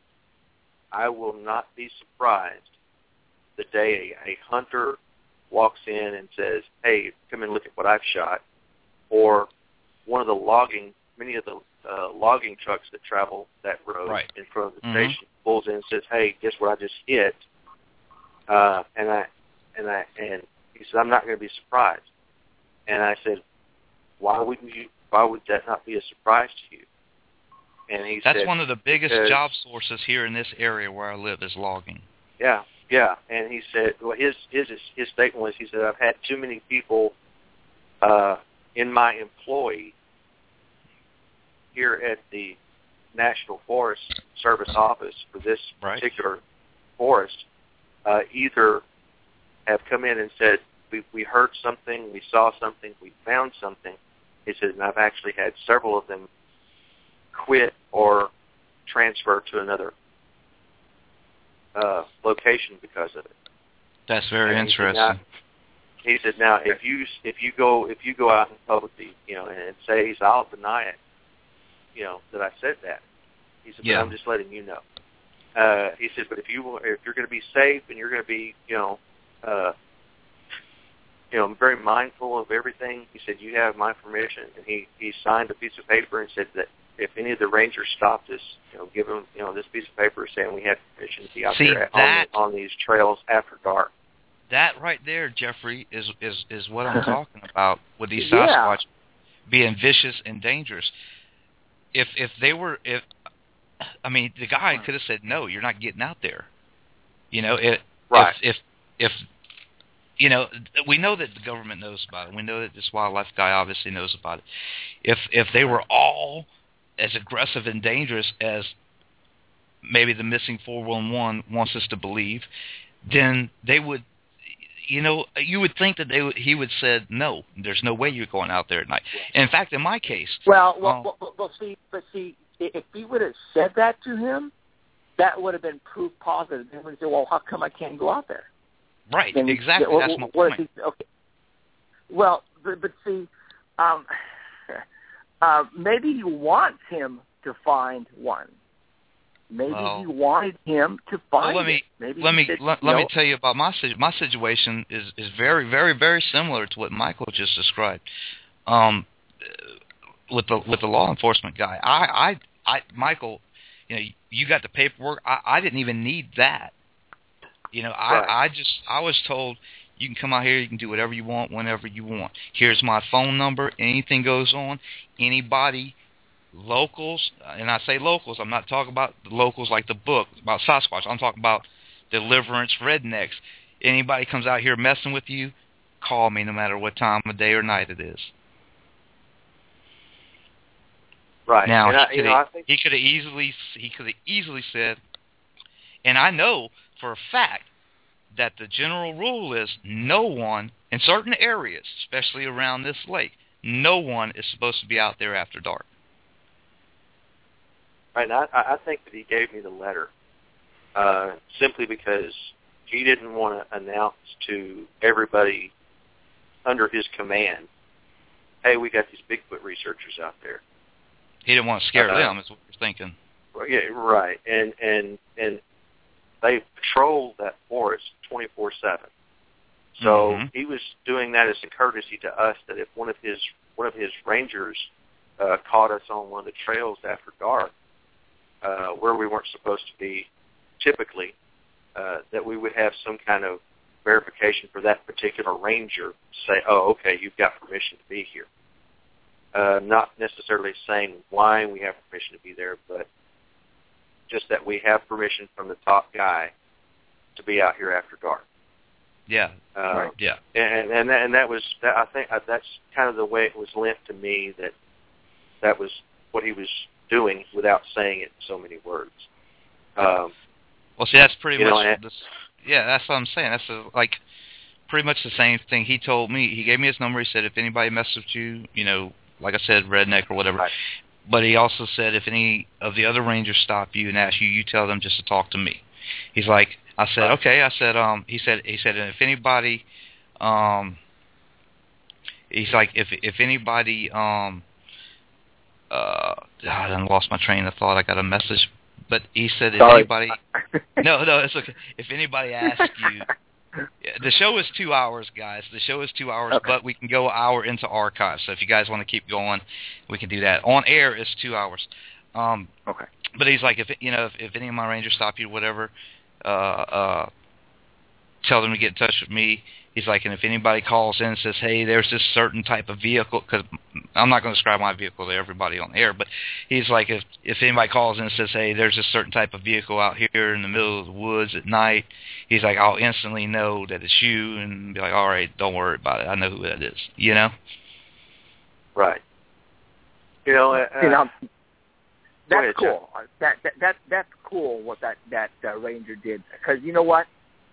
Speaker 6: I will not be surprised the day a, a hunter walks in and says, 'Hey, come and look at what I've shot,' or one of the logging, many of the uh, logging trucks that travel that road
Speaker 5: Right.
Speaker 6: in front of the
Speaker 5: Mm-hmm.
Speaker 6: station pulls in and says, 'Hey, guess what I just hit?' Uh, and I and I and he said, 'I'm not going to be surprised.' And I said, 'Why wouldn't you? Why would that not be a surprise to you?' And he
Speaker 2: That's
Speaker 6: said,
Speaker 2: one of the biggest
Speaker 6: because,
Speaker 2: job sources here in this area where I live is logging.
Speaker 6: Yeah, yeah. And he said, well, his his his statement was, he said, I've had too many people uh, in my employ here at the National Forest Service office for this
Speaker 2: right.
Speaker 6: particular forest, uh, either have come in and said, we, we heard something, we saw something, we found something. He said, and I've actually had several of them quit or transfer to another uh, location because of it.
Speaker 2: That's very
Speaker 6: and
Speaker 2: interesting.
Speaker 6: He said, now, he said, now if you if you go if you go out in publicly, you know, and say, he said, I'll deny it, you know, that I said that. He said,
Speaker 2: yeah.
Speaker 6: but I'm just letting you know. Uh, he said, but if you if you're going to be safe and you're going to be, you know, uh, you know, very mindful of everything, he said, you have my permission. And he he signed a piece of paper and said that if any of the rangers stopped us, you know, give them, you know, this piece of paper saying we had permission to be out
Speaker 2: See,
Speaker 6: there
Speaker 2: that,
Speaker 6: on, the, on these trails after dark.
Speaker 2: That right there, Jeffrey, is is is what I'm talking about with these
Speaker 3: Yeah.
Speaker 2: Sasquatch being vicious and dangerous. If if they were, if I mean, the guy could have said, no, you're not getting out there. You know, it,
Speaker 6: right.
Speaker 2: if, if if you know, we know that the government knows about it. We know that this wildlife guy obviously knows about it. If if they were all as aggressive and dangerous as maybe the missing four one one wants us to believe, then they would, you know, you would think that they would, he would said, no, there's no way you're going out there at night. And in fact, in my case,
Speaker 3: well, well,
Speaker 2: um,
Speaker 3: well, well, well, see, but see, if he would have said that to him, that would have been proof positive. Then we say, well, how come I can't go out there?
Speaker 2: right,
Speaker 3: Then
Speaker 2: exactly.
Speaker 3: yeah,
Speaker 2: That's
Speaker 3: what,
Speaker 2: my
Speaker 3: what
Speaker 2: point.
Speaker 3: He, okay. Well, but, but see, um, uh, maybe he wants him to find one. Maybe
Speaker 2: Well,
Speaker 3: he wanted him to find
Speaker 2: well, let me
Speaker 3: it. Maybe
Speaker 2: let me
Speaker 3: said,
Speaker 2: let,
Speaker 3: no.
Speaker 2: let me tell you about my my situation is is very very very similar to what Michael just described. Um, with the with the law enforcement guy, I I, I Michael, you know, you got the paperwork. I, I didn't even need that. You know, I
Speaker 6: Right.
Speaker 2: I just I was told you can come out here, you can do whatever you want, whenever you want. Here's my phone number. Anything goes on, anybody. Locals, and I say locals, I'm not talking about the locals like the book, about Sasquatch. I'm talking about deliverance rednecks. Anybody comes out here messing with you, call me no matter what time of day or night it is.
Speaker 6: Right.
Speaker 2: Now,
Speaker 6: and I,
Speaker 2: he
Speaker 6: you
Speaker 2: could
Speaker 6: know, I
Speaker 2: have
Speaker 6: think
Speaker 2: he could have easily he could have easily said, and I know for a fact that the general rule is no one in certain areas, especially around this lake, no one is supposed to be out there after dark.
Speaker 6: Right, and I, I think that he gave me the letter uh, simply because he didn't want to announce to everybody under his command, hey, we got these Bigfoot researchers out there.
Speaker 2: He didn't want to scare
Speaker 6: uh,
Speaker 2: them, is what you're thinking.
Speaker 6: Well, yeah, right, and and and they patrol that forest twenty-four seven. So
Speaker 2: Mm-hmm.
Speaker 6: he was doing that as a courtesy to us, that if one of his one of his rangers uh, caught us on one of the trails after dark, Uh, where we weren't supposed to be typically, uh, that we would have some kind of verification for that particular ranger to say, oh, okay, you've got permission to be here. Uh, not necessarily saying why we have permission to be there, but just that we have permission from the top guy to be out here after dark.
Speaker 2: Yeah,
Speaker 6: Uh,
Speaker 2: right. Yeah.
Speaker 6: And and that, and that was, that, I think uh, that's kind of the way it was lent to me, that that was what he was doing without saying it in so many words. Um,
Speaker 2: Well, see, that's pretty
Speaker 6: you know,
Speaker 2: much
Speaker 6: and-
Speaker 2: the, yeah, that's what I'm saying. That's a, like pretty much the same thing he told me. He gave me his number. He said, if anybody messes with you, you know, like I said, redneck or whatever.
Speaker 6: Right.
Speaker 2: But he also said, if any of the other rangers stop you and ask you, you tell them just to talk to me. He's like, I said, okay. I said, um, he said, he said, and if anybody, um, he's like, if if anybody, um, uh, I done lost my train of thought. I got a message, but he said, if
Speaker 3: Sorry.
Speaker 2: anybody, no, no, it's okay. If anybody asks you, yeah, the show is two hours, guys. The show is two hours,
Speaker 3: Okay.
Speaker 2: but we can go an hour into archives. So if you guys want to keep going, we can do that. On air is two hours. Um,
Speaker 3: Okay.
Speaker 2: But he's like, if you know, if, if any of my rangers stop you, whatever, uh, uh, tell them to get in touch with me.
Speaker 5: He's like, and if anybody calls in and says, hey, there's this certain type of vehicle, because I'm not going to describe my vehicle to everybody on air, but he's like, if if anybody calls in and says, hey, there's this certain type of vehicle out here in the middle of the woods at night, he's like, I'll instantly know that it's you and be like, all right, don't worry about it. I know who that is, you know?
Speaker 6: Right. You know, uh,
Speaker 3: you know that's
Speaker 6: ahead,
Speaker 3: cool. That, that that that's cool what that that uh, ranger did, because you know what?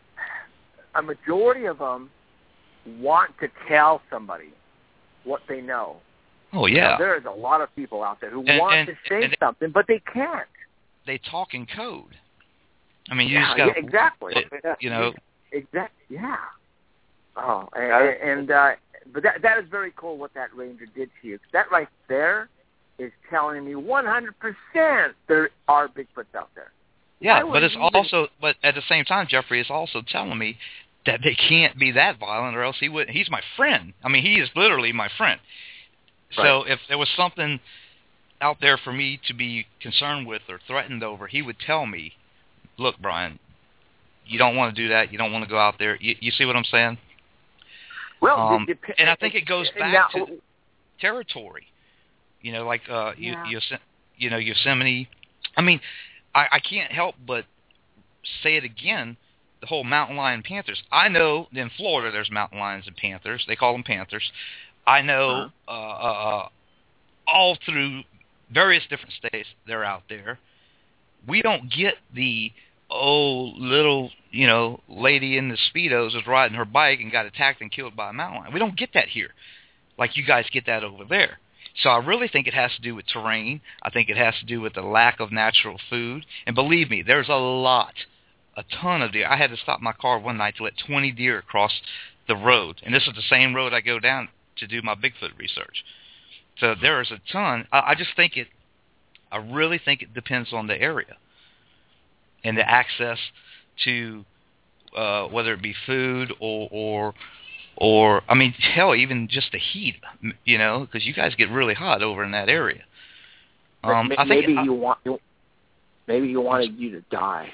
Speaker 3: A majority of them want to tell somebody what they know.
Speaker 5: Oh, yeah.
Speaker 3: Now, there is a lot of people out there who
Speaker 5: and,
Speaker 3: want
Speaker 5: and,
Speaker 3: to say
Speaker 5: and
Speaker 3: something, but they can't.
Speaker 5: They talk in code. I mean, you
Speaker 3: yeah,
Speaker 5: just got
Speaker 3: yeah, exactly.
Speaker 5: It, you know.
Speaker 3: Exactly. Yeah. Oh, and, and uh, but that that is very cool what that ranger did to you. That right there is telling me one hundred percent there are Bigfoots out there.
Speaker 5: Yeah, but it's also, but at the same time, Jeffrey is also telling me that they can't be that violent, or else he would. He's my friend. I mean, he is literally my friend. Right. So if there was something out there for me to be concerned with or threatened over, he would tell me, "Look, Brian, you don't want to do that. You don't want to go out there." You, you see what I'm saying?
Speaker 3: Well,
Speaker 5: um,
Speaker 3: it dep-
Speaker 5: and I think it goes back
Speaker 3: now,
Speaker 5: to territory. You know, like uh,
Speaker 3: yeah.
Speaker 5: you, you know, Yosemite. I mean. I, I can't help but say it again, the whole mountain lion panthers. I know in Florida there's mountain lions and panthers. They call them panthers. I know uh, uh, all through various different states they're out there. We don't get the, oh, little, you know, lady in the Speedos is riding her bike and got attacked and killed by a mountain lion. We don't get that here like you guys get that over there. So I really think it has to do with terrain. I think it has to do with the lack of natural food. And believe me, there's a lot, a ton of deer. I had to stop my car one night to let twenty deer cross the road. And this is the same road I go down to do my Bigfoot research. So there is a ton. I, I just think it, I really think it depends on the area and the access to uh, whether it be food or, or Or, I mean, hell, even just the heat, you know, because you guys get really hot over in that area. Um,
Speaker 3: maybe
Speaker 5: I think
Speaker 3: maybe
Speaker 5: it,
Speaker 3: you want, maybe you wanted you to die.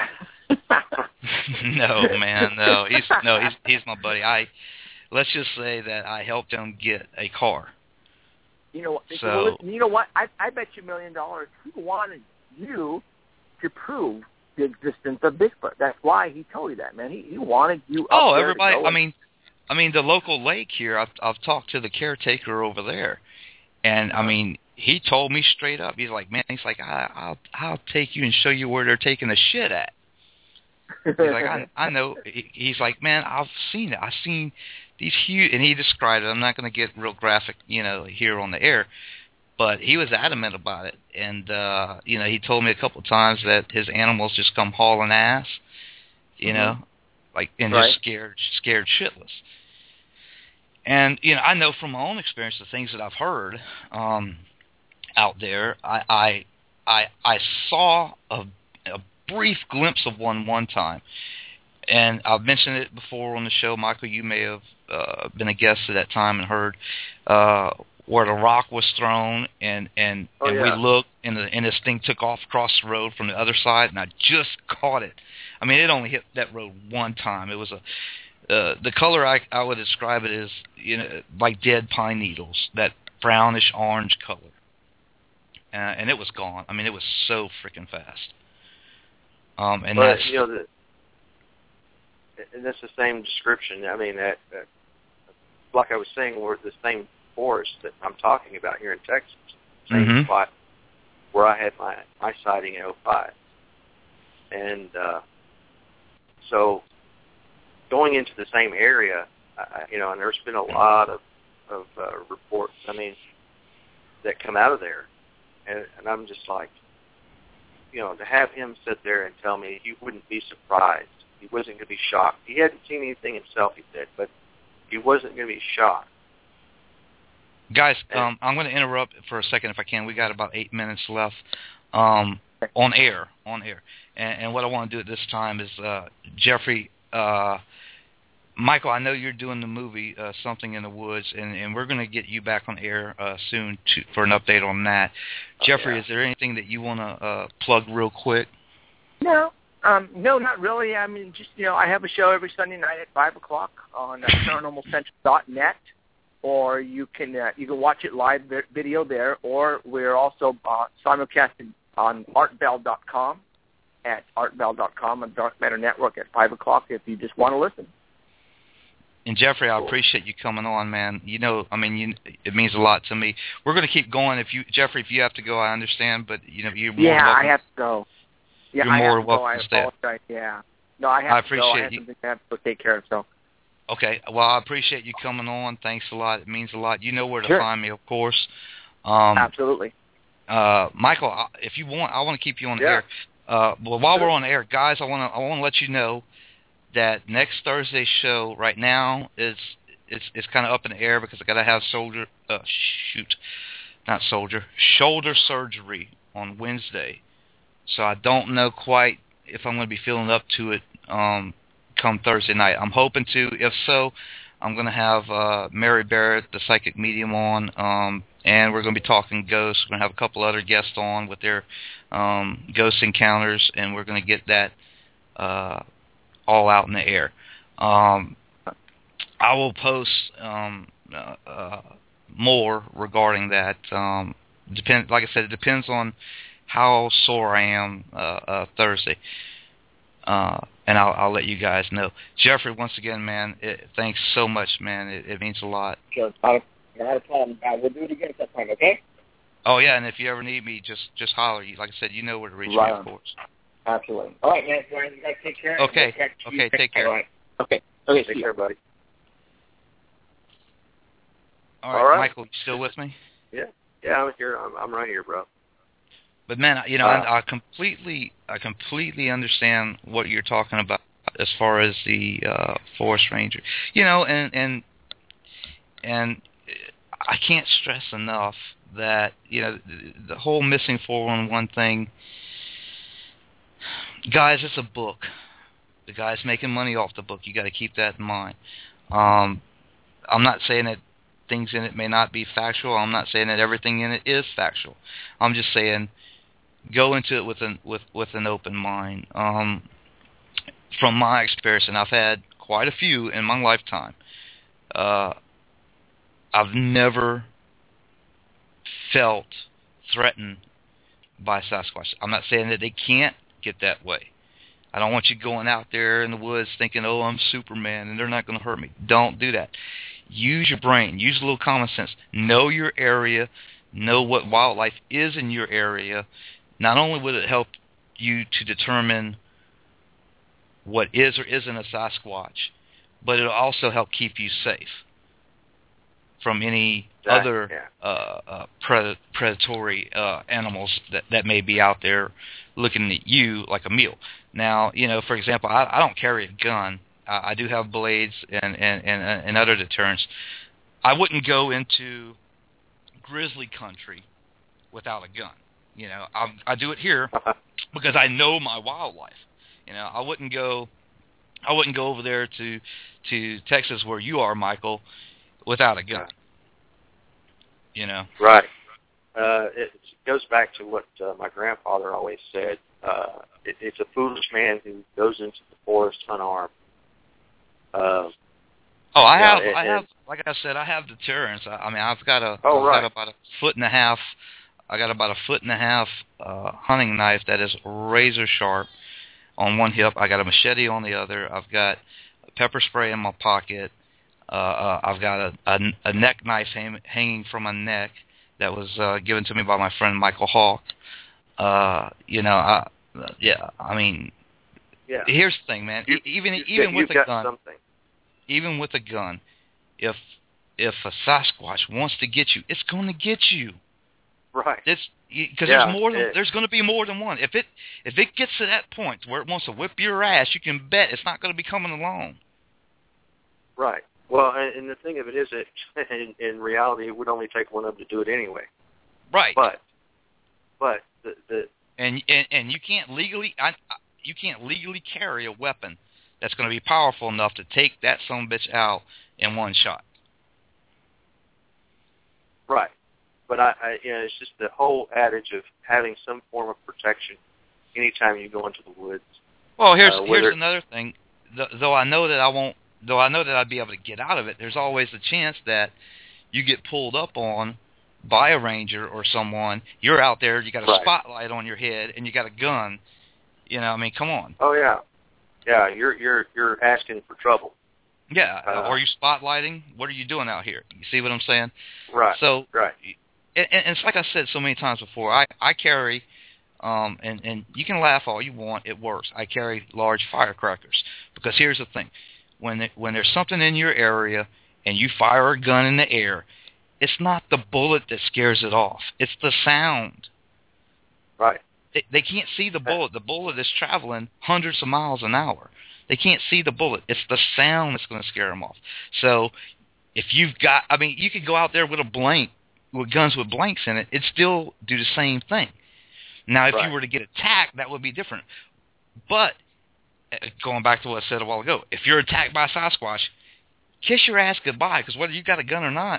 Speaker 5: no, man, no. He's no, he's he's my buddy. I let's just say that I helped him get a car.
Speaker 3: You know,
Speaker 5: so
Speaker 3: well, you know what? I I bet you a million dollars he wanted you to prove the existence of Bigfoot. That's why he told you that, man. He he wanted you. Up
Speaker 5: oh,
Speaker 3: there
Speaker 5: everybody.
Speaker 3: To go
Speaker 5: I
Speaker 3: and,
Speaker 5: mean. I mean, the local lake here, I've, I've talked to the caretaker over there, and, I mean, he told me straight up, he's like, man, he's like, I, I'll I'll take you and show you where they're taking the shit at. He's like, I, I know. He's like, man, I've seen it. I've seen these huge, and he described it. I'm not going to get real graphic, you know, here on the air, but he was adamant about it. And, uh, you know, he told me a couple of times that his animals just come hauling ass, you mm-hmm. know. Like and
Speaker 3: right.
Speaker 5: just scared, scared shitless. And you know, I know from my own experience the things that I've heard um, out there. I, I, I, I saw a, a brief glimpse of one one time, and I've mentioned it before on the show. Michael, you may have uh, been a guest at that time and heard uh, where the rock was thrown, and and,
Speaker 3: oh,
Speaker 5: and
Speaker 3: yeah.
Speaker 5: we looked, and, the, and this thing took off across the road from the other side, and I just caught it. I mean, it only hit that road one time. It was a uh, the color I I would describe it as, you know, like dead pine needles, that brownish orange color, uh, and it was gone. I mean, it was so freaking fast. Um, and
Speaker 6: but,
Speaker 5: that's
Speaker 6: you know, the, and that's the same description. I mean, that, that like I was saying, we're the same forest that I'm talking about here in Texas, same
Speaker 5: mm-hmm.
Speaker 6: spot where I had my my sighting in oh five, and. uh So going into the same area, uh, you know, and there's been a lot of, of uh, reports, I mean, that come out of there. And, and I'm just like, you know, to have him sit there and tell me he wouldn't be surprised. He wasn't going to be shocked. He hadn't seen anything himself, he said, but he wasn't going to be shocked.
Speaker 5: Guys, um, I'm going to interrupt for a second if I can. We got about eight minutes left. Um, on air, on air. And, and what I want to do at this time is, uh, Jeffrey, uh, Michael, I know you're doing the movie uh, Something in the Woods, and, and we're going to get you back on air uh, soon to, for an update on that.
Speaker 6: Oh,
Speaker 5: Jeffrey,
Speaker 6: yeah.
Speaker 5: is there anything that you want to uh, plug real quick?
Speaker 3: No, Um, no, not really. I mean, just, you know, I have a show every Sunday night at five o'clock on uh, paranormal central dot net, or you can uh, you can watch it live vi- video there, or we're also uh, simulcasted on art bell dot com, at art bell dot com on Dark Matter Network at five o'clock if you just want to listen.
Speaker 5: And Jeffrey, I appreciate you coming on, man. You know, I mean, you, it means a lot to me. We're going to keep going. If you, Jeffrey, if you have to go, I understand. But you know, you're more
Speaker 3: yeah,
Speaker 5: welcome.
Speaker 3: I have to go. Yeah,
Speaker 5: you're
Speaker 3: I
Speaker 5: more
Speaker 3: have to
Speaker 5: welcome
Speaker 3: go. I
Speaker 5: to stay.
Speaker 3: apologize. Yeah, no, I have
Speaker 5: I
Speaker 3: to go. I
Speaker 5: appreciate
Speaker 3: have
Speaker 5: you.
Speaker 3: something I have to take care of. So.
Speaker 5: Okay. Well, I appreciate you coming on. Thanks a lot. It means a lot. You know where to
Speaker 3: Sure.
Speaker 5: find me, of course. Um,
Speaker 3: Absolutely.
Speaker 5: Uh, Michael, if you want, I want to keep you on the
Speaker 6: Yeah.
Speaker 5: air. Uh, well, while
Speaker 6: Sure.
Speaker 5: we're on the air, guys, I want to I want to let you know that next Thursday's show right now is it's it's kind of up in the air because I got to have soldier uh, shoot, not soldier shoulder surgery on Wednesday, so I don't know quite if I'm going to be feeling up to it um, come Thursday night. I'm hoping to. If so, I'm going to have uh, Mary Barrett, the psychic medium, on, um, and we're going to be talking ghosts. We're going to have a couple other guests on with their um, ghost encounters, and we're going to get that uh, all out in the air. Um, I will post um, uh, uh, more regarding that. Um, depend, like I said, it depends on how sore I am uh, uh, Thursday. Uh, and I'll, I'll let you guys know. Jeffrey, once again, man, it, thanks so much, man. It, it means a lot.
Speaker 3: Sure. Not a, not a problem. Uh, we'll do it again at that time, okay?
Speaker 5: Oh, yeah, and if you ever need me, just just holler. Like I said, you know where to reach
Speaker 3: Right
Speaker 5: me,
Speaker 3: on.
Speaker 5: of course.
Speaker 3: Absolutely. All right, man. Brian, you guys take care.
Speaker 5: Okay.
Speaker 3: We'll catch you
Speaker 5: Okay,
Speaker 3: next
Speaker 5: take
Speaker 3: time.
Speaker 5: care.
Speaker 3: All right. Okay. Okay,
Speaker 6: Take
Speaker 3: see
Speaker 6: care,
Speaker 3: you.
Speaker 6: buddy.
Speaker 5: All right,
Speaker 6: All right.
Speaker 5: Michael, you still with me?
Speaker 6: Yeah, yeah, I'm here. I'm, I'm right here, bro.
Speaker 5: But man, you know,
Speaker 6: Uh,
Speaker 5: I, I completely, I completely understand what you're talking about as far as the uh, forest ranger. You know, and and and I can't stress enough that you know the, the whole missing four one one thing. Guys, it's a book. The guy's making money off the book. You got to keep that in mind. Um, I'm not saying that things in it may not be factual. I'm not saying that everything in it is factual. I'm just saying go into it with an with with an open mind. Um, from my experience, and I've had quite a few in my lifetime, uh, I've never felt threatened by Sasquatch. I'm not saying that they can't get that way. I don't want you going out there in the woods thinking, oh, I'm Superman and they're not going to hurt me. Don't do that. Use your brain. Use a little common sense. Know your area. Know what wildlife is in your area. Not only will it help you to determine what is or isn't a Sasquatch, but it'll also help keep you safe from any
Speaker 6: Exactly,
Speaker 5: other
Speaker 6: yeah.
Speaker 5: uh, uh, pred- predatory uh, animals that, that may be out there looking at you like a meal. Now, you know, for example, I, I don't carry a gun. I, I do have blades and, and, and, and other deterrents. I wouldn't go into grizzly country without a gun. You know, I, I do it here because I know my wildlife. You know, I wouldn't go, I wouldn't go over there to, to Texas where you are, Michael, without a gun. You know.
Speaker 6: Right. Uh, it goes back to what uh, my grandfather always said. Uh, it, it's a foolish man who goes into the forest unarmed. Uh,
Speaker 5: oh, I
Speaker 6: yeah,
Speaker 5: have,
Speaker 6: it,
Speaker 5: I have, like I said, I have deterrents. I, I mean, I've got a,
Speaker 6: Oh,
Speaker 5: I've
Speaker 6: right.
Speaker 5: got about a foot and a half. I got about a foot and a half uh, hunting knife that is razor sharp on one hip. I got a machete on the other. I've got pepper spray in my pocket. Uh, uh, I've got a, a, a neck knife hang, hanging from my neck that was uh, given to me by my friend Michael Hawk. Uh, you know, I, yeah, I mean,
Speaker 6: yeah.
Speaker 5: here's the thing, man.
Speaker 6: You,
Speaker 5: even
Speaker 6: you've
Speaker 5: even
Speaker 6: got,
Speaker 5: with
Speaker 6: you've
Speaker 5: a
Speaker 6: got
Speaker 5: gun,
Speaker 6: something.
Speaker 5: even with a gun, if if a Sasquatch wants to get you, it's going to get you.
Speaker 6: Right.
Speaker 5: It's because
Speaker 6: Yeah,
Speaker 5: there's more than
Speaker 6: it,
Speaker 5: there's going to be more than one. If it if it gets to that point where it wants to whip your ass, you can bet it's not going to be coming along.
Speaker 6: Right. Well, and, and the thing of it is that in, in reality, it would only take one of them to do it anyway.
Speaker 5: Right.
Speaker 6: But, but the the
Speaker 5: and and, and you can't legally I, you can't legally carry a weapon that's going to be powerful enough to take that son of a bitch out in one shot.
Speaker 6: right. But I, I, you know, it's just the whole adage of having some form of protection anytime you go into the woods.
Speaker 5: Well, here's
Speaker 6: uh,
Speaker 5: here's
Speaker 6: whether,
Speaker 5: another thing. Th- though I know that I won't, though I know that I'd be able to get out of it. There's always a chance that you get pulled up on by a ranger or someone. You're out there, you got a
Speaker 6: Right.
Speaker 5: spotlight on your head, and you got a gun. You know, I mean, come on.
Speaker 6: Oh yeah, yeah. You're you're you're asking for trouble.
Speaker 5: Yeah.
Speaker 6: Uh,
Speaker 5: are you spotlighting? What are you doing out here? You see what I'm saying?
Speaker 6: Right.
Speaker 5: So,
Speaker 6: right.
Speaker 5: and, and it's like I said so many times before. I I carry. Um, and, and you can laugh all you want, it works. I carry large firecrackers because here's the thing. When it, when there's something in your area and you fire a gun in the air, it's not the bullet that scares it off. It's the sound.
Speaker 6: Right.
Speaker 5: They, they can't see the bullet. The bullet is traveling hundreds of miles an hour. They can't see the bullet. It's the sound that's going to scare them off. So if you've got, I mean, you could go out there with a blank, with guns with blanks in it, it'd still do the same thing. Now, if
Speaker 6: Right.
Speaker 5: you were to get attacked, that would be different. But, going back to what I said a while ago, if you're attacked by a Sasquatch, kiss your ass goodbye, because whether you've got a gun or not,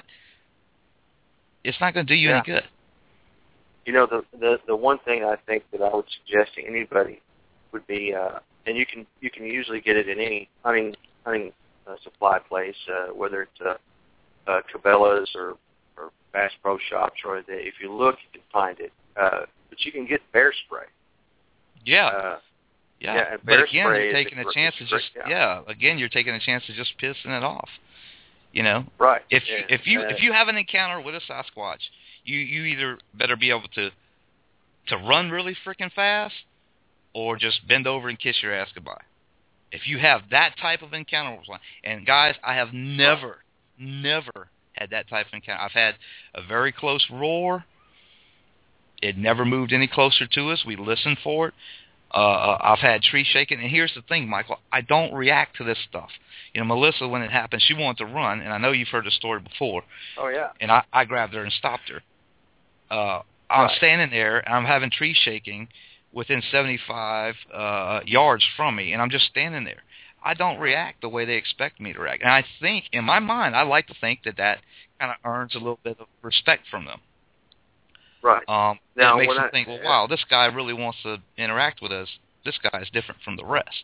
Speaker 5: it's not going to do you
Speaker 6: Yeah.
Speaker 5: any good.
Speaker 6: You know, the, the the one thing I think that I would suggest to anybody would be, uh, and you can you can usually get it in any hunting hunting uh, supply place, uh, whether it's uh, uh, Cabela's or or Bass Pro Shops, or the, if you look, you can find it. Uh, but you can get bear spray.
Speaker 5: Yeah.
Speaker 6: Uh,
Speaker 5: yeah.
Speaker 6: yeah, and
Speaker 5: but
Speaker 6: bear
Speaker 5: again,
Speaker 6: spray
Speaker 5: you're
Speaker 6: is
Speaker 5: taking
Speaker 6: a
Speaker 5: a
Speaker 6: gr-
Speaker 5: chance
Speaker 6: is
Speaker 5: to
Speaker 6: a
Speaker 5: just,
Speaker 6: great-
Speaker 5: yeah. again, you're taking a chance to just pissing it off. You know?
Speaker 6: Right.
Speaker 5: If
Speaker 6: yeah.
Speaker 5: you, if you
Speaker 6: uh,
Speaker 5: if you have an encounter with a Sasquatch, you, you either better be able to to run really freaking fast or just bend over and kiss your ass goodbye. If you have that type of encounter with one, and guys, I have never, never had that type of encounter. I've had a very close roar. It never moved any closer to us. We listened for it. Uh, I've had tree shaking. And here's the thing, Michael. I don't react to this stuff. You know, Melissa, when it happened, she wanted to run, and I know you've heard the story before.
Speaker 6: Oh, yeah.
Speaker 5: And I, I grabbed her and stopped her. Uh, I'm
Speaker 6: Right.
Speaker 5: standing there, and I'm having tree shaking within seventy-five uh, yards from me, and I'm just standing there. I don't react the way they expect me to react. And I think, in my mind, I like to think that that kind of earns a little bit of respect from them.
Speaker 6: Right.
Speaker 5: Um,
Speaker 6: Now,
Speaker 5: it makes
Speaker 6: when
Speaker 5: them
Speaker 6: I-
Speaker 5: think, well, wow, this guy really wants to interact with us. This guy is different from the rest.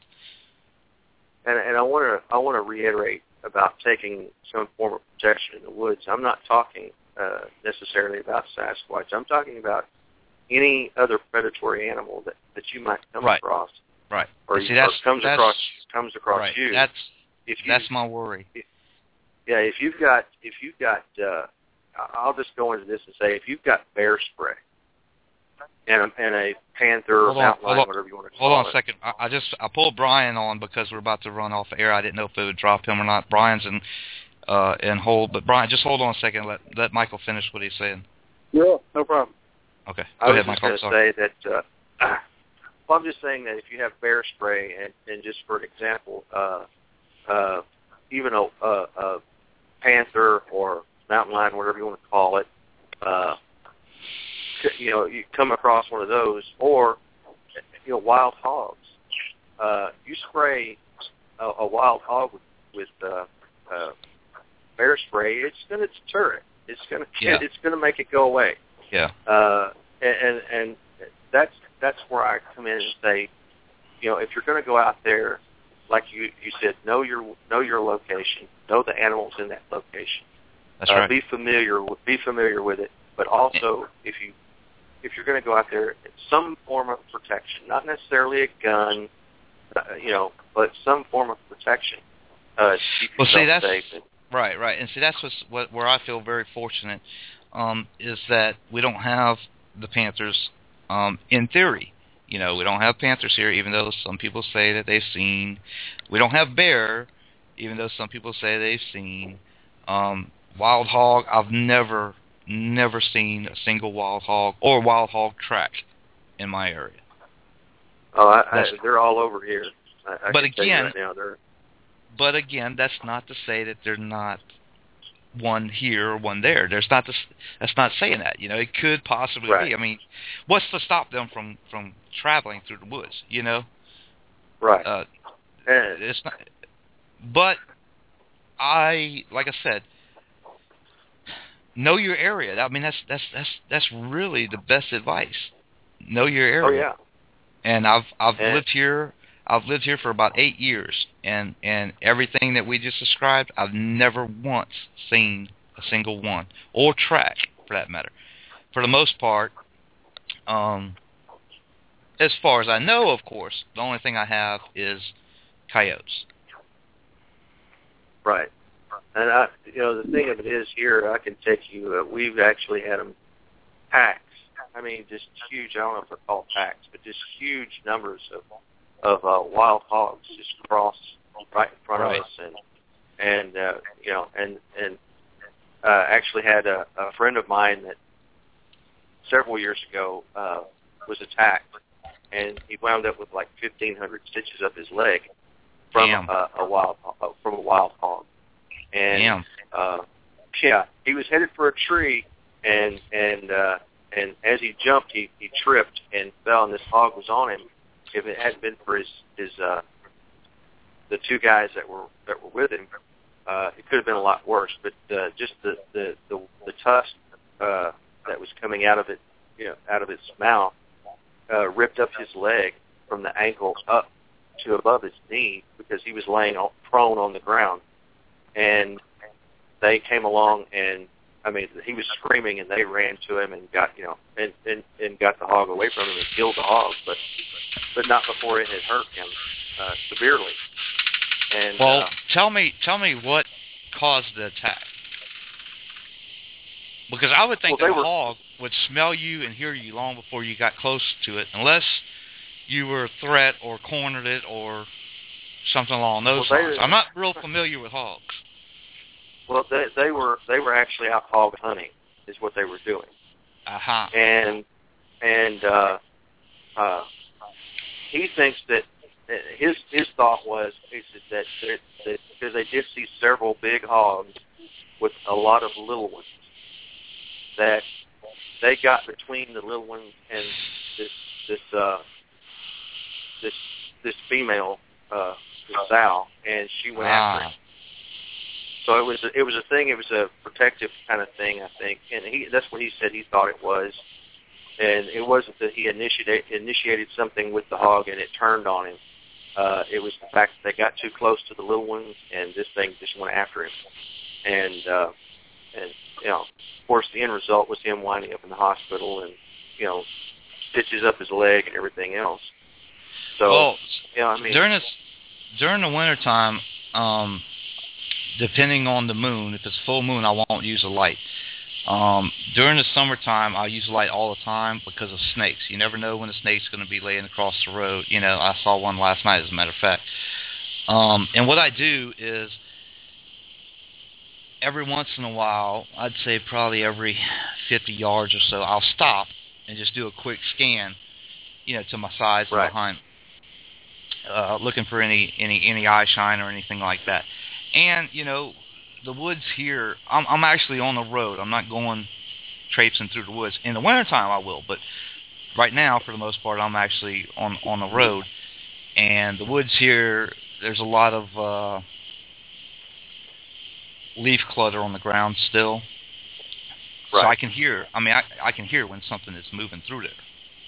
Speaker 6: And, and I want to I want to reiterate about taking some form of protection in the woods. I'm not talking uh, necessarily about Sasquatch. I'm talking about any other predatory animal that, that you might come
Speaker 5: Right.
Speaker 6: across,
Speaker 5: Right.
Speaker 6: or,
Speaker 5: See,
Speaker 6: you,
Speaker 5: that's,
Speaker 6: or comes
Speaker 5: that's,
Speaker 6: across comes across
Speaker 5: right.
Speaker 6: you.
Speaker 5: That's
Speaker 6: if you,
Speaker 5: that's my worry.
Speaker 6: Yeah, if you've got if you've got, uh, I'll just go into this and say, if you've got bear spray and a, and a panther or
Speaker 5: Hold on,
Speaker 6: mountain
Speaker 5: hold
Speaker 6: lion,
Speaker 5: on.
Speaker 6: whatever you want to call
Speaker 5: Hold on
Speaker 6: it.
Speaker 5: a second. I, I just I pulled Brian on because we're about to run off air. I didn't know if it would drop him or not. Brian's in uh, in hold, but Brian, just hold on a second. Let let Michael finish what he's saying.
Speaker 6: Yeah, no problem.
Speaker 5: Okay,
Speaker 6: I
Speaker 5: go
Speaker 6: was
Speaker 5: ahead,
Speaker 6: just
Speaker 5: Michael.
Speaker 6: going to say that. Uh, well, I'm just saying that if you have bear spray, and, and just for an example, uh, uh, even a, a, a panther or mountain lion, whatever you want to call it, uh, you know, you come across one of those, or you know, wild hogs. Uh, you spray a, a wild hog with, with uh, uh, bear spray, it's going to deter it. It's going to
Speaker 5: Yeah.
Speaker 6: it's going to make it go away.
Speaker 5: Yeah.
Speaker 6: Uh, and, and and that's that's where I come in and say, you know, if you're going to go out there, like you you said, know your know your location, know the animals in that location.
Speaker 5: That's
Speaker 6: uh,
Speaker 5: right.
Speaker 6: Be familiar with, be familiar with it, but also if you if you're going to go out there, it's some form of protection, not necessarily a gun, uh, you know, but some form of protection. Uh, to keep
Speaker 5: Well, see,
Speaker 6: yourself
Speaker 5: that's
Speaker 6: safe.
Speaker 5: right, right, and see, that's what's, what where I feel very fortunate um, is that we don't have the panthers. Um, in theory, you know, we don't have panthers here, even though some people say that they've seen. We don't have bear, even though some people say they've seen. Um, wild hog, I've never, never seen a single wild hog or wild hog track in my area.
Speaker 6: Oh, I, I,
Speaker 5: That's-
Speaker 6: they're all over here. I, I
Speaker 5: But
Speaker 6: can tell you
Speaker 5: again-
Speaker 6: right now, they're
Speaker 5: But again, that's not to say that they're not one here or one there. There's not this. That's not saying that. You know, it could possibly
Speaker 6: Right.
Speaker 5: be. I mean, what's to stop them from from traveling through the woods? You know,
Speaker 6: right.
Speaker 5: uh,
Speaker 6: and,
Speaker 5: it's not. But I, like I said, know your area. I mean, that's that's that's that's really the best advice. Know your
Speaker 6: oh
Speaker 5: area.
Speaker 6: yeah.
Speaker 5: And I've I've
Speaker 6: And-
Speaker 5: lived here I've lived here for about eight years, and and everything that we just described, I've never once seen a single one, or track for that matter. For the most part, um, as far as I know, of course, the only thing I have is coyotes.
Speaker 6: Right. And I, you know, the thing of it is here, I can take you, uh, we've actually had them packs. I mean, just huge, I don't know if they're called packs, but just huge numbers of of uh, wild hogs just cross right in front
Speaker 5: right.
Speaker 6: of us. And, and uh, you know, and, and uh, actually had a, a friend of mine that several years ago uh, was attacked, and he wound up with like fifteen hundred stitches up his leg from a, a wild uh, from a wild hog. And
Speaker 5: Damn.
Speaker 6: Uh, yeah, he was headed for a tree, and and uh, and as he jumped, he, he tripped and fell, and this hog was on him. If it hadn't been for his his uh, the two guys that were that were with him, uh, it could have been a lot worse. But uh, just the the the, the tusk uh, that was coming out of it, you know, out of its mouth, uh, ripped up his leg from the ankle up to above his knee because he was laying all prone on the ground. And they came along, and I mean, he was screaming, and they ran to him and got, you know, and, and, and got the hog away from him and killed the hog, but but not before it had hurt him uh, severely. And
Speaker 5: well,
Speaker 6: uh,
Speaker 5: tell me, tell me what caused the attack, because I would think
Speaker 6: well,
Speaker 5: that a
Speaker 6: were,
Speaker 5: hog would smell you and hear you long before you got close to it, unless you were a threat or cornered it or something along those
Speaker 6: well,
Speaker 5: lines.
Speaker 6: they,
Speaker 5: I'm not real familiar with hogs.
Speaker 6: Well, they they were they were actually out hog hunting, is what they were doing.
Speaker 5: Aha. Uh-huh.
Speaker 6: And and uh, uh, he thinks that his his thought was he said that that, that because they did see several big hogs with a lot of little ones, that they got between the little ones and this this uh, this this female. Uh, Sal, and she went
Speaker 5: ah.
Speaker 6: after him. So it was a, it was a thing. It was a protective kind of thing, I think, and he that's what he said he thought it was. And it wasn't that he initiated initiated something with the hog and it turned on him. Uh, it was the fact that they got too close to the little ones, and this thing just went after him. And uh, and you know, of course, the end result was him winding up in the hospital and you know, stitches up his leg and everything else. So
Speaker 5: well,
Speaker 6: you know, I mean,
Speaker 5: during this. During the wintertime, um, depending on the moon, if it's full moon, I won't use a light. Um, during the summertime, I use a light all the time because of snakes. You never know when a snake's going to be laying across the road. You know, I saw one last night, as a matter of fact. Um, and what I do is, every once in a while, I'd say probably every fifty yards or so, I'll stop and just do a quick scan, you know, to my sides and
Speaker 6: right.
Speaker 5: behind. Uh, looking for any, any, any eye shine or anything like that. And, you know, the woods here, I'm, I'm actually on the road. I'm not going traipsing through the woods. In the wintertime I will, but right now, for the most part, I'm actually on, on the road. And the woods here, there's a lot of uh, leaf clutter on the ground still.
Speaker 6: Right.
Speaker 5: So I can hear, I mean, I, I can hear when something is moving through there.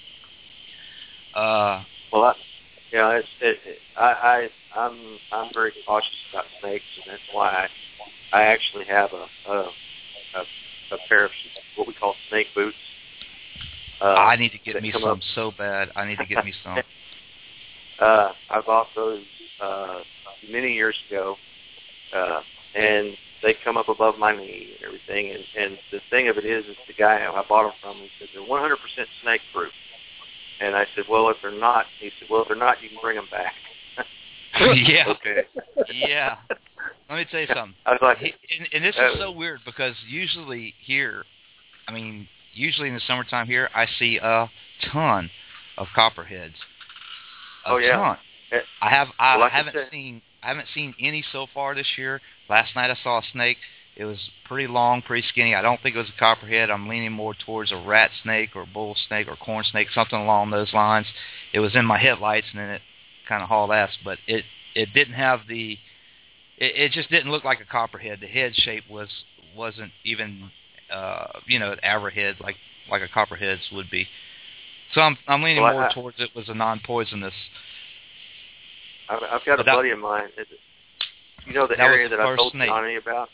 Speaker 5: Uh,
Speaker 6: well, I... Yeah, it's, it, it, I, I, I'm I'm very cautious about snakes, and that's why I, I actually have a a, a, a pair of what we call snake boots. Uh,
Speaker 5: I need to get me some
Speaker 6: up.
Speaker 5: so bad. I need to get me some.
Speaker 6: uh, I bought those uh, many years ago, uh, and they come up above my knee and everything. And, and the thing of it is, is the guy I bought them from, he said they're one hundred percent snake proof. And I said, well, if they're not, he said, well, if they're not, you can bring them back.
Speaker 5: yeah.
Speaker 6: Okay.
Speaker 5: yeah. Let me tell you something.
Speaker 6: I was like,
Speaker 5: he, and, and this is so weird because usually here, I mean, usually in the summertime here, I see a ton of copperheads. A
Speaker 6: oh yeah.
Speaker 5: ton. I have. I,
Speaker 6: well,
Speaker 5: I haven't
Speaker 6: said,
Speaker 5: seen. I haven't seen any so far this year. Last night I saw a snake. It was pretty long, pretty skinny. I don't think it was a copperhead. I'm leaning more towards a rat snake or bull snake or corn snake, something along those lines. It was in my headlights, and then it kind of hauled ass. But it it didn't have the. It, it just didn't look like a copperhead. The head shape was wasn't even uh, you know, an arrowhead like like a copperhead's would be. So I'm I'm leaning
Speaker 6: well,
Speaker 5: more
Speaker 6: I,
Speaker 5: towards it was a non-poisonous
Speaker 6: I've, I've got
Speaker 5: But
Speaker 6: a
Speaker 5: that-
Speaker 6: buddy of mine. That, you know the
Speaker 5: That was
Speaker 6: area
Speaker 5: the
Speaker 6: that I
Speaker 5: first
Speaker 6: told
Speaker 5: snake.
Speaker 6: Johnny about?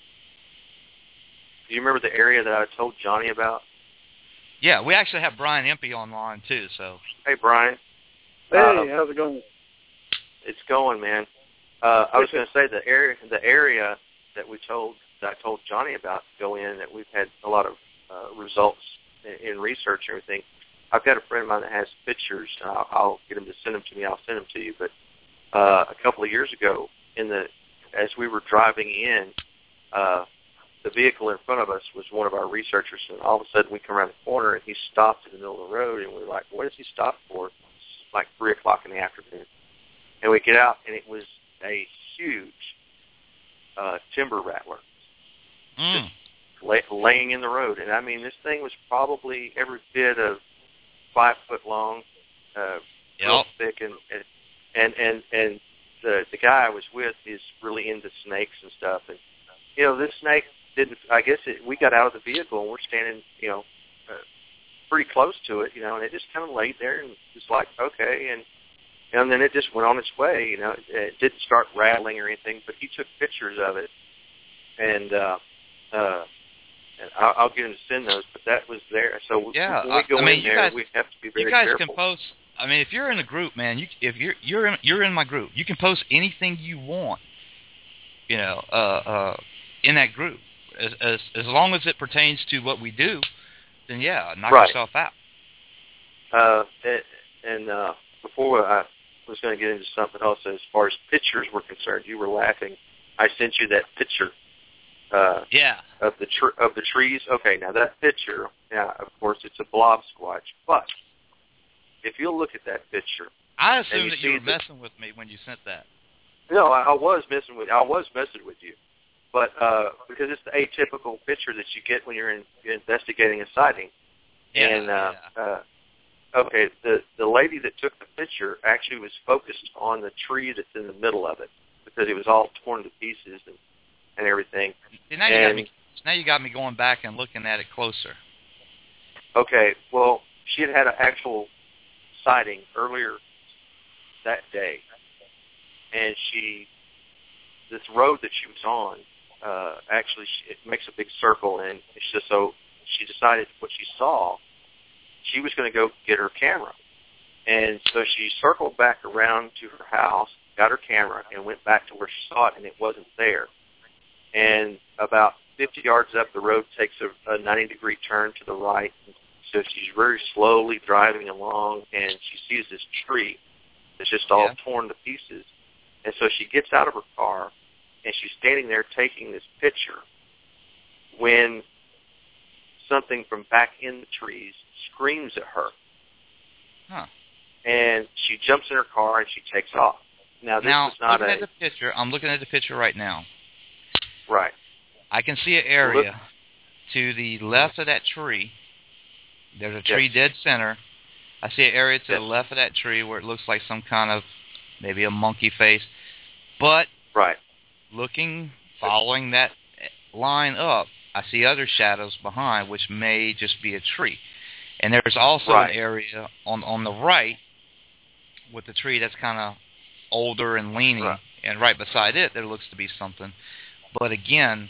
Speaker 6: Do you remember the area that I told Johnny about?
Speaker 5: Yeah, we actually have Brian Impey online too. So
Speaker 6: Hey, Brian.
Speaker 4: Hey,
Speaker 6: Uh,
Speaker 4: how's it going?
Speaker 6: It's going, man. Uh, I was going to say the area, the area that we told, that I told Johnny about to go in, that we've had a lot of uh, results in, in research and everything. I've got a friend of mine that has pictures. I'll, I'll get him to send them to me. I'll send them to you. But uh, a couple of years ago, in the as we were driving in, uh, the vehicle in front of us was one of our researchers, and all of a sudden we come around the corner and he stopped in the middle of the road, and we're like, "What does he stop for?" It's like three o'clock in the afternoon, and we get out, and it was a huge uh, timber rattler
Speaker 5: mm.
Speaker 6: lay, laying in the road, and I mean, this thing was probably every bit of five foot long, uh, real
Speaker 5: Yep.
Speaker 6: thick, and and and and, and the the guy I was with is really into snakes and stuff, and you know, this snake didn't. I guess it, we got out of the vehicle and we're standing, you know, uh, pretty close to it, you know, and it just kind of laid there and was like, okay, and and then it just went on its way, you know. It, it didn't start rattling or anything, but he took pictures of it, and uh, uh, and I'll, I'll get him to send those. But that was there, so
Speaker 5: Yeah,
Speaker 6: when we go
Speaker 5: I mean,
Speaker 6: in
Speaker 5: you
Speaker 6: there,
Speaker 5: guys-
Speaker 6: we have to be very
Speaker 5: You guys
Speaker 6: careful.
Speaker 5: can post. I mean, if you're in a group, man, you if you're you're in you're in my group, you can post anything you want. You know, uh, uh, in that group, as as as long as it pertains to what we do, then yeah, knock
Speaker 6: Right.
Speaker 5: yourself out.
Speaker 6: Uh, and and uh, before I was going to get into something else, as far as pictures were concerned, you were laughing. I sent you that picture uh,
Speaker 5: Yeah.
Speaker 6: of the tr- of the trees. Okay, now that picture, yeah, of course, it's a blob squatch. But if you'll look at that picture,
Speaker 5: I
Speaker 6: you
Speaker 5: assumed that
Speaker 6: see
Speaker 5: you were
Speaker 6: the-
Speaker 5: messing with me when you sent that.
Speaker 6: no, I, I was messing with I was messing with you, but uh, because it's the atypical picture that you get when you're, in, you're investigating a sighting.
Speaker 5: Yeah,
Speaker 6: and uh,
Speaker 5: yeah.
Speaker 6: uh, okay, the the lady that took the picture actually was focused on the tree that's in the middle of it because it was all torn to pieces and, and everything.
Speaker 5: See, now you got
Speaker 6: and-
Speaker 5: me. Now you got me going back and looking at it closer.
Speaker 6: Okay, well, she had had an actual sighting earlier that day, and she, this road that she was on, uh, actually she, it makes a big circle, and it's just so she decided what she saw, she was going to go get her camera, and so she circled back around to her house, got her camera, and went back to where she saw it, and it wasn't there. And about fifty yards up the road takes a, a ninety degree turn to the right. So she's very slowly driving along, and she sees this tree that's just all
Speaker 5: Yeah.
Speaker 6: torn to pieces. And so she gets out of her car, and she's standing there taking this picture when something from back in the trees screams at her.
Speaker 5: Huh.
Speaker 6: And she jumps in her car, and she takes off. Now, this
Speaker 5: Now
Speaker 6: was not
Speaker 5: looking
Speaker 6: a...
Speaker 5: at the picture, I'm looking at the picture right now.
Speaker 6: Right.
Speaker 5: I can see an area to the left of that tree. There's a tree
Speaker 6: Yes.
Speaker 5: dead center. I see an area to
Speaker 6: Yes.
Speaker 5: the left of that tree where it looks like some kind of maybe a monkey face. But
Speaker 6: Right.
Speaker 5: looking, following that line up, I see other shadows behind, which may just be a tree. And there's also
Speaker 6: Right.
Speaker 5: an area on on the right with the tree that's kind of older and leaning,
Speaker 6: Right.
Speaker 5: and right beside it there looks to be something. But again,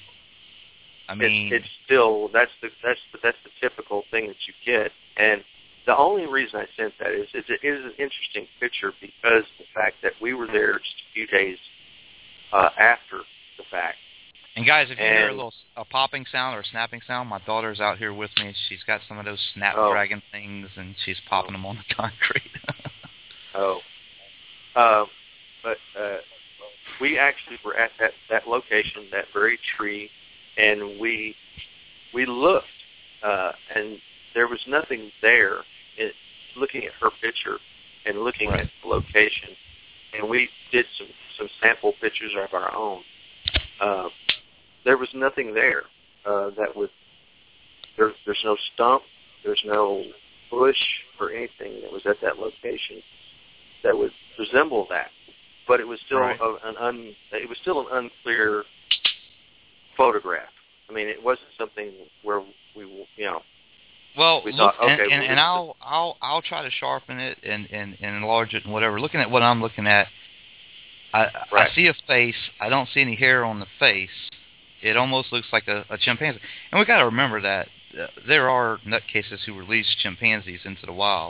Speaker 5: I mean,
Speaker 6: it's, it's still that's the that's the, that's the typical thing that you get, and the only reason I sent that is, is it is an interesting picture because of the fact that we were there just a few days uh, after the fact.
Speaker 5: and guys, if you hear a
Speaker 6: and-
Speaker 5: little a popping sound or a snapping sound, my daughter's out here with me. She's got some of those
Speaker 6: Oh.
Speaker 5: snapdragon things, and she's popping them on the concrete.
Speaker 6: Oh, uh, but uh, we actually were at that, that location, that very tree, and we we looked, uh, and there was nothing there. It, looking at her picture and looking
Speaker 5: Right.
Speaker 6: at the location, and we did some, some sample pictures of our own. Uh, there was nothing there uh, that would. There, there's no stump, there's no bush or anything that was at that location that would resemble that, but it was still
Speaker 5: Right.
Speaker 6: a, an un. It was still an unclear photograph. I mean, it wasn't something where we, you know.
Speaker 5: Well,
Speaker 6: We
Speaker 5: look,
Speaker 6: thought, okay,
Speaker 5: and, and,
Speaker 6: well,
Speaker 5: and
Speaker 6: this
Speaker 5: I'll I'll I'll try to sharpen it and, and, and enlarge it and whatever. Looking at what I'm looking at, I,
Speaker 6: Right.
Speaker 5: I see a face. I don't see any hair on the face. It almost looks like a, a chimpanzee. And we got to remember that uh, there are nutcases who release chimpanzees into the wild.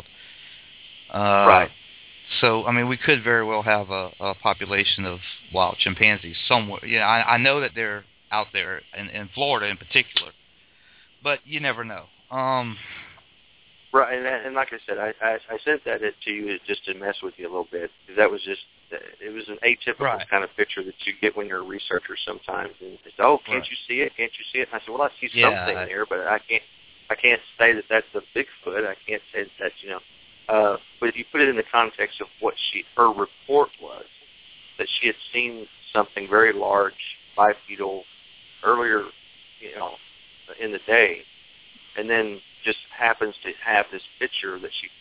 Speaker 5: Uh,
Speaker 6: Right.
Speaker 5: So, I mean, we could very well have a, a population of wild chimpanzees somewhere. Yeah, I, I know that they're out there in, in Florida in particular, but you never know. Um,
Speaker 6: Right, and, and like I said, I, I, I sent that to you just to mess with you a little bit, because that was just, it was an atypical
Speaker 5: Right.
Speaker 6: kind of picture that you get when you're a researcher sometimes. And it's, oh, can't
Speaker 5: Right.
Speaker 6: you see it? Can't you see it? And I said, well, I see
Speaker 5: Yeah,
Speaker 6: something
Speaker 5: I-
Speaker 6: there, but I can't, I can't say that that's a Bigfoot. I can't say that that's, you know, uh, but if you put it in the context of what she, her report was, that she had seen something very large, bipedal, earlier, you know, in the day, and then just happens to have this picture that she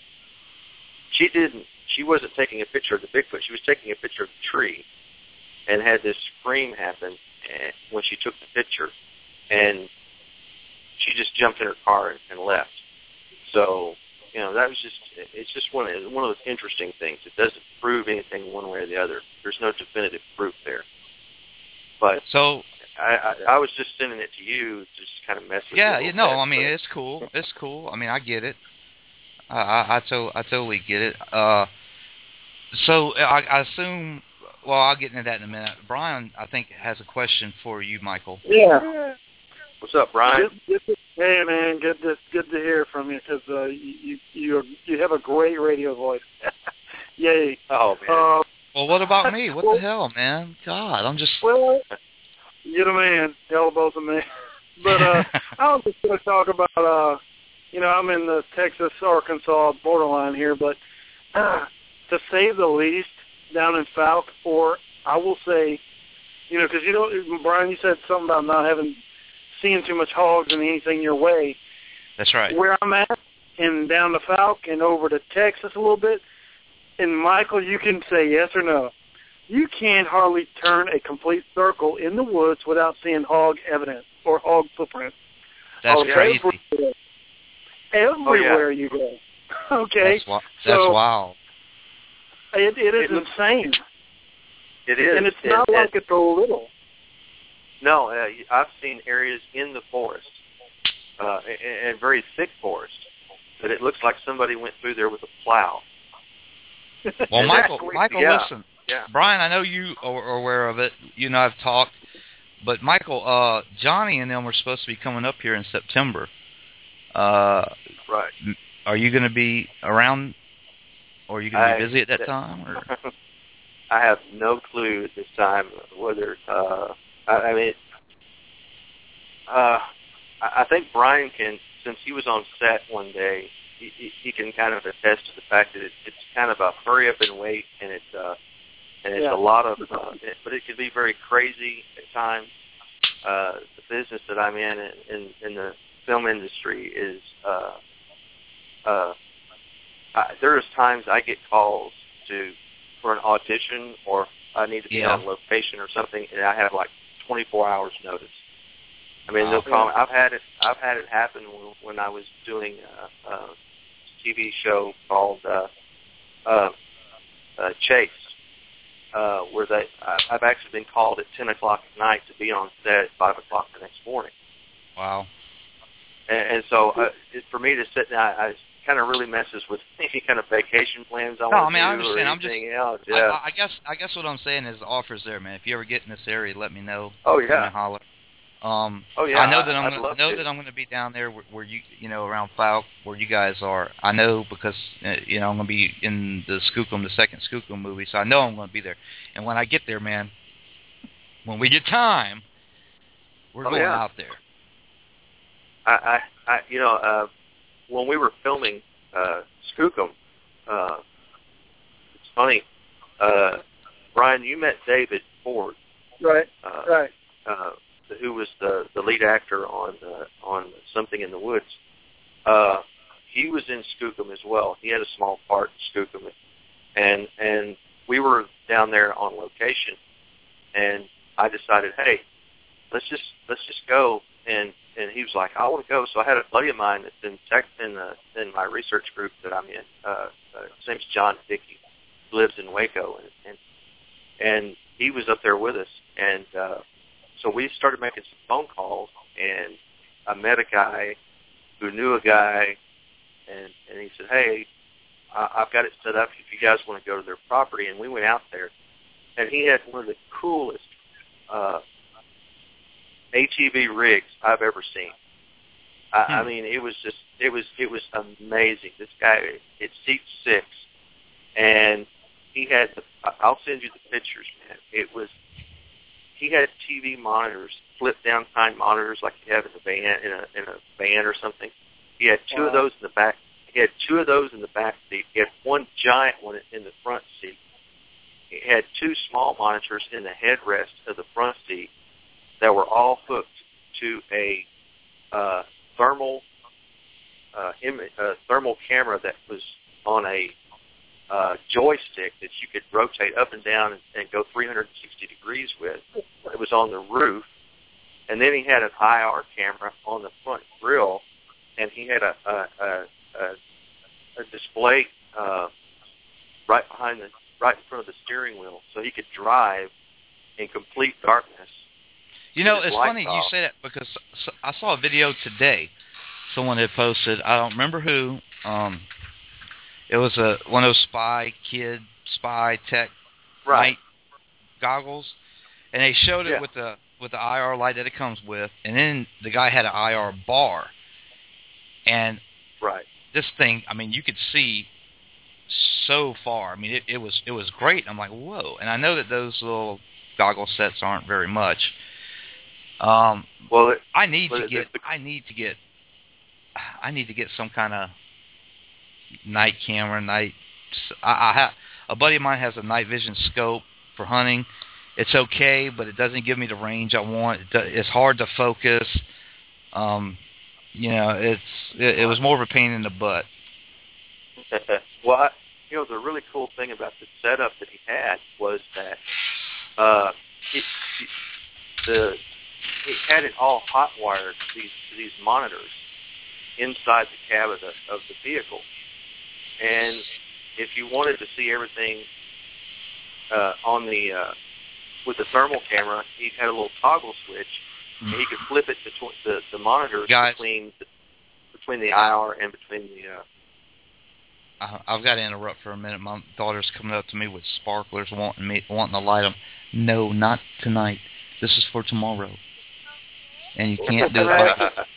Speaker 6: she didn't she wasn't taking a picture of the Bigfoot. She was taking a picture of the tree, and had this scream happen when she took the picture, and she just jumped in her car and, and left. So, you know, that was just it's just one of one of those interesting things. It doesn't prove anything one way or the other. There's no definitive proof there. But
Speaker 5: so
Speaker 6: I, I, I was just sending it to you to just kind of mess with
Speaker 5: yeah,
Speaker 6: you.
Speaker 5: you know, I mean, it's cool. It's cool. I mean, I get it. I I, I, to, I totally get it. Uh, so I, I assume. Well, I'll get into that in a minute. Brian, I think, has a question for you, Michael.
Speaker 7: Yeah.
Speaker 6: What's up, Brian?
Speaker 7: Good, good to, hey, man, good to good to hear from you, because uh, you you you have a great radio voice. Yay.
Speaker 6: Oh man.
Speaker 7: Uh,
Speaker 5: Well, what about me? What
Speaker 7: well,
Speaker 5: the hell, man? God, I'm just.
Speaker 7: Well, you're the man. Elbows the man. But uh, I was just going to talk about, uh, you know, I'm in the Texas, Arkansas borderline here, but uh, to say the least, down in Falk, or I will say, you know, because you know, Brian, you said something about not having seen too much hogs and anything your way.
Speaker 5: That's right.
Speaker 7: Where I'm at, and down to Falk and over to Texas a little bit, and Michael, you can say yes or no. You can't hardly turn a complete circle in the woods without seeing hog evidence or hog footprints.
Speaker 5: That's
Speaker 7: Oh,
Speaker 5: crazy.
Speaker 7: Everywhere, everywhere
Speaker 6: oh, yeah.
Speaker 7: you go. Okay,
Speaker 5: That's, wi- that's
Speaker 7: so
Speaker 5: wild.
Speaker 7: it, it is
Speaker 6: It looks-
Speaker 7: insane,
Speaker 6: It is,
Speaker 7: and it's not
Speaker 6: and,
Speaker 7: like it's a little.
Speaker 6: No, uh, I've seen areas in the forest, uh, and, and very thick forest, that it looks like somebody went through there with a plow.
Speaker 5: Well, Michael,
Speaker 6: Exactly.
Speaker 5: Michael,
Speaker 6: Yeah.
Speaker 5: listen.
Speaker 6: Yeah.
Speaker 5: Brian, I know you are aware of it. You know, I've talked. But, Michael, uh, Johnny and them were supposed to be coming up here in September. Uh,
Speaker 6: Right.
Speaker 5: are you going to be around, or are you going to be
Speaker 6: I-
Speaker 5: busy at that
Speaker 6: that-
Speaker 5: time? Or?
Speaker 6: I have no clue at this time whether, uh, I, I mean, uh, I I think Brian can, since he was on set one day, he, he, he can kind of attest to the fact that it, it's kind of a hurry up and wait, and it's, uh, and it's
Speaker 7: Yeah.
Speaker 6: a lot of, uh, it, but it can be very crazy at times. Uh, the business that I'm in, in, in the film industry is, uh, uh, I, there's times I get calls to, for an audition, or I need to be
Speaker 5: Yeah.
Speaker 6: on location or something, and I have like twenty-four hours notice. I mean,
Speaker 5: Wow.
Speaker 6: they'll call me. I've had it. I've had it happen when, when I was doing a, a T V show called uh, uh, uh, Chase, uh, where they. I, I've actually been called at ten o'clock at night to be on set at five o'clock the next morning.
Speaker 5: Wow.
Speaker 6: And, and so, uh, it, for me to sit down, I, I kind of really messes with any kind of vacation plans I
Speaker 5: No,
Speaker 6: want
Speaker 5: I mean,
Speaker 6: to
Speaker 5: I
Speaker 6: do
Speaker 5: understand.
Speaker 6: or
Speaker 5: I'm just-
Speaker 6: anything else.
Speaker 5: I,
Speaker 6: Yeah.
Speaker 5: I, I guess I guess what I'm saying is the offer's there, man. If you ever get in this area, let me know.
Speaker 6: Oh,
Speaker 5: Give me
Speaker 6: yeah.
Speaker 5: a holler. Um,
Speaker 6: Oh, yeah,
Speaker 5: I know that
Speaker 6: I-
Speaker 5: I'm
Speaker 6: I'd
Speaker 5: gonna,
Speaker 6: love
Speaker 5: know
Speaker 6: to.
Speaker 5: that I'm going to be down there where, where you you know around Falk where you guys are. I know because uh, you know I'm going to be in the Skookum, the second Skookum movie, so I know I'm going to be there. And when I get there, man, when we get time, we're
Speaker 6: Oh,
Speaker 5: going
Speaker 6: yeah.
Speaker 5: out there.
Speaker 6: I, I, I, you know, uh, when we were filming uh, Skookum, uh, it's funny. Uh, Brian, you met David Ford,
Speaker 7: Right,
Speaker 6: uh,
Speaker 7: right.
Speaker 6: uh, who was the the lead actor on uh, on Something in the Woods. Uh, he was in Skookum as well. He had a small part in Skookum, and and we were down there on location, and I decided, hey, let's just let's just go. And and he was like, I want to go. So I had a buddy of mine that's in tech in the in my research group that I'm in. Uh, uh, his name's John Dickey. He lives in Waco, and, and and he was up there with us, and uh, so we started making some phone calls, and I met a guy who knew a guy, and, and he said, hey, I, I've got it set up if you guys want to go to their property, and we went out there, and he had one of the coolest uh, A T V rigs I've ever seen. I, hmm. I mean, it was just, it was, it was amazing. This guy, it seats six, and he had, the, I'll send you the pictures, man. It was, he had T V monitors, flip down kind monitors like you have in a van, in a, in a van or something. He had two wow. of those in the back. He had two of those in the back seat. He had one giant one in the front seat. He had two small monitors in the headrest of the front seat that were all hooked to a uh, thermal uh, Im- uh, thermal camera that was on a uh, joystick that you could rotate up and down and, and go three hundred sixty degrees with. It was on the roof. And then he had an I R camera on the front grill, and he had a, a, a, a, a display uh, right behind the, right in front of the steering wheel, so he could drive in complete darkness.
Speaker 5: You know, it's funny you say that because I saw a video today. Someone had posted. I don't remember who. Um, it was a one of those spy kid spy tech
Speaker 6: right.
Speaker 5: night goggles, and they showed it
Speaker 6: yeah.
Speaker 5: with the with the I R light that it comes with, and then the guy had an I R bar, and
Speaker 6: right.
Speaker 5: this thing. I mean, you could see so far. I mean, it, it was it was great. I'm like, whoa! And I know that those little goggle sets aren't very much. Um,
Speaker 6: well, it,
Speaker 5: I need to
Speaker 6: it,
Speaker 5: get.
Speaker 6: The,
Speaker 5: I need to get. I need to get some kind of night camera. Night. I, I have a buddy of mine has a night vision scope for hunting. It's okay, but it doesn't give me the range I want. It, it's hard to focus. Um, you know, it's it, it was more of a pain in the butt.
Speaker 6: Well, I, you know, the really cool thing about the setup that he had was that uh, it, it, the he had it all hot wired to these to these monitors inside the cab of the, of the vehicle, and if you wanted to see everything uh, on the uh, with the thermal camera, he had a little toggle switch, mm-hmm. and he could flip it between the the monitors
Speaker 5: Guys.
Speaker 6: between the, between the I R and between the. Uh,
Speaker 5: uh, I've got to interrupt for a minute. My daughter's coming up to me with sparklers, wanting me wanting to light them. No, not tonight. This is for tomorrow. And you can't do it like that.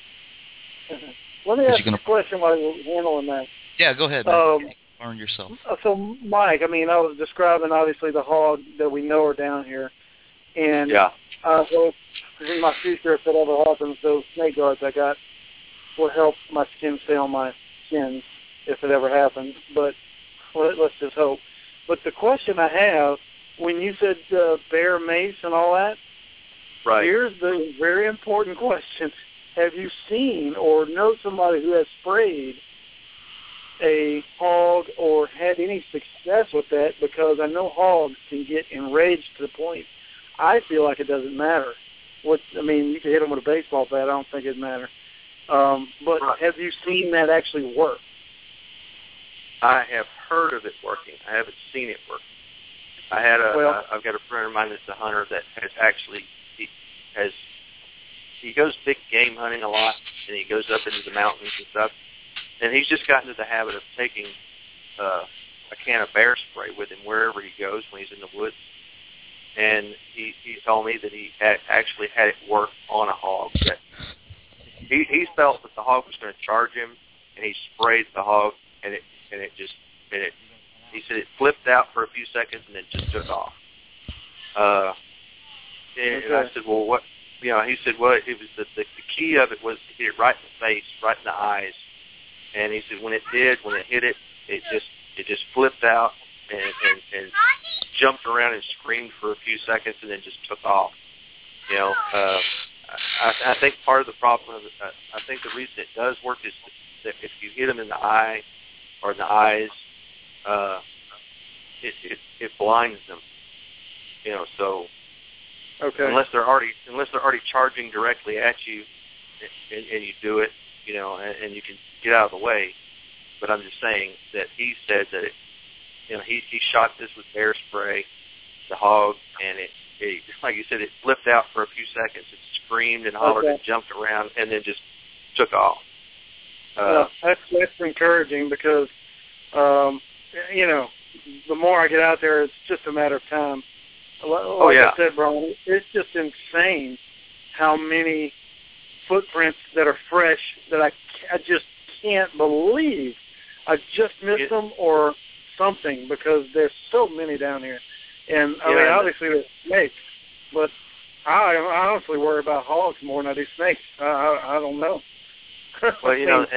Speaker 7: Let me ask you
Speaker 5: gonna...
Speaker 7: a question while you're handling that.
Speaker 5: Yeah, go ahead, man.
Speaker 7: Um,
Speaker 5: Learn yourself.
Speaker 7: So, Mike, I mean, I was describing, obviously, the hog that we know are down here. And
Speaker 6: yeah.
Speaker 7: uh, so in my future, if it ever happens, those snake guards I got will help my skin stay on my skins if it ever happens. But let, let's just hope. But the question I have, when you said uh, bear mace and all that,
Speaker 6: right.
Speaker 7: here's the very important question. Have you seen or know somebody who has sprayed a hog or had any success with that? Because I know hogs can get enraged to the point I feel like it doesn't matter. What I mean, you can hit them with a baseball bat. I don't think it'd matter. Um, but
Speaker 6: right.
Speaker 7: have you seen that actually work?
Speaker 6: I have heard of it working. I haven't seen it work. I had a.
Speaker 7: Well,
Speaker 6: uh, I've got a friend of mine that's a hunter that has actually he has. He goes big game hunting a lot, and he goes up into the mountains and stuff. And he's just gotten into the habit of taking uh, a can of bear spray with him wherever he goes when he's in the woods. And he, he told me that he had actually had it work on a hog. That he, he felt that the hog was going to charge him, and he sprayed the hog, and it and it just and it. He said it flipped out for a few seconds and then just took off. Uh, and, and I said, well, what? You know, he said, well, it was the, the the key of it was to hit it right in the face, right in the eyes. And he said when it did, when it hit it, it just it just flipped out and, and, and jumped around and screamed for a few seconds and then just took off. You know, uh, I, I think part of the problem, of it, uh, I think the reason it does work is that if you hit them in the eye or in the eyes, uh, it, it it blinds them. You know, so.
Speaker 7: Okay.
Speaker 6: Unless they're already unless they're already charging directly at you, and, and you do it, you know, and, and you can get out of the way. But I'm just saying that he said that it, you know, he he shot this with bear spray, the hog, and it, it, like you said, it flipped out for a few seconds. It screamed and hollered
Speaker 7: okay.
Speaker 6: and jumped around, and then just took off. Uh,
Speaker 7: well, that's that's encouraging because, um, you know, the more I get out there, it's just a matter of time. Like
Speaker 6: oh yeah,
Speaker 7: I said, Brian, it's just insane how many footprints that are fresh that I, I just can't believe I just missed
Speaker 6: it,
Speaker 7: them or something because there's so many down here. And, I
Speaker 6: yeah,
Speaker 7: mean, obviously there's snakes, but I, I honestly worry about hogs more than I do snakes. I, I, I don't know.
Speaker 6: Well, you know,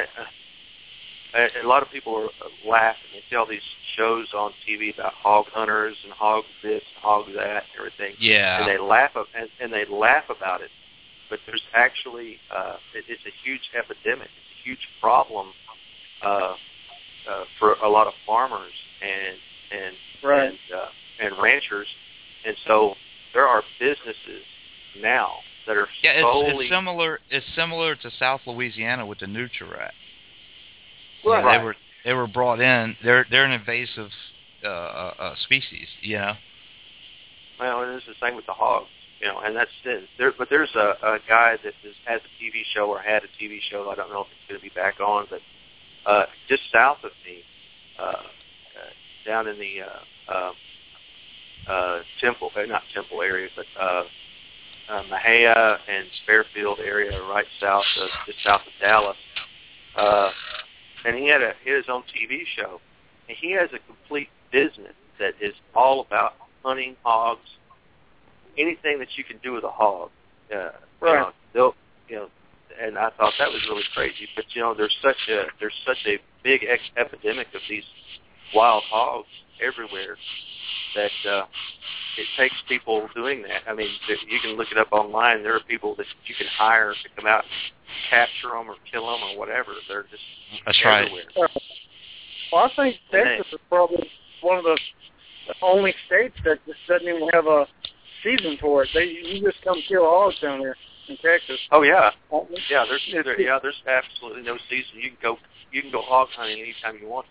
Speaker 6: a, a lot of people laugh and they see all these shows on T V about hog hunters and hog this, hog that, and everything.
Speaker 5: Yeah.
Speaker 6: And they laugh and, and they laugh about it, but there's actually uh, it, it's a huge epidemic. It's a huge problem uh, uh, for a lot of farmers and and
Speaker 7: right.
Speaker 6: and, uh, and ranchers, and so there are businesses now that are
Speaker 5: yeah, it's,
Speaker 6: solely
Speaker 5: it's similar. It's similar to South Louisiana with the nutria rat.
Speaker 7: Right.
Speaker 5: Yeah, they were they were brought in. They're they're an invasive uh, uh, species. You know.
Speaker 6: Well, and it's the same with the hogs. You know, and that's it. There, but there's a, a guy that is, has a T V show or had a T V show. I don't know if it's going to be back on, but uh, just south of me, uh, uh, down in the uh, uh, uh, Temple, uh, not Temple area, but uh, uh, Mahia and Fairfield area, right south of just south of Dallas. Uh, and he had a he had his own T V show, and he has a complete business that is all about hunting hogs. Anything that you can do with a hog, uh,
Speaker 7: right?
Speaker 6: You know, they'll, you know, and I thought that was really crazy. But you know, there's such a there's such a big ex- epidemic of these wild hogs everywhere that uh, it takes people doing that. I mean, you can look it up online. There are people that you can hire to come out and capture them or kill them or whatever. They're just
Speaker 5: That's
Speaker 6: everywhere.
Speaker 7: Right. Well, I think Texas is probably one of the only states that just doesn't even have a season for it. They you just come kill hogs down here in Texas.
Speaker 6: Oh yeah, yeah. There's there, yeah. There's absolutely no season. You can go you can go hog hunting anytime you want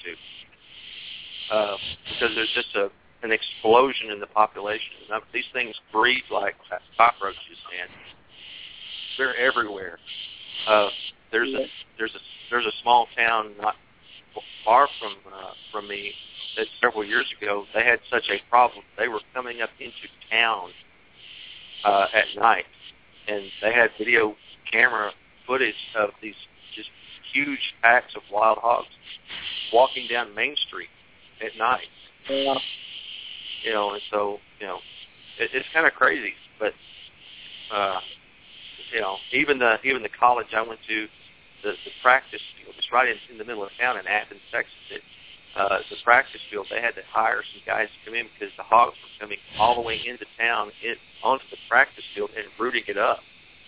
Speaker 6: to, uh, because there's just a an explosion in the population. Now, these things breed like cockroaches, and they're everywhere. Uh, there's a there's a there's a small town not far from uh, from me that several years ago they had such a problem. They were coming up into town uh, at night, and they had video camera footage of these just huge packs of wild hogs walking down Main Street at night.
Speaker 7: Yeah.
Speaker 6: You know, and so you know, it, it's kind of crazy. But uh, you know, even the even the college I went to, the, the practice field, it's right in, in the middle of town in Athens, Texas. It, Uh, the practice field, they had to hire some guys to come in because the hogs were coming all the way into town, in, onto the practice field and rooting it up.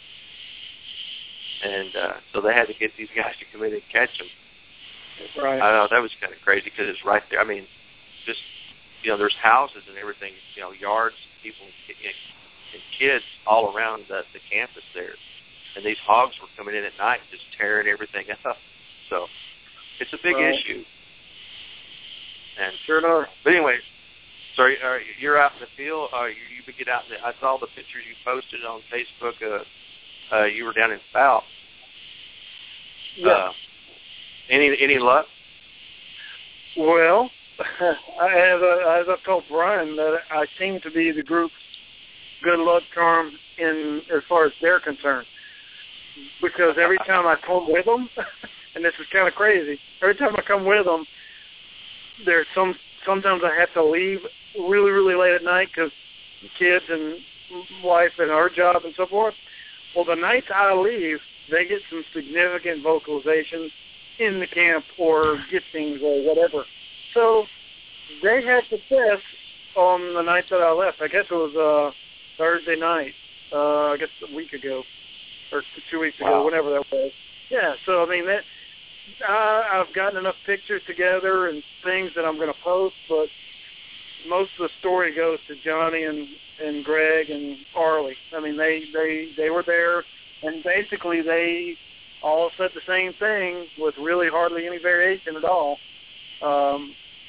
Speaker 6: And uh, so they had to get these guys to come in and catch them.
Speaker 7: Right.
Speaker 6: I know, that was kind of crazy because it's right there. I mean, just, you know, there's houses and everything, you know, yards, people and kids all around the, the campus there. And these hogs were coming in at night just tearing everything up. So it's a big
Speaker 7: right.
Speaker 6: issue. And
Speaker 7: sure enough.
Speaker 6: But anyway, sorry, uh, you're out in the field. Uh, you, you get out in the, I saw the pictures you posted on Facebook. Uh, uh, you were down in South.
Speaker 7: Yeah.
Speaker 6: Uh, any any luck?
Speaker 7: Well, I have, uh, as I've told Brian, that I seem to be the group's good luck charm in as far as they're concerned. Because every time I come with them, and this is kind of crazy, every time I come with them, there's some. Sometimes I have to leave really, really late at night because kids and wife and our job and so forth. Well, the nights I leave, they get some significant vocalizations in the camp or giftings or whatever. So they had success on the night that I left. I guess it was uh, Thursday night. Uh, I guess a week ago or two weeks ago,
Speaker 6: wow.
Speaker 7: whenever that was. Yeah. So I mean that. Uh, I've gotten enough pictures together and things that I'm going to post, but most of the story goes to Johnny and, and Greg and Arlie. I mean, they, they, they were there, and basically they all said the same thing with really hardly any variation at all. Um,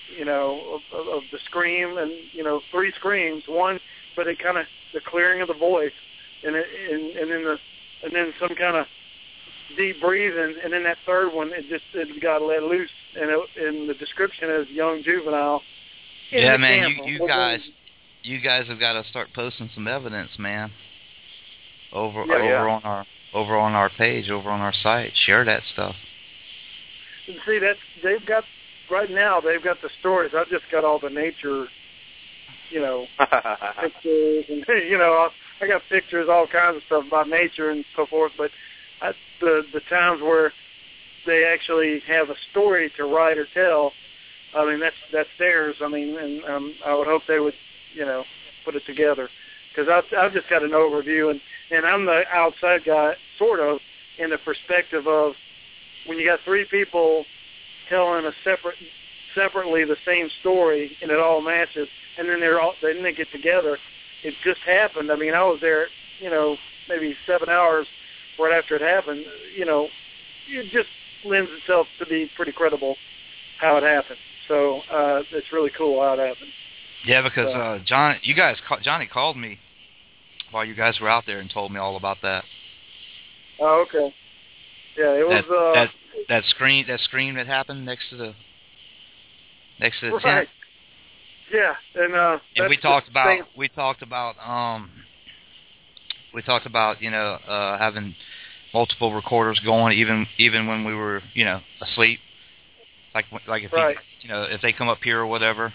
Speaker 7: you know, of, of the scream and, you know, three screams. One, but it kind of, the clearing of the voice, and, it, and, and then the, and then some kind of deep breathing, and then that third one, it just, it got let loose, and, it, and the description is young juvenile.
Speaker 5: Yeah, man, you, you guys, you guys have got to start posting some evidence, man. Over,
Speaker 7: yeah,
Speaker 5: over
Speaker 7: yeah.
Speaker 5: on our, over on our page, over on our site. Share that stuff.
Speaker 7: And see, that's, they've got, right now, they've got the stories. I've just got all the nature, you know, pictures, and, you know, I got pictures, all kinds of stuff about nature and so forth, but I, the, the times where they actually have a story to write or tell, I mean, that's, that's theirs. I mean, and um, I would hope they would, you know, put it together. Because I've, I've just got an overview, and, and I'm the outside guy, sort of, in the perspective of when you got three people telling a separate, separately the same story, and it all matches, and then they're all, then they get together. It just happened. I mean, I was there, you know, maybe seven hours right after it happened. You know, it just lends itself to be pretty credible how it happened. So uh, it's really cool how it happened.
Speaker 5: Yeah, because
Speaker 7: so.
Speaker 5: uh, John, you guys, Johnny called me while you guys were out there and told me all about that.
Speaker 7: Oh, okay. Yeah, it was
Speaker 5: that,
Speaker 7: uh,
Speaker 5: that that scream that scream that happened next to the next to the
Speaker 7: right.
Speaker 5: tent.
Speaker 7: Yeah, and uh,
Speaker 5: and we talked about thing. we talked about um we talked about you know uh, having multiple recorders going even even when we were you know asleep, like like if
Speaker 7: right.
Speaker 5: he, you know if they come up here or whatever.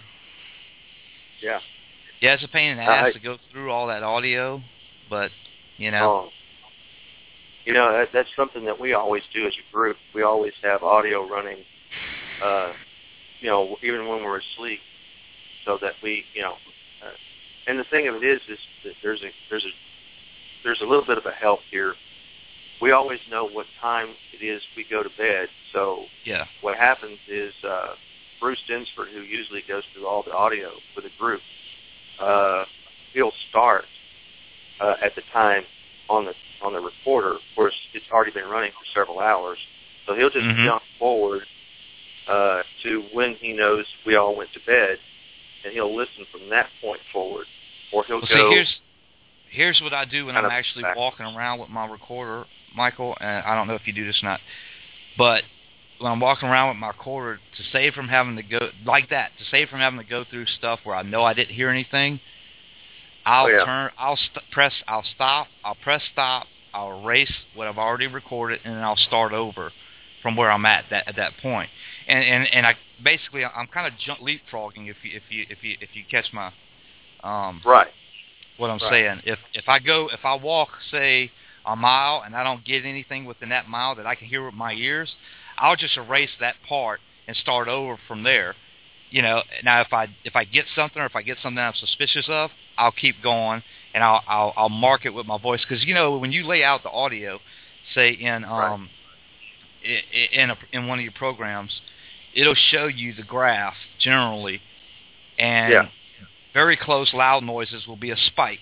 Speaker 6: Yeah.
Speaker 5: Yeah, it's a pain in the ass
Speaker 6: uh,
Speaker 5: to go through all that audio, but you know.
Speaker 6: Oh. You know, that, that's something that we always do as a group. We always have audio running, uh, you know, even when we're asleep, so that we, you know, uh, and the thing of it is, is that there's a there's a there's a little bit of a help here. We always know what time it is we go to bed. So
Speaker 5: yeah,
Speaker 6: what happens is uh, Bruce Dinsford, who usually goes through all the audio for the group, uh, he'll start uh, at the time on the on the recorder. Of course, it's already been running for several hours, so he'll just
Speaker 5: mm-hmm.
Speaker 6: jump forward uh, to when he knows we all went to bed, and he'll listen from that point forward, or he'll
Speaker 5: well,
Speaker 6: go.
Speaker 5: See, here's here's what I do when I'm actually
Speaker 6: back.
Speaker 5: walking around with my recorder, Michael. And I don't know if you do this or not, but when I'm walking around with my recorder, to save from having to go like that, to save from having to go through stuff where I know I didn't hear anything. I'll
Speaker 6: oh, yeah.
Speaker 5: turn. I'll st- press. I'll stop. I'll press stop. I'll erase what I've already recorded, and then I'll start over from where I'm at that at that point. And and, and I basically I'm kind of jump leapfrogging if you if you if you if you catch my um
Speaker 6: right
Speaker 5: what I'm
Speaker 6: right.
Speaker 5: saying. If if I go if I walk say a mile and I don't get anything within that mile that I can hear with my ears, I'll just erase that part and start over from there. You know, now if I if I get something or if I get something I'm suspicious of, I'll keep going and I'll I'll, I'll mark it with my voice, because you know when you lay out the audio, say in um right. in a, in one of your programs, it'll show you the graph generally, and
Speaker 6: yeah.
Speaker 5: very close loud noises will be a spike.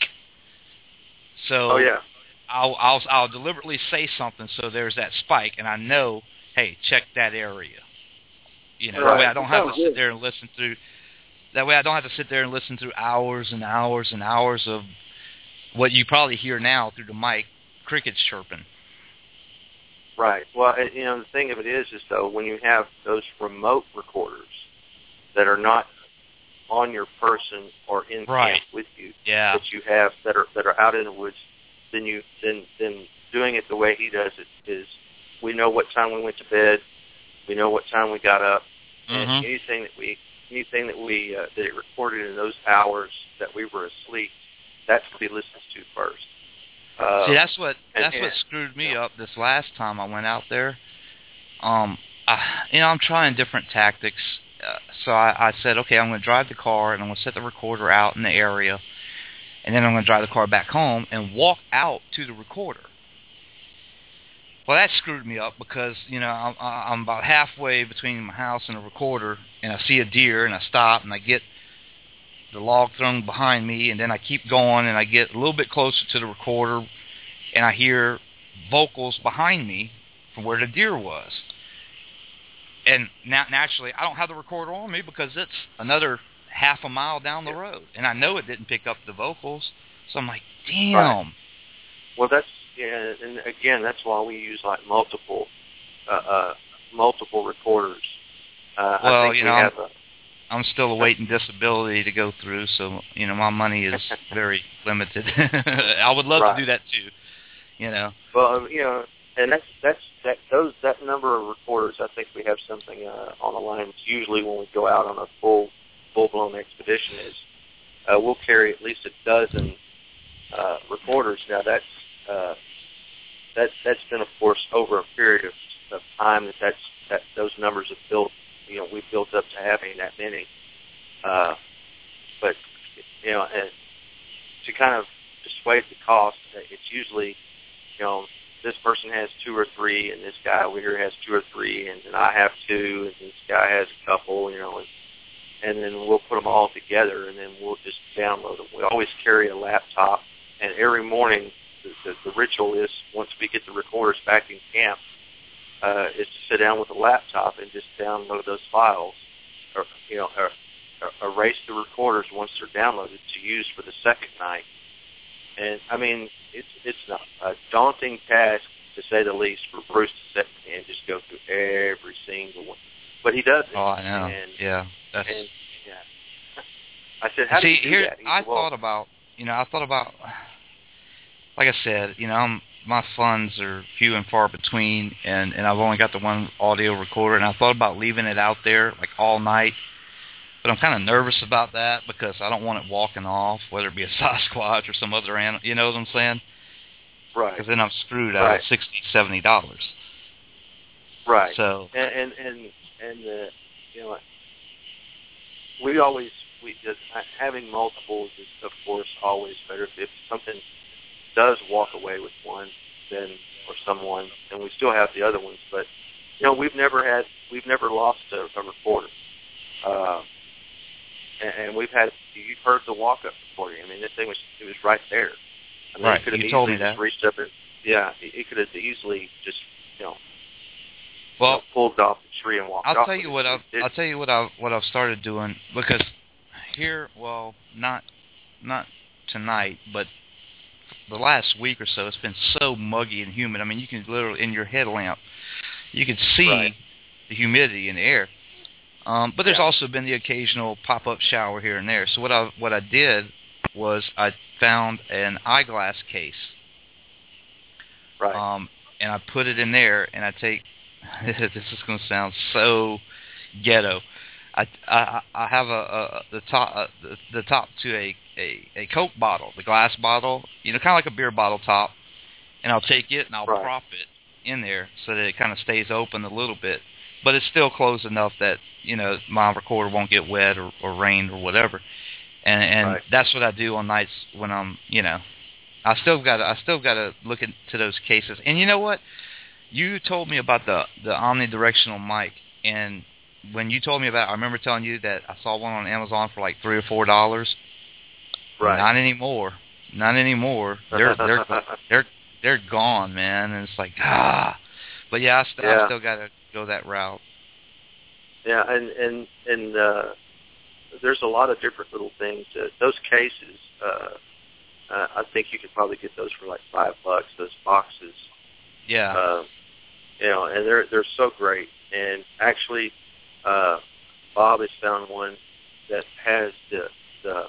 Speaker 5: So
Speaker 6: oh yeah,
Speaker 5: I'll I'll I'll deliberately say something so there's that spike, and I know, hey, check that area. You know,
Speaker 6: right.
Speaker 5: that way I don't have
Speaker 7: oh,
Speaker 5: to sit there and listen through. That way I don't have to sit there and listen through hours and hours and hours of what you probably hear now through the mic, crickets chirping.
Speaker 6: Right. Well, you know, the thing of it is, is though, when you have those remote recorders that are not on your person or in
Speaker 5: right.
Speaker 6: camp with you,
Speaker 5: yeah.
Speaker 6: that you have that are that are out in the woods, then you then then doing it the way he does it is, we know what time we went to bed, we know what time we got up,
Speaker 5: mm-hmm.
Speaker 6: and anything that we anything that we uh, that it recorded in those hours that we were asleep, that's what he listens to first. Uh,
Speaker 5: See, that's what
Speaker 6: and,
Speaker 5: that's
Speaker 6: and,
Speaker 5: what screwed me
Speaker 6: yeah.
Speaker 5: up this last time I went out there. Um, I, you know, I'm trying different tactics. Uh, so I, I said, okay, I'm going to drive the car and I'm going to set the recorder out in the area, and then I'm going to drive the car back home and walk out to the recorder. Well, that screwed me up because, you know, I'm, I'm about halfway between my house and the recorder, and I see a deer, and I stop, and I get the log thrown behind me, and then I keep going, and I get a little bit closer to the recorder, and I hear vocals behind me from where the deer was. and now naturally, I don't have the recorder on me because it's another half a mile down the road, and I know it didn't pick up the vocals, so I'm like, damn.
Speaker 6: Right. Well, that's yeah, and again, that's why we use like multiple, uh, uh, multiple recorders. Uh,
Speaker 5: well,
Speaker 6: I think
Speaker 5: you
Speaker 6: we
Speaker 5: know,
Speaker 6: have
Speaker 5: I'm,
Speaker 6: a,
Speaker 5: I'm still awaiting disability to go through, so you know, my money is very limited. I would love
Speaker 6: right.
Speaker 5: to do that too, you know.
Speaker 6: Well, you know, and that's that's that those that number of recorders. I think we have something uh, on the line. It's usually when we go out on a full full blown expedition is uh, we'll carry at least a dozen uh, recorders. Now that's uh, that that's been of course over a period of, of time that that's that those numbers have built. You know, we've built up to having that many. Uh, but you know, and to kind of dissuade the cost, it's usually, you know, this person has two or three, and this guy over here has two or three, and then I have two, and this guy has a couple, you know, and, and then we'll put them all together, and then we'll just download them. We always carry a laptop, and every morning the, the, the ritual is, once we get the recorders back in camp, uh, is to sit down with a laptop and just download those files, or, you know, or, or erase the recorders once they're downloaded to use for the second night. And, I mean, it's it's not a daunting task, to say the least, for Bruce to sit and just go through every single one. But he does it.
Speaker 5: Oh, I know.
Speaker 6: And,
Speaker 5: yeah. That's...
Speaker 6: And, yeah. I said, how
Speaker 5: See,
Speaker 6: do you do
Speaker 5: here,
Speaker 6: that? He
Speaker 5: I
Speaker 6: said, well,
Speaker 5: thought about, you know, I thought about, like I said, you know, I'm, my funds are few and far between, and, and I've only got the one audio recorder, and I thought about leaving it out there, like, all night. But I'm kind of nervous about that because I don't want it walking off, whether it be a Sasquatch or some other animal. You know what I'm saying?
Speaker 6: Right.
Speaker 5: Because then I'm screwed out
Speaker 6: right.
Speaker 5: of sixty dollars, seventy dollars.
Speaker 6: Right.
Speaker 5: So.
Speaker 6: And and and, and uh, you know, we always we just having multiples is of course always better. If something does walk away with one, then or someone, and we still have the other ones. But you know, we've never had we've never lost a, a recorder. Uh, And, and we've had, you've heard the walk-up recording. I mean, this thing was, it was right there. I mean,
Speaker 5: right,
Speaker 6: it could have
Speaker 5: you
Speaker 6: easily
Speaker 5: told me
Speaker 6: just
Speaker 5: that.
Speaker 6: reached up and, yeah, it, it could have easily just, you know,
Speaker 5: well,
Speaker 6: you know, pulled off the tree and walked
Speaker 5: I'll
Speaker 6: off.
Speaker 5: tell you
Speaker 6: it.
Speaker 5: what I've,
Speaker 6: it,
Speaker 5: I'll tell you what I've, what I've started doing, because here, well, not, not tonight, but the last week or so, it's been so muggy and humid. I mean, you can literally, in your headlamp, you can see
Speaker 6: right.
Speaker 5: the humidity in the air. Um, but there's
Speaker 6: yeah.
Speaker 5: also been the occasional pop-up shower here and there. So what I what I did was I found an eyeglass case,
Speaker 6: right?
Speaker 5: Um, and I put it in there, and I take. This is going to sound so ghetto. I, I, I have a, a the top uh, the, the top to a, a, a Coke bottle, the glass bottle, you know, kind of like a beer bottle top, and I'll take it and I'll
Speaker 6: right.
Speaker 5: prop it in there so that it kind of stays open a little bit. But it's still closed enough that, you know, my recorder won't get wet or, or rained or whatever. And and
Speaker 6: right.
Speaker 5: that's what I do on nights when I'm, you know, I still got I still got to look into those cases. And you know what? You told me about the the omnidirectional mic, and when you told me about it, I remember telling you that I saw one on Amazon for like three or four dollars.
Speaker 6: Right.
Speaker 5: Not anymore. Not anymore. They're they're they're they're gone, man. And it's like ah. But yeah, I, st-
Speaker 6: yeah.
Speaker 5: I still got to go that route.
Speaker 6: Yeah, and and and uh, there's a lot of different little things. Uh, those cases, uh, uh, I think you could probably get those for like five bucks. Those boxes.
Speaker 5: Yeah.
Speaker 6: Uh, you know, and they're they're so great. And actually, uh, Bob has found one that has the the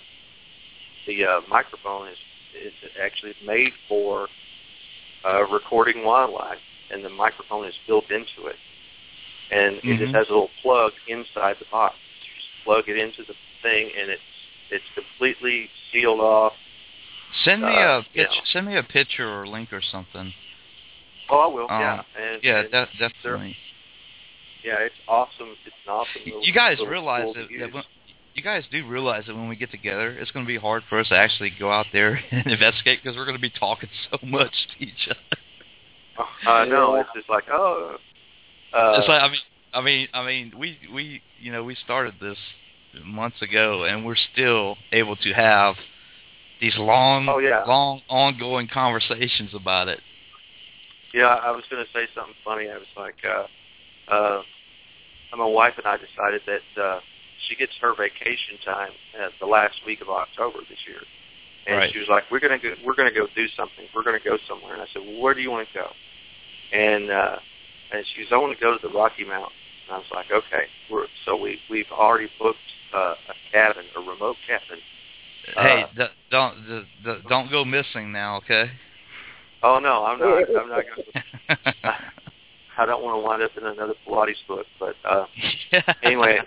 Speaker 6: the uh, microphone is is actually made for uh, recording wildlife, and the microphone is built into it. And it
Speaker 5: mm-hmm.
Speaker 6: just has a little plug inside the box. You just plug it into the thing, and it's it's completely sealed off.
Speaker 5: Send me
Speaker 6: uh,
Speaker 5: a picture.
Speaker 6: You know.
Speaker 5: Send me a picture or a link or something.
Speaker 6: Oh, I will.
Speaker 5: Um,
Speaker 6: yeah, and,
Speaker 5: yeah,
Speaker 6: and
Speaker 5: de- definitely.
Speaker 6: Yeah, it's awesome. It's an awesome. Little,
Speaker 5: you guys
Speaker 6: little
Speaker 5: realize
Speaker 6: tool
Speaker 5: that,
Speaker 6: to
Speaker 5: that
Speaker 6: use.
Speaker 5: when, you guys do realize that when we get together, it's going to be hard for us to actually go out there and investigate because we're going to be talking so much to each other.
Speaker 6: I uh, know. It's just like oh. Uh,
Speaker 5: it's like I mean, I mean, I mean, we we you know we started this months ago, and we're still able to have these long,
Speaker 6: oh, yeah.
Speaker 5: long, ongoing conversations about it.
Speaker 6: Yeah, I was going to say something funny. I was like, uh, uh, my wife and I decided that uh, she gets her vacation time at the last week of October this year, and
Speaker 5: right.
Speaker 6: she was like, "We're gonna go. We're gonna go do something. We're gonna go somewhere." And I said, "Well, where do you want to go?" And uh, and she was, "I want to go to the Rocky Mountains." And I was like, "Okay." We're, so we we've already booked uh, a cabin, a remote cabin.
Speaker 5: Hey,
Speaker 6: uh,
Speaker 5: d- don't d- d- don't go missing now, okay?
Speaker 6: Oh no, I'm not. I'm not going to. I don't want to wind up in another Pilates book, but uh, anyway.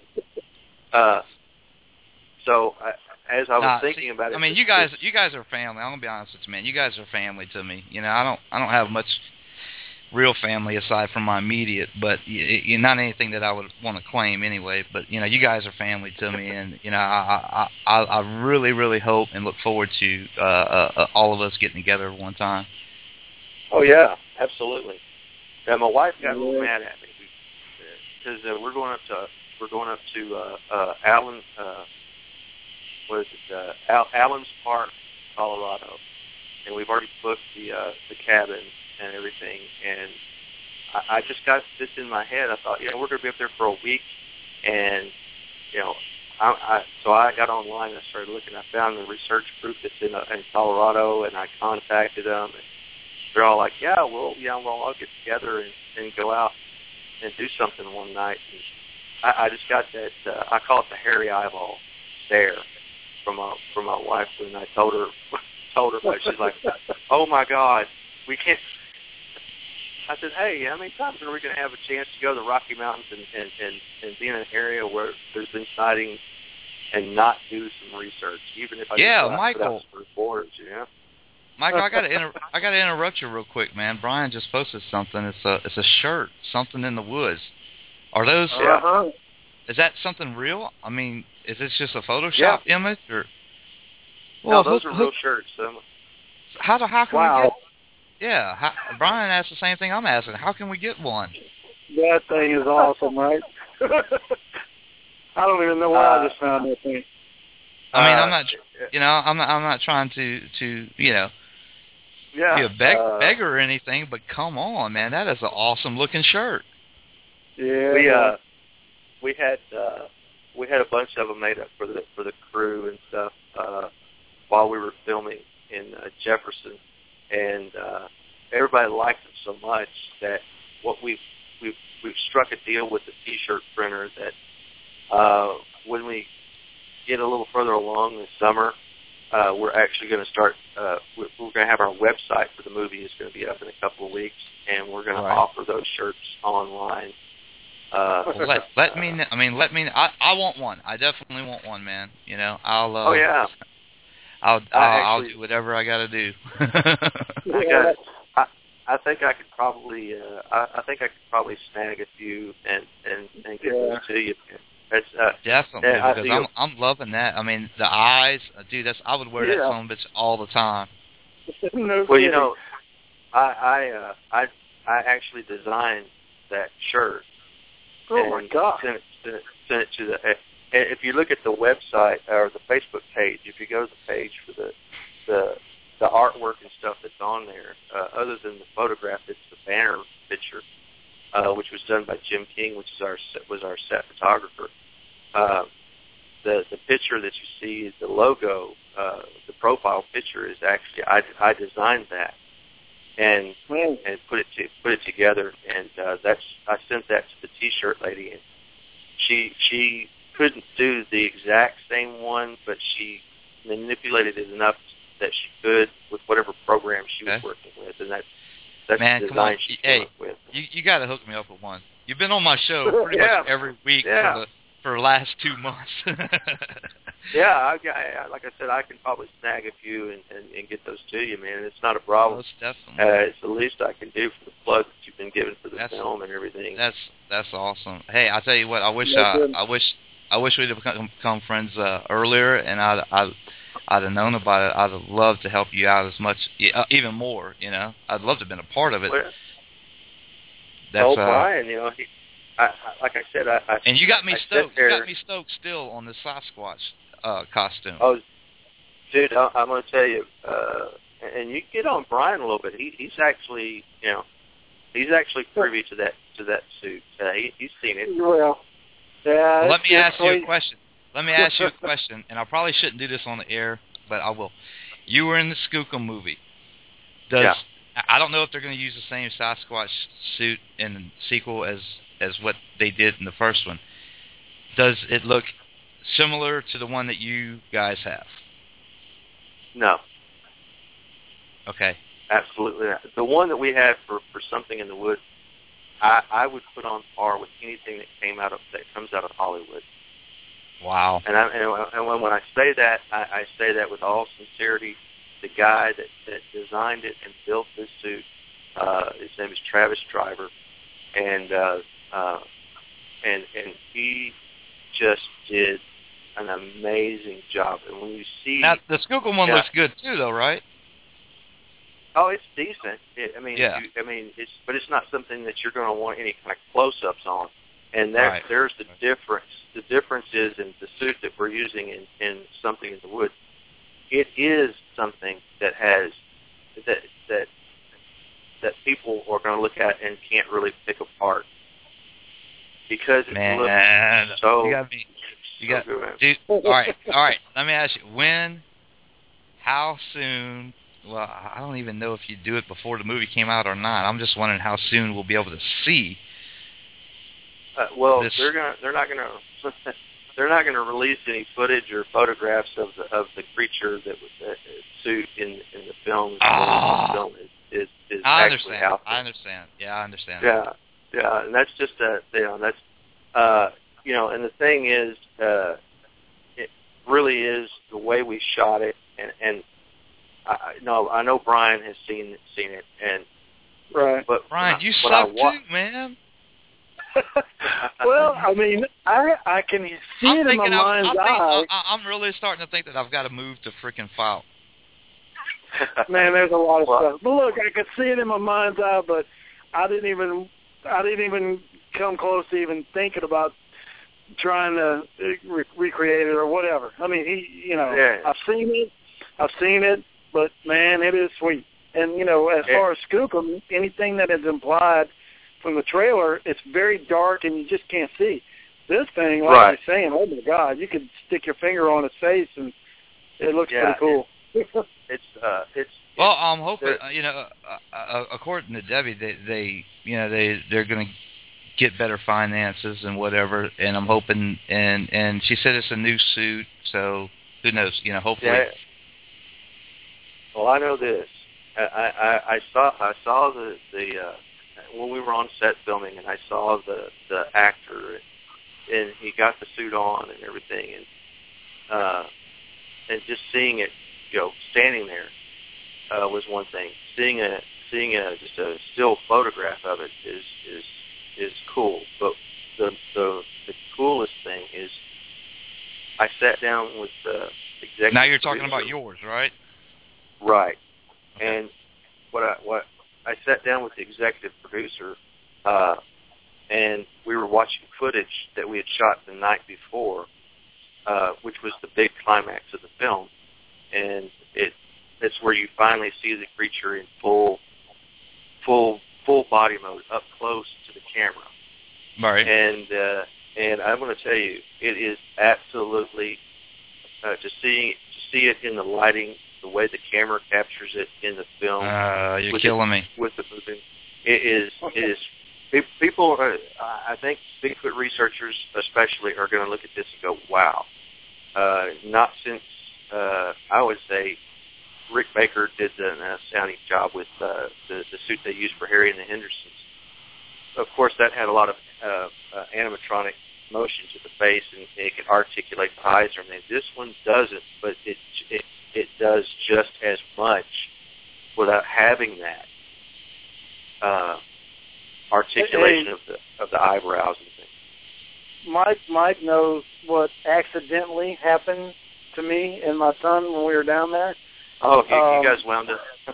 Speaker 6: Uh, so I, as I was
Speaker 5: nah,
Speaker 6: thinking
Speaker 5: see,
Speaker 6: about it,
Speaker 5: I mean, you guys, you guys are family. I'm gonna be honest with you, man. You guys are family to me. You know, I don't, I don't have much real family aside from my immediate, but y- y- not anything that I would want to claim anyway. But you know, you guys are family to me, and you know, I, I, I, I really, really hope and look forward to uh, uh, all of us getting together one time.
Speaker 6: Oh yeah, absolutely. Yeah, my wife got a little mad at me because uh, we're going up to we're going up to uh, uh, Allen, uh, what is it, uh, Al- Allen's Park, Colorado, and we've already booked the uh, the cabin and everything. And I, I just got this in my head. I thought, you know, we're going to be up there for a week, and you know, I, I so I got online and I started looking. I found the research group that's in uh, in Colorado, and I contacted them. And they're all like, yeah, well, yeah, well, I'll get together and, and go out and do something one night. And I, I just got that, uh, I call it the hairy eyeball stare from my, from my wife when I told her, told her about it. She's like, oh, my God, we can't. I said, hey, how many times are we going to have a chance to go to the Rocky Mountains and, and, and, and be in an area where there's been sightings and not do some research, even if I
Speaker 5: yeah,
Speaker 6: just
Speaker 5: Michael.
Speaker 6: put out some reports, you know?
Speaker 5: Michael, I gotta inter- I gotta interrupt you real quick, man. Brian just posted something. It's a it's a shirt, something in the woods. Are those?
Speaker 7: Uh-huh.
Speaker 5: Is that something real? I mean, is this just a Photoshop
Speaker 6: Yeah.
Speaker 5: image or?
Speaker 6: Well, no, those
Speaker 5: hook,
Speaker 6: are
Speaker 5: hook,
Speaker 6: real shirts. Um,
Speaker 5: how do how can
Speaker 7: Wow.
Speaker 5: we get? Yeah, how, Brian asked the same thing I'm asking. How can we get one?
Speaker 7: That thing is awesome, right? I don't even know where
Speaker 6: Uh,
Speaker 7: I just found that thing.
Speaker 5: I mean,
Speaker 6: uh,
Speaker 5: I'm not, you know, I'm not, I'm not trying to, to, you know,
Speaker 6: yeah,
Speaker 5: be a beg-
Speaker 6: uh,
Speaker 5: beggar or anything, but come on, man, that is an awesome looking shirt.
Speaker 7: Yeah.
Speaker 6: we uh, we had uh, we had a bunch of them made up for the for the crew and stuff uh, while we were filming in uh, Jefferson, and uh, everybody liked them so much that what we've we've we've struck a deal with the T-shirt printer that uh, when we get a little further along this summer, uh, we're actually going to start. Uh, we're we're going to have our website for the movie is going to be up in a couple of weeks, and we're going
Speaker 5: Right.
Speaker 6: to offer those shirts online. Uh,
Speaker 5: Well, let let me. kn- I mean, let me. I I want one. I definitely want one, man. You know, I'll. Uh,
Speaker 6: oh yeah,
Speaker 5: I'll
Speaker 6: I
Speaker 5: I'll, I'll
Speaker 6: actually-
Speaker 5: do whatever I got to do.
Speaker 6: I got. I I think I could probably. Uh, I, I think I could probably snag a few and and and get
Speaker 7: Yeah.
Speaker 6: those to you. It's uh,
Speaker 5: Definitely,
Speaker 6: Yeah, I
Speaker 5: because
Speaker 6: feel-
Speaker 5: I'm I'm loving that. I mean, the eyes, uh, dude. That's I would wear that
Speaker 7: Yeah.
Speaker 5: son of a bitch all the time.
Speaker 7: No
Speaker 6: well, you
Speaker 7: kidding.
Speaker 6: know, I I uh, I I actually designed that shirt.
Speaker 7: Oh my
Speaker 6: and
Speaker 7: God.
Speaker 6: Send it, send it, send it to the. And if you look at the website or the Facebook page, if you go to the page for the the the artwork and stuff that's on there, uh, other than the photograph, it's the banner picture, uh, which was done by Jim King, which is our was our set photographer. Uh, the the picture that you see is the logo. Uh, the profile picture is actually I, I designed that and
Speaker 7: Man.
Speaker 6: and put it to, put it together, and uh, that's I sent that to the T-shirt lady, and she she couldn't do the exact same one, but she manipulated it enough that she could with whatever program she was
Speaker 5: Okay.
Speaker 6: working with, and that's that's
Speaker 5: Man,
Speaker 6: the
Speaker 5: come
Speaker 6: design
Speaker 5: on.
Speaker 6: she
Speaker 5: Hey,
Speaker 6: came up with.
Speaker 5: You you got to hook me up with one. You've been on my show pretty
Speaker 6: Yeah.
Speaker 5: much every week
Speaker 6: Yeah.
Speaker 5: for the for the last two months.
Speaker 6: Yeah, I, I, like I said, I can probably snag a few and, and, and get those to you, man. It's not a problem.
Speaker 5: Most definitely.
Speaker 6: Uh, it's the least I can do for the plug that you've been given for the
Speaker 5: That's-
Speaker 6: film and everything.
Speaker 5: That's that's awesome. Hey, I tell you what, I wish
Speaker 7: Yeah,
Speaker 5: I,
Speaker 7: good.
Speaker 5: I wish I wish we'd have become, become friends uh, earlier, and I'd I'd I'd have known about it. I'd have loved to help you out as much, uh, even more. You know, I'd love to have been a part of it.
Speaker 6: Well,
Speaker 5: That's
Speaker 6: oh,
Speaker 5: uh,
Speaker 6: Brian, you know, he, I, I, like I said, I, I
Speaker 5: and you got me
Speaker 6: I sit
Speaker 5: stoked. You
Speaker 6: there-
Speaker 5: got me stoked still on the Sasquatch uh, costume.
Speaker 6: Oh, dude, I, I'm going to tell you, uh, and you get on Brian a little bit. He, he's actually, you know, He's actually privy to that to that suit. Uh, he, he's seen it.
Speaker 7: Well, yeah.
Speaker 5: Well, let me ask you a
Speaker 7: crazy.
Speaker 5: question. Let me ask you a question, and I probably shouldn't do this on the air, but I will. You were in the Skookum movie. Does
Speaker 6: Yeah.
Speaker 5: I don't know if they're going to use the same Sasquatch suit in the sequel as as what they did in the first one. Does it look similar to the one that you guys have?
Speaker 6: No,
Speaker 5: Okay.
Speaker 6: absolutely not. The one that we had for, for Something in the Woods, I, I would put on par with anything that came out of that comes out of Hollywood.
Speaker 5: Wow.
Speaker 6: And I and, and when, when I say that, I, I say that with all sincerity. The guy that, that designed it and built this suit, uh, his name is Travis Driver, and uh, uh, and and he just did an amazing job. And when you see
Speaker 5: Now, the Skookum one
Speaker 6: Yeah.
Speaker 5: looks good too, though, right?
Speaker 6: Oh, it's decent. It, I mean,
Speaker 5: Yeah.
Speaker 6: you, I mean, it's but it's not something that you're going to want any kind of close-ups on. And there,
Speaker 5: Right.
Speaker 6: there's the difference. The difference is in the suit that we're using in, in Something in the Woods. It is something that has that that that people are going to look at and can't really pick apart because it
Speaker 5: Man,
Speaker 6: looks so.
Speaker 5: you got me. You
Speaker 6: so
Speaker 5: got
Speaker 6: good.
Speaker 5: dude. All right, all right. Let me ask you: when, how soon? Well, I don't even know if you do it before the movie came out or not. I'm just wondering how soon we'll be able to see.
Speaker 6: Uh, well,
Speaker 5: this-
Speaker 6: they're gonna they're not gonna they're not gonna release any footage or photographs of the of the creature that was that suit in in the film.
Speaker 5: Ah.
Speaker 6: The film is is, is
Speaker 5: I
Speaker 6: actually
Speaker 5: understand.
Speaker 6: out there.
Speaker 5: I understand. Yeah, I understand.
Speaker 6: Yeah, yeah, and that's just a you know that's uh you know, and the thing is, uh, it really is the way we shot it, and and I no, I know Brian has seen seen it, and
Speaker 7: Right.
Speaker 6: but
Speaker 5: Brian,
Speaker 6: when I-
Speaker 5: you
Speaker 6: when I
Speaker 5: suck
Speaker 6: wa-
Speaker 5: too, man.
Speaker 7: Well, I mean, I I can see
Speaker 5: I'm
Speaker 7: it in my
Speaker 5: thinking. I'm,
Speaker 7: mind's
Speaker 5: I'm, thinking
Speaker 7: eye.
Speaker 5: I, I'm really starting to think that I've got to move to freaking File.
Speaker 7: Man, there's a lot of
Speaker 6: Well-
Speaker 7: stuff. But look, I could see it in my mind's eye, but I didn't even I didn't even come close to even thinking about trying to re- recreate it or whatever. I mean, he, you know,
Speaker 6: Yeah.
Speaker 7: I've seen it, I've seen it, but man, it is sweet. And you know, as
Speaker 6: Yeah.
Speaker 7: far as Skookum, anything that is implied from the trailer, it's very dark and you just can't see. This thing, like
Speaker 6: Right.
Speaker 7: you're saying, oh my God, you could stick your finger on its face and it looks
Speaker 6: Yeah,
Speaker 7: pretty cool.
Speaker 6: it's uh it's
Speaker 5: Well, I'm hoping,
Speaker 6: There-
Speaker 5: uh, you know, uh, uh, according to Debbie, they, they, you know, they they're going to get better finances and whatever, and I'm hoping, and and she said it's a new suit, so who knows, you know, hopefully.
Speaker 6: Yeah. Well, I know this. I, I, I saw I saw the the uh, when we were on set filming, and I saw the the actor, and he got the suit on and everything, and uh, and just seeing it, you know, standing there uh, was one thing. Seeing a seeing a just a still photograph of it is is is cool. But the the the coolest thing is I sat down with the executive.
Speaker 5: Now you're talking
Speaker 6: producer.
Speaker 5: about yours, right?
Speaker 6: Right.
Speaker 5: Okay.
Speaker 6: And what I what I sat down with the executive producer, uh, and we were watching footage that we had shot the night before, uh, which was the big climax of the film, and it it's where you finally see the creature in full full full body mode, up close to the camera.
Speaker 5: Right.
Speaker 6: And uh, and I'm going to tell you, it is absolutely uh, to see to see it in the lighting, the way the camera captures it in the film.
Speaker 5: Uh, you're
Speaker 6: with
Speaker 5: killing
Speaker 6: the,
Speaker 5: me.
Speaker 6: With the movie, it is it is. pe- People, are, I think, Bigfoot researchers especially are going to look at this and go, "Wow!" Uh, not since uh, I would say Rick Baker did an outstanding job with uh, the the suit they used for Harry and the Hendersons. Of course, that had a lot of uh, uh, animatronic motion to the face, and it can articulate the eyes or anything. This one doesn't, but it it it does just as much without having that uh, articulation
Speaker 7: Hey.
Speaker 6: of the of the eyebrows and things.
Speaker 7: Mike Mike knows what accidentally happened to me and my son when we were down there.
Speaker 6: Oh, you,
Speaker 7: Um,
Speaker 6: you guys wound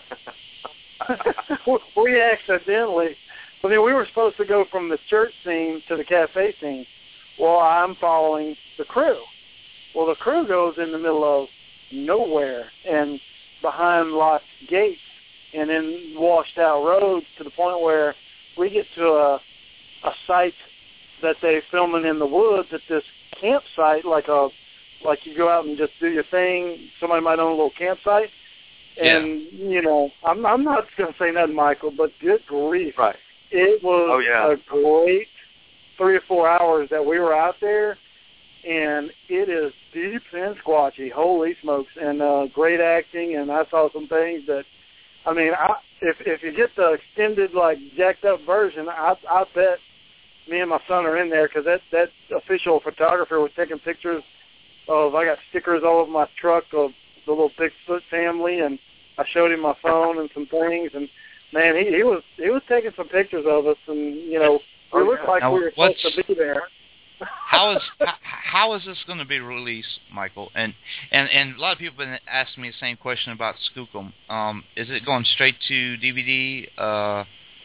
Speaker 6: up.
Speaker 7: we accidentally, I mean, we were supposed to go from the church scene to the cafe scene. Well, I'm following the crew. Well, the crew goes in the middle of nowhere and behind locked gates and in washed out roads to the point where we get to a a site that they're filming in the woods at this campsite, like a like you go out and just do your thing. Somebody might own a little campsite, and
Speaker 2: yeah.
Speaker 7: you know, I'm I'm not going to say nothing, Michael, but good grief,
Speaker 6: Right.
Speaker 7: It was
Speaker 6: oh, yeah.
Speaker 7: a great three or four hours that we were out there, and it is deep and squatchy. Holy smokes! And uh, great acting, and I saw some things that, I mean, I, if if you get the extended, like, jacked up version, I I bet me and my son are in there, because that that official photographer was taking pictures of. I got stickers all over my truck of the little Bigfoot family, and I showed him my phone and some things, and man, he, he was he was taking some pictures of us, and you know, we
Speaker 6: oh,
Speaker 7: looked
Speaker 6: yeah.
Speaker 7: like
Speaker 5: now,
Speaker 7: we were supposed to be there.
Speaker 5: how is how, how is this going to be released, Michael? And, and and a lot of people have been asking me the same question about Skookum. Um, is it going straight to D V D? Uh,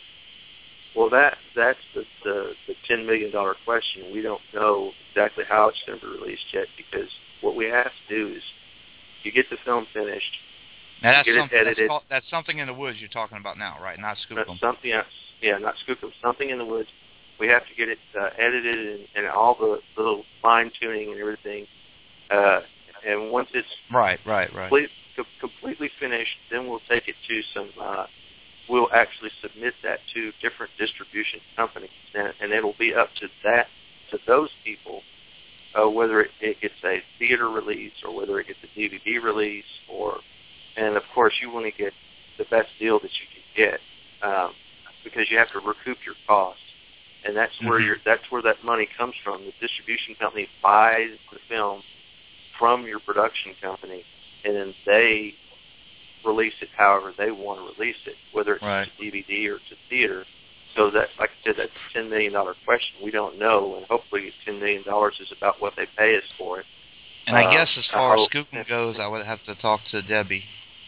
Speaker 6: Well, that that's the, the the ten million dollar question. We don't know exactly how it's going to be released yet, because what we have to do is you get the film finished.
Speaker 5: now that's
Speaker 6: get it
Speaker 5: something that's,
Speaker 6: edited.
Speaker 5: called, that's something in the woods you're talking about now, right? Not Skookum.
Speaker 6: That's something else. Yeah, not Skookum. Something in the woods. We have to get it uh, edited and, and all the little fine tuning and everything. Uh, and once it's
Speaker 5: Right, right, right.
Speaker 6: complete, co- completely finished, then we'll take it to some. Uh, we'll actually submit that to different distribution companies, and, and it'll be up to that to those people, uh, whether it, it gets a theater release or whether it gets a D V D release, or, and of course you want to get the best deal that you can get, um, because you have to recoup your costs. And that's where
Speaker 5: Mm-hmm.
Speaker 6: your that's where that money comes from. The distribution company buys the film from your production company, and then they release it however they want to release it, whether it's
Speaker 5: Right.
Speaker 6: a D V D or it's a theater. So that, like I said, that's a ten million dollar question. We don't know, and hopefully ten million dollars is about what they pay us for it.
Speaker 5: And I
Speaker 6: Uh,
Speaker 5: guess as
Speaker 6: I
Speaker 5: far as
Speaker 6: hope-
Speaker 5: Skookum goes, I would have to talk to Debbie.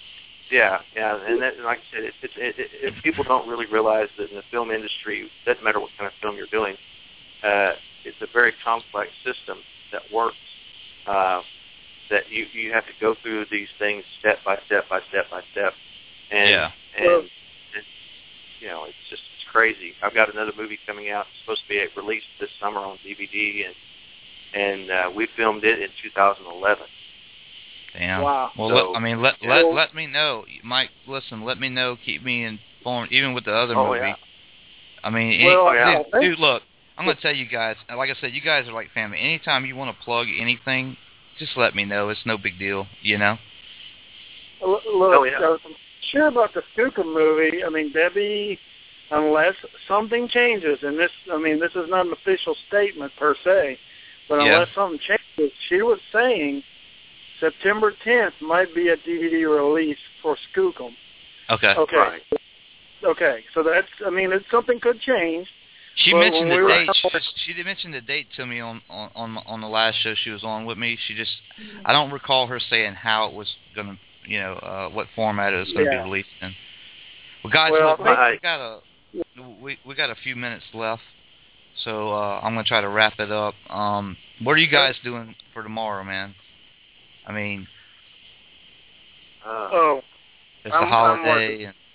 Speaker 6: Yeah, yeah, and, that, and like I said, it, it, it, it, if people don't really realize that in the film industry, it doesn't matter what kind of film you're doing, uh, it's a very complex system that works, uh, that you, you have to go through these things step by step by step by step, and,
Speaker 5: Yeah.
Speaker 6: and it, you know, it's just it's crazy. I've got another movie coming out, it's supposed to be released this summer on D V D, and, and uh, we filmed it in two thousand eleven.
Speaker 5: Damn.
Speaker 7: Wow.
Speaker 5: Well,
Speaker 6: So,
Speaker 5: let, I mean, let
Speaker 6: yeah.
Speaker 5: let let me know, Mike. Listen, let me know. Keep me informed, even with the other
Speaker 6: Oh,
Speaker 5: movie.
Speaker 6: yeah.
Speaker 5: I mean,
Speaker 7: Well,
Speaker 5: any,
Speaker 6: yeah.
Speaker 5: dude, dude, look, I'm gonna tell you guys. Like I said, you guys are like family. Anytime you want to plug anything, just let me know. It's no big deal, you know.
Speaker 7: Look,
Speaker 6: Oh, yeah.
Speaker 7: uh, sure about the Skookum movie. I mean, Debbie, unless something changes, and this, I mean, this is not an official statement per se, but
Speaker 5: Yeah.
Speaker 7: unless something changes, she was saying September tenth might be a D V D release for Skookum.
Speaker 5: Okay.
Speaker 7: Okay.
Speaker 6: Right.
Speaker 7: Okay, so that's, I mean, it's, something could change.
Speaker 5: She
Speaker 7: Well,
Speaker 5: mentioned
Speaker 7: when
Speaker 5: the
Speaker 7: we were
Speaker 5: date.
Speaker 7: out
Speaker 5: She,
Speaker 7: there-
Speaker 5: just, she did mention the date to me on on on, on the last show she was on with me. She just, I don't recall her saying how it was gonna, you know, uh, what format it was gonna
Speaker 7: Yeah.
Speaker 5: be released in. Well, guys,
Speaker 7: Well,
Speaker 5: look, we,
Speaker 6: I-
Speaker 5: we got a we we got a few minutes left, so uh, I'm gonna try to wrap it up. Um, what are you guys doing for tomorrow, man? I mean,
Speaker 6: Uh,
Speaker 7: Oh,
Speaker 5: it's
Speaker 7: I'm-
Speaker 5: a
Speaker 7: I'm
Speaker 5: holiday, and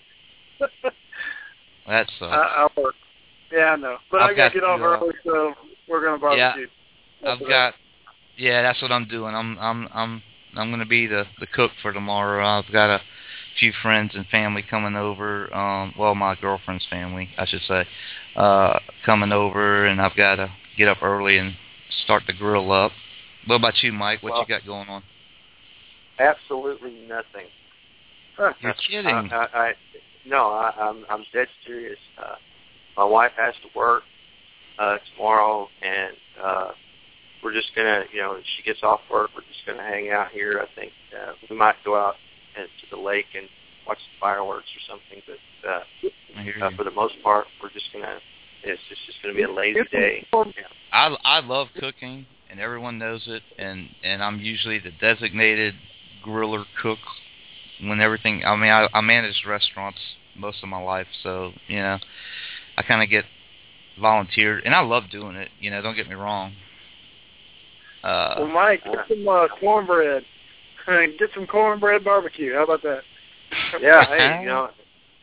Speaker 5: that sucks.
Speaker 7: I, I'll work. Yeah, I know. But
Speaker 5: I've
Speaker 7: I got
Speaker 5: got
Speaker 7: to get off
Speaker 5: to, uh,
Speaker 7: early, so we're going to barbecue.
Speaker 5: I've got, yeah, that's what I'm doing. I'm I'm I'm I'm going to be the the cook for tomorrow. I've got a few friends and family coming over. Um, well, my girlfriend's family, I should say, uh, coming over, and I've got to get up early and start the grill up. What about you, Mike? What
Speaker 6: Well,
Speaker 5: you got going on?
Speaker 6: absolutely nothing.
Speaker 5: You're kidding.
Speaker 6: I, I, I no, I, I'm I'm dead serious. Uh, my wife has to work uh, tomorrow, and uh, we're just gonna, you know, when she gets off work, we're just gonna hang out here. I think uh, we might go out and, to the lake and watch the fireworks or something. But uh,
Speaker 5: I hear
Speaker 6: uh,
Speaker 5: you.
Speaker 6: for the most part, we're just gonna. It's just, just gonna be a lazy day. Yeah.
Speaker 5: I I love cooking, and everyone knows it, and and I'm usually the designated griller cook when everything. I mean, I, I managed restaurants most of my life, so you know, I kind of get volunteered, and I love doing it. You know, don't get me wrong. Uh,
Speaker 7: Well, Mike, get some uh, cornbread. Get some cornbread barbecue. How about that?
Speaker 6: Yeah, hey, you know,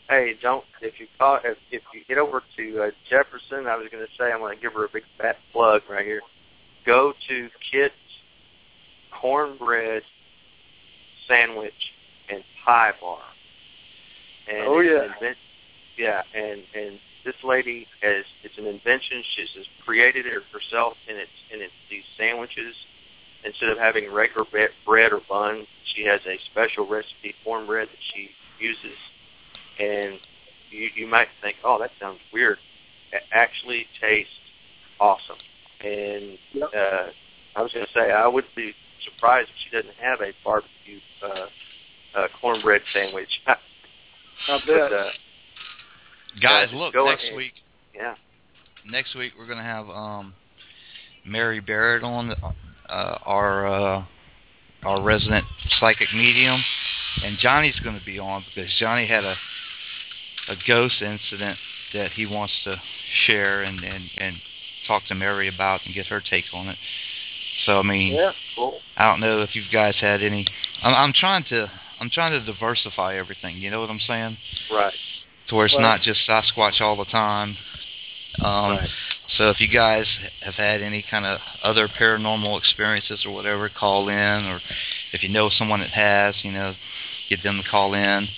Speaker 6: Hey, don't if you call if if you get over to uh, Jefferson, I was going to say I'm going to give her a big fat plug right here. Go to Kit's Cornbread Sandwich and Pie Bar. And
Speaker 7: oh
Speaker 6: it's
Speaker 7: yeah,
Speaker 6: an invent- yeah, and and this lady has it's an invention. She's just created it herself, and it's and it's these sandwiches. Instead of having regular bread or bun, she has a special recipe cornbread that she uses. And you, you might think, oh, that sounds weird. It actually tastes awesome. And
Speaker 7: yep.
Speaker 6: uh, I was going to say, I would be surprised if she doesn't have a barbecue uh, uh, cornbread sandwich.
Speaker 7: I bet.
Speaker 6: But, uh,
Speaker 5: Guys,
Speaker 6: uh,
Speaker 5: look,
Speaker 6: go
Speaker 5: next
Speaker 6: ahead.
Speaker 5: week,
Speaker 6: Yeah.
Speaker 5: next week we're going to have um, Mary Barrett on, uh, our uh, our resident psychic medium, and Johnny's going to be on because Johnny had a a ghost incident that he wants to share and, and, and talk to Mary about and get her take on it. So I mean,
Speaker 7: yeah, cool.
Speaker 5: I don't know if you guys had any. I'm, I'm trying to I'm trying to diversify everything. You know what I'm saying?
Speaker 6: Right.
Speaker 5: To where it's
Speaker 7: Right.
Speaker 5: not just Sasquatch all the time. Um,
Speaker 6: Right.
Speaker 5: So if you guys have had any kind of other paranormal experiences or whatever, call in. Or if you know someone that has, you know, get them to call in.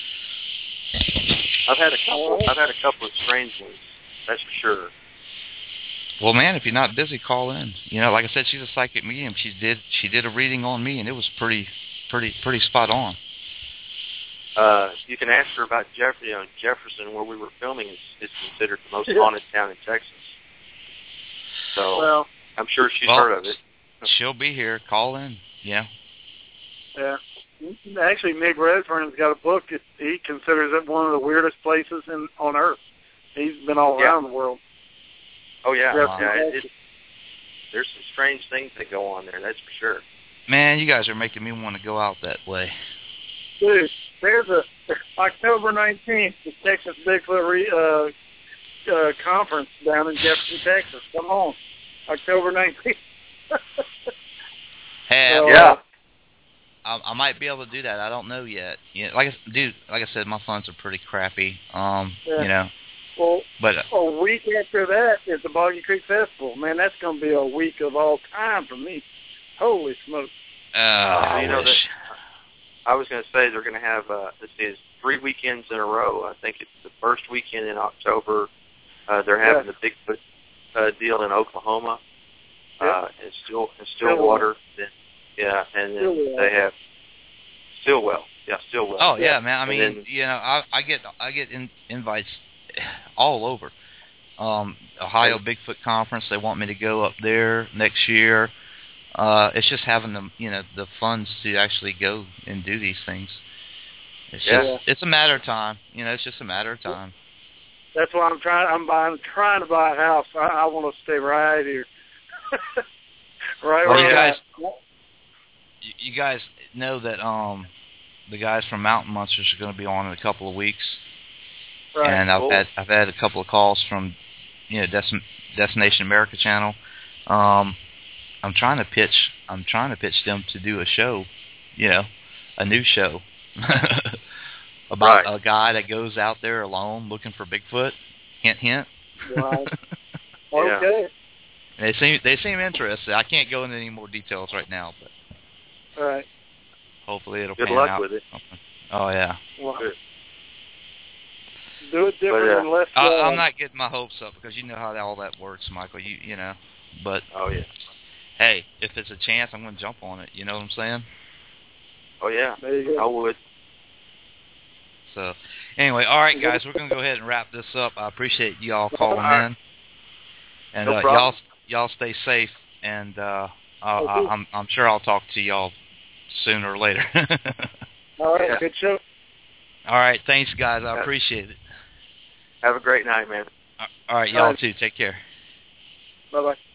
Speaker 6: I've had a couple. I've had a couple of strange ones. That's for sure.
Speaker 5: Well, man, if you're not busy, call in. You know, like I said, she's a psychic medium. She did she did a reading on me, and it was pretty pretty pretty spot on.
Speaker 6: Uh, you can ask her about Jeff, you know, Jefferson, where we were filming, is, is considered the most
Speaker 7: Yeah.
Speaker 6: haunted town in Texas. So
Speaker 7: Well,
Speaker 6: I'm sure she's
Speaker 5: Well,
Speaker 6: heard of it.
Speaker 5: She'll be here. Call in. Yeah.
Speaker 7: yeah. Actually, Nick Redfern's got a book. It, he considers it one of the weirdest places in on Earth. He's been all
Speaker 6: Yeah.
Speaker 7: around the world.
Speaker 6: Oh yeah,
Speaker 7: Wow.
Speaker 6: yeah. It, it, there's some strange things that go on there. That's for sure.
Speaker 5: Man, you guys are making me want to go out that way.
Speaker 7: Dude, there's a October nineteenth, the Texas Bigfoot re, uh, uh, conference down in Jefferson, Texas. Come on, October nineteenth.
Speaker 5: Hey,
Speaker 7: So,
Speaker 6: Yeah.
Speaker 5: I, I might be able to do that. I don't know yet. You know, like I, dude, like I said, my funds are pretty crappy. Um,
Speaker 7: Yeah.
Speaker 5: you know,
Speaker 7: Well,
Speaker 5: but uh,
Speaker 7: a week after that is the Boggy Creek Festival. Man, that's going to be a week of all time for me. Holy smokes.
Speaker 5: uh, I
Speaker 6: you know
Speaker 5: wish.
Speaker 6: I was going to say they're going to have uh, this is three weekends in a row. I think it's the first weekend in October. Uh, they're having
Speaker 7: Yeah.
Speaker 6: the Bigfoot uh, deal in Oklahoma.
Speaker 7: Yeah.
Speaker 6: Uh, and still in Stillwater. Then, yeah, and then
Speaker 7: Stillwell.
Speaker 6: they have Stillwell. Yeah, Stillwell.
Speaker 5: Oh yeah, man. I
Speaker 6: And
Speaker 5: mean,
Speaker 6: then-
Speaker 5: you know, I, I get I get in, invites all over. Um, Ohio Bigfoot Conference. They want me to go up there next year. Uh, it's just having the you know the funds to actually go and do these things. It's
Speaker 6: Yeah.
Speaker 5: just it's a matter of time. You know, it's just a matter of time.
Speaker 7: That's why I'm trying. I'm buying, trying to buy a house. I, I want to stay right here. right
Speaker 5: Well,
Speaker 7: where
Speaker 5: you
Speaker 7: I'm
Speaker 5: guys-
Speaker 7: at.
Speaker 5: You, you guys know that um, the guys from Mountain Monsters are going to be on in a couple of weeks.
Speaker 7: Right.
Speaker 5: And I've
Speaker 6: Cool.
Speaker 5: had I've had a couple of calls from you know Des- Destination America channel. Um, I'm trying to pitch I'm trying to pitch them to do a show, you know, a new show about
Speaker 6: Right.
Speaker 5: a guy that goes out there alone looking for Bigfoot. Hint, hint.
Speaker 7: Right.
Speaker 6: Yeah.
Speaker 7: Okay.
Speaker 5: They seem they seem interested. I can't go into any more details right now, but
Speaker 7: All right.
Speaker 5: hopefully it'll
Speaker 6: Good
Speaker 5: pan
Speaker 6: luck
Speaker 5: out.
Speaker 6: with it.
Speaker 5: Oh yeah.
Speaker 7: Well,
Speaker 6: Good.
Speaker 7: do it different
Speaker 6: But, uh,
Speaker 7: and less.
Speaker 5: I,
Speaker 7: uh,
Speaker 5: I'm not getting my hopes up because you know how all that works, Michael. You you know, but
Speaker 6: Oh yeah.
Speaker 5: hey, if it's a chance, I'm going to jump on it. You know what I'm saying?
Speaker 6: Oh yeah.
Speaker 7: There you
Speaker 6: I
Speaker 7: go.
Speaker 6: would.
Speaker 5: So, anyway, all right, guys, we're going to go ahead and wrap this up. I appreciate y'all calling
Speaker 6: All right.
Speaker 5: in, and
Speaker 6: No
Speaker 5: uh, y'all
Speaker 6: problem.
Speaker 5: y'all stay safe. And uh, I,
Speaker 7: Okay.
Speaker 5: I, I'm I'm sure I'll talk to y'all sooner or later.
Speaker 7: All right.
Speaker 6: Yeah.
Speaker 7: Good show.
Speaker 5: All right, thanks, guys. I
Speaker 6: Yeah.
Speaker 5: appreciate it.
Speaker 6: Have a great night, man.
Speaker 5: All right,
Speaker 7: All
Speaker 5: y'all
Speaker 7: right.
Speaker 5: too. Take care.
Speaker 7: Bye bye.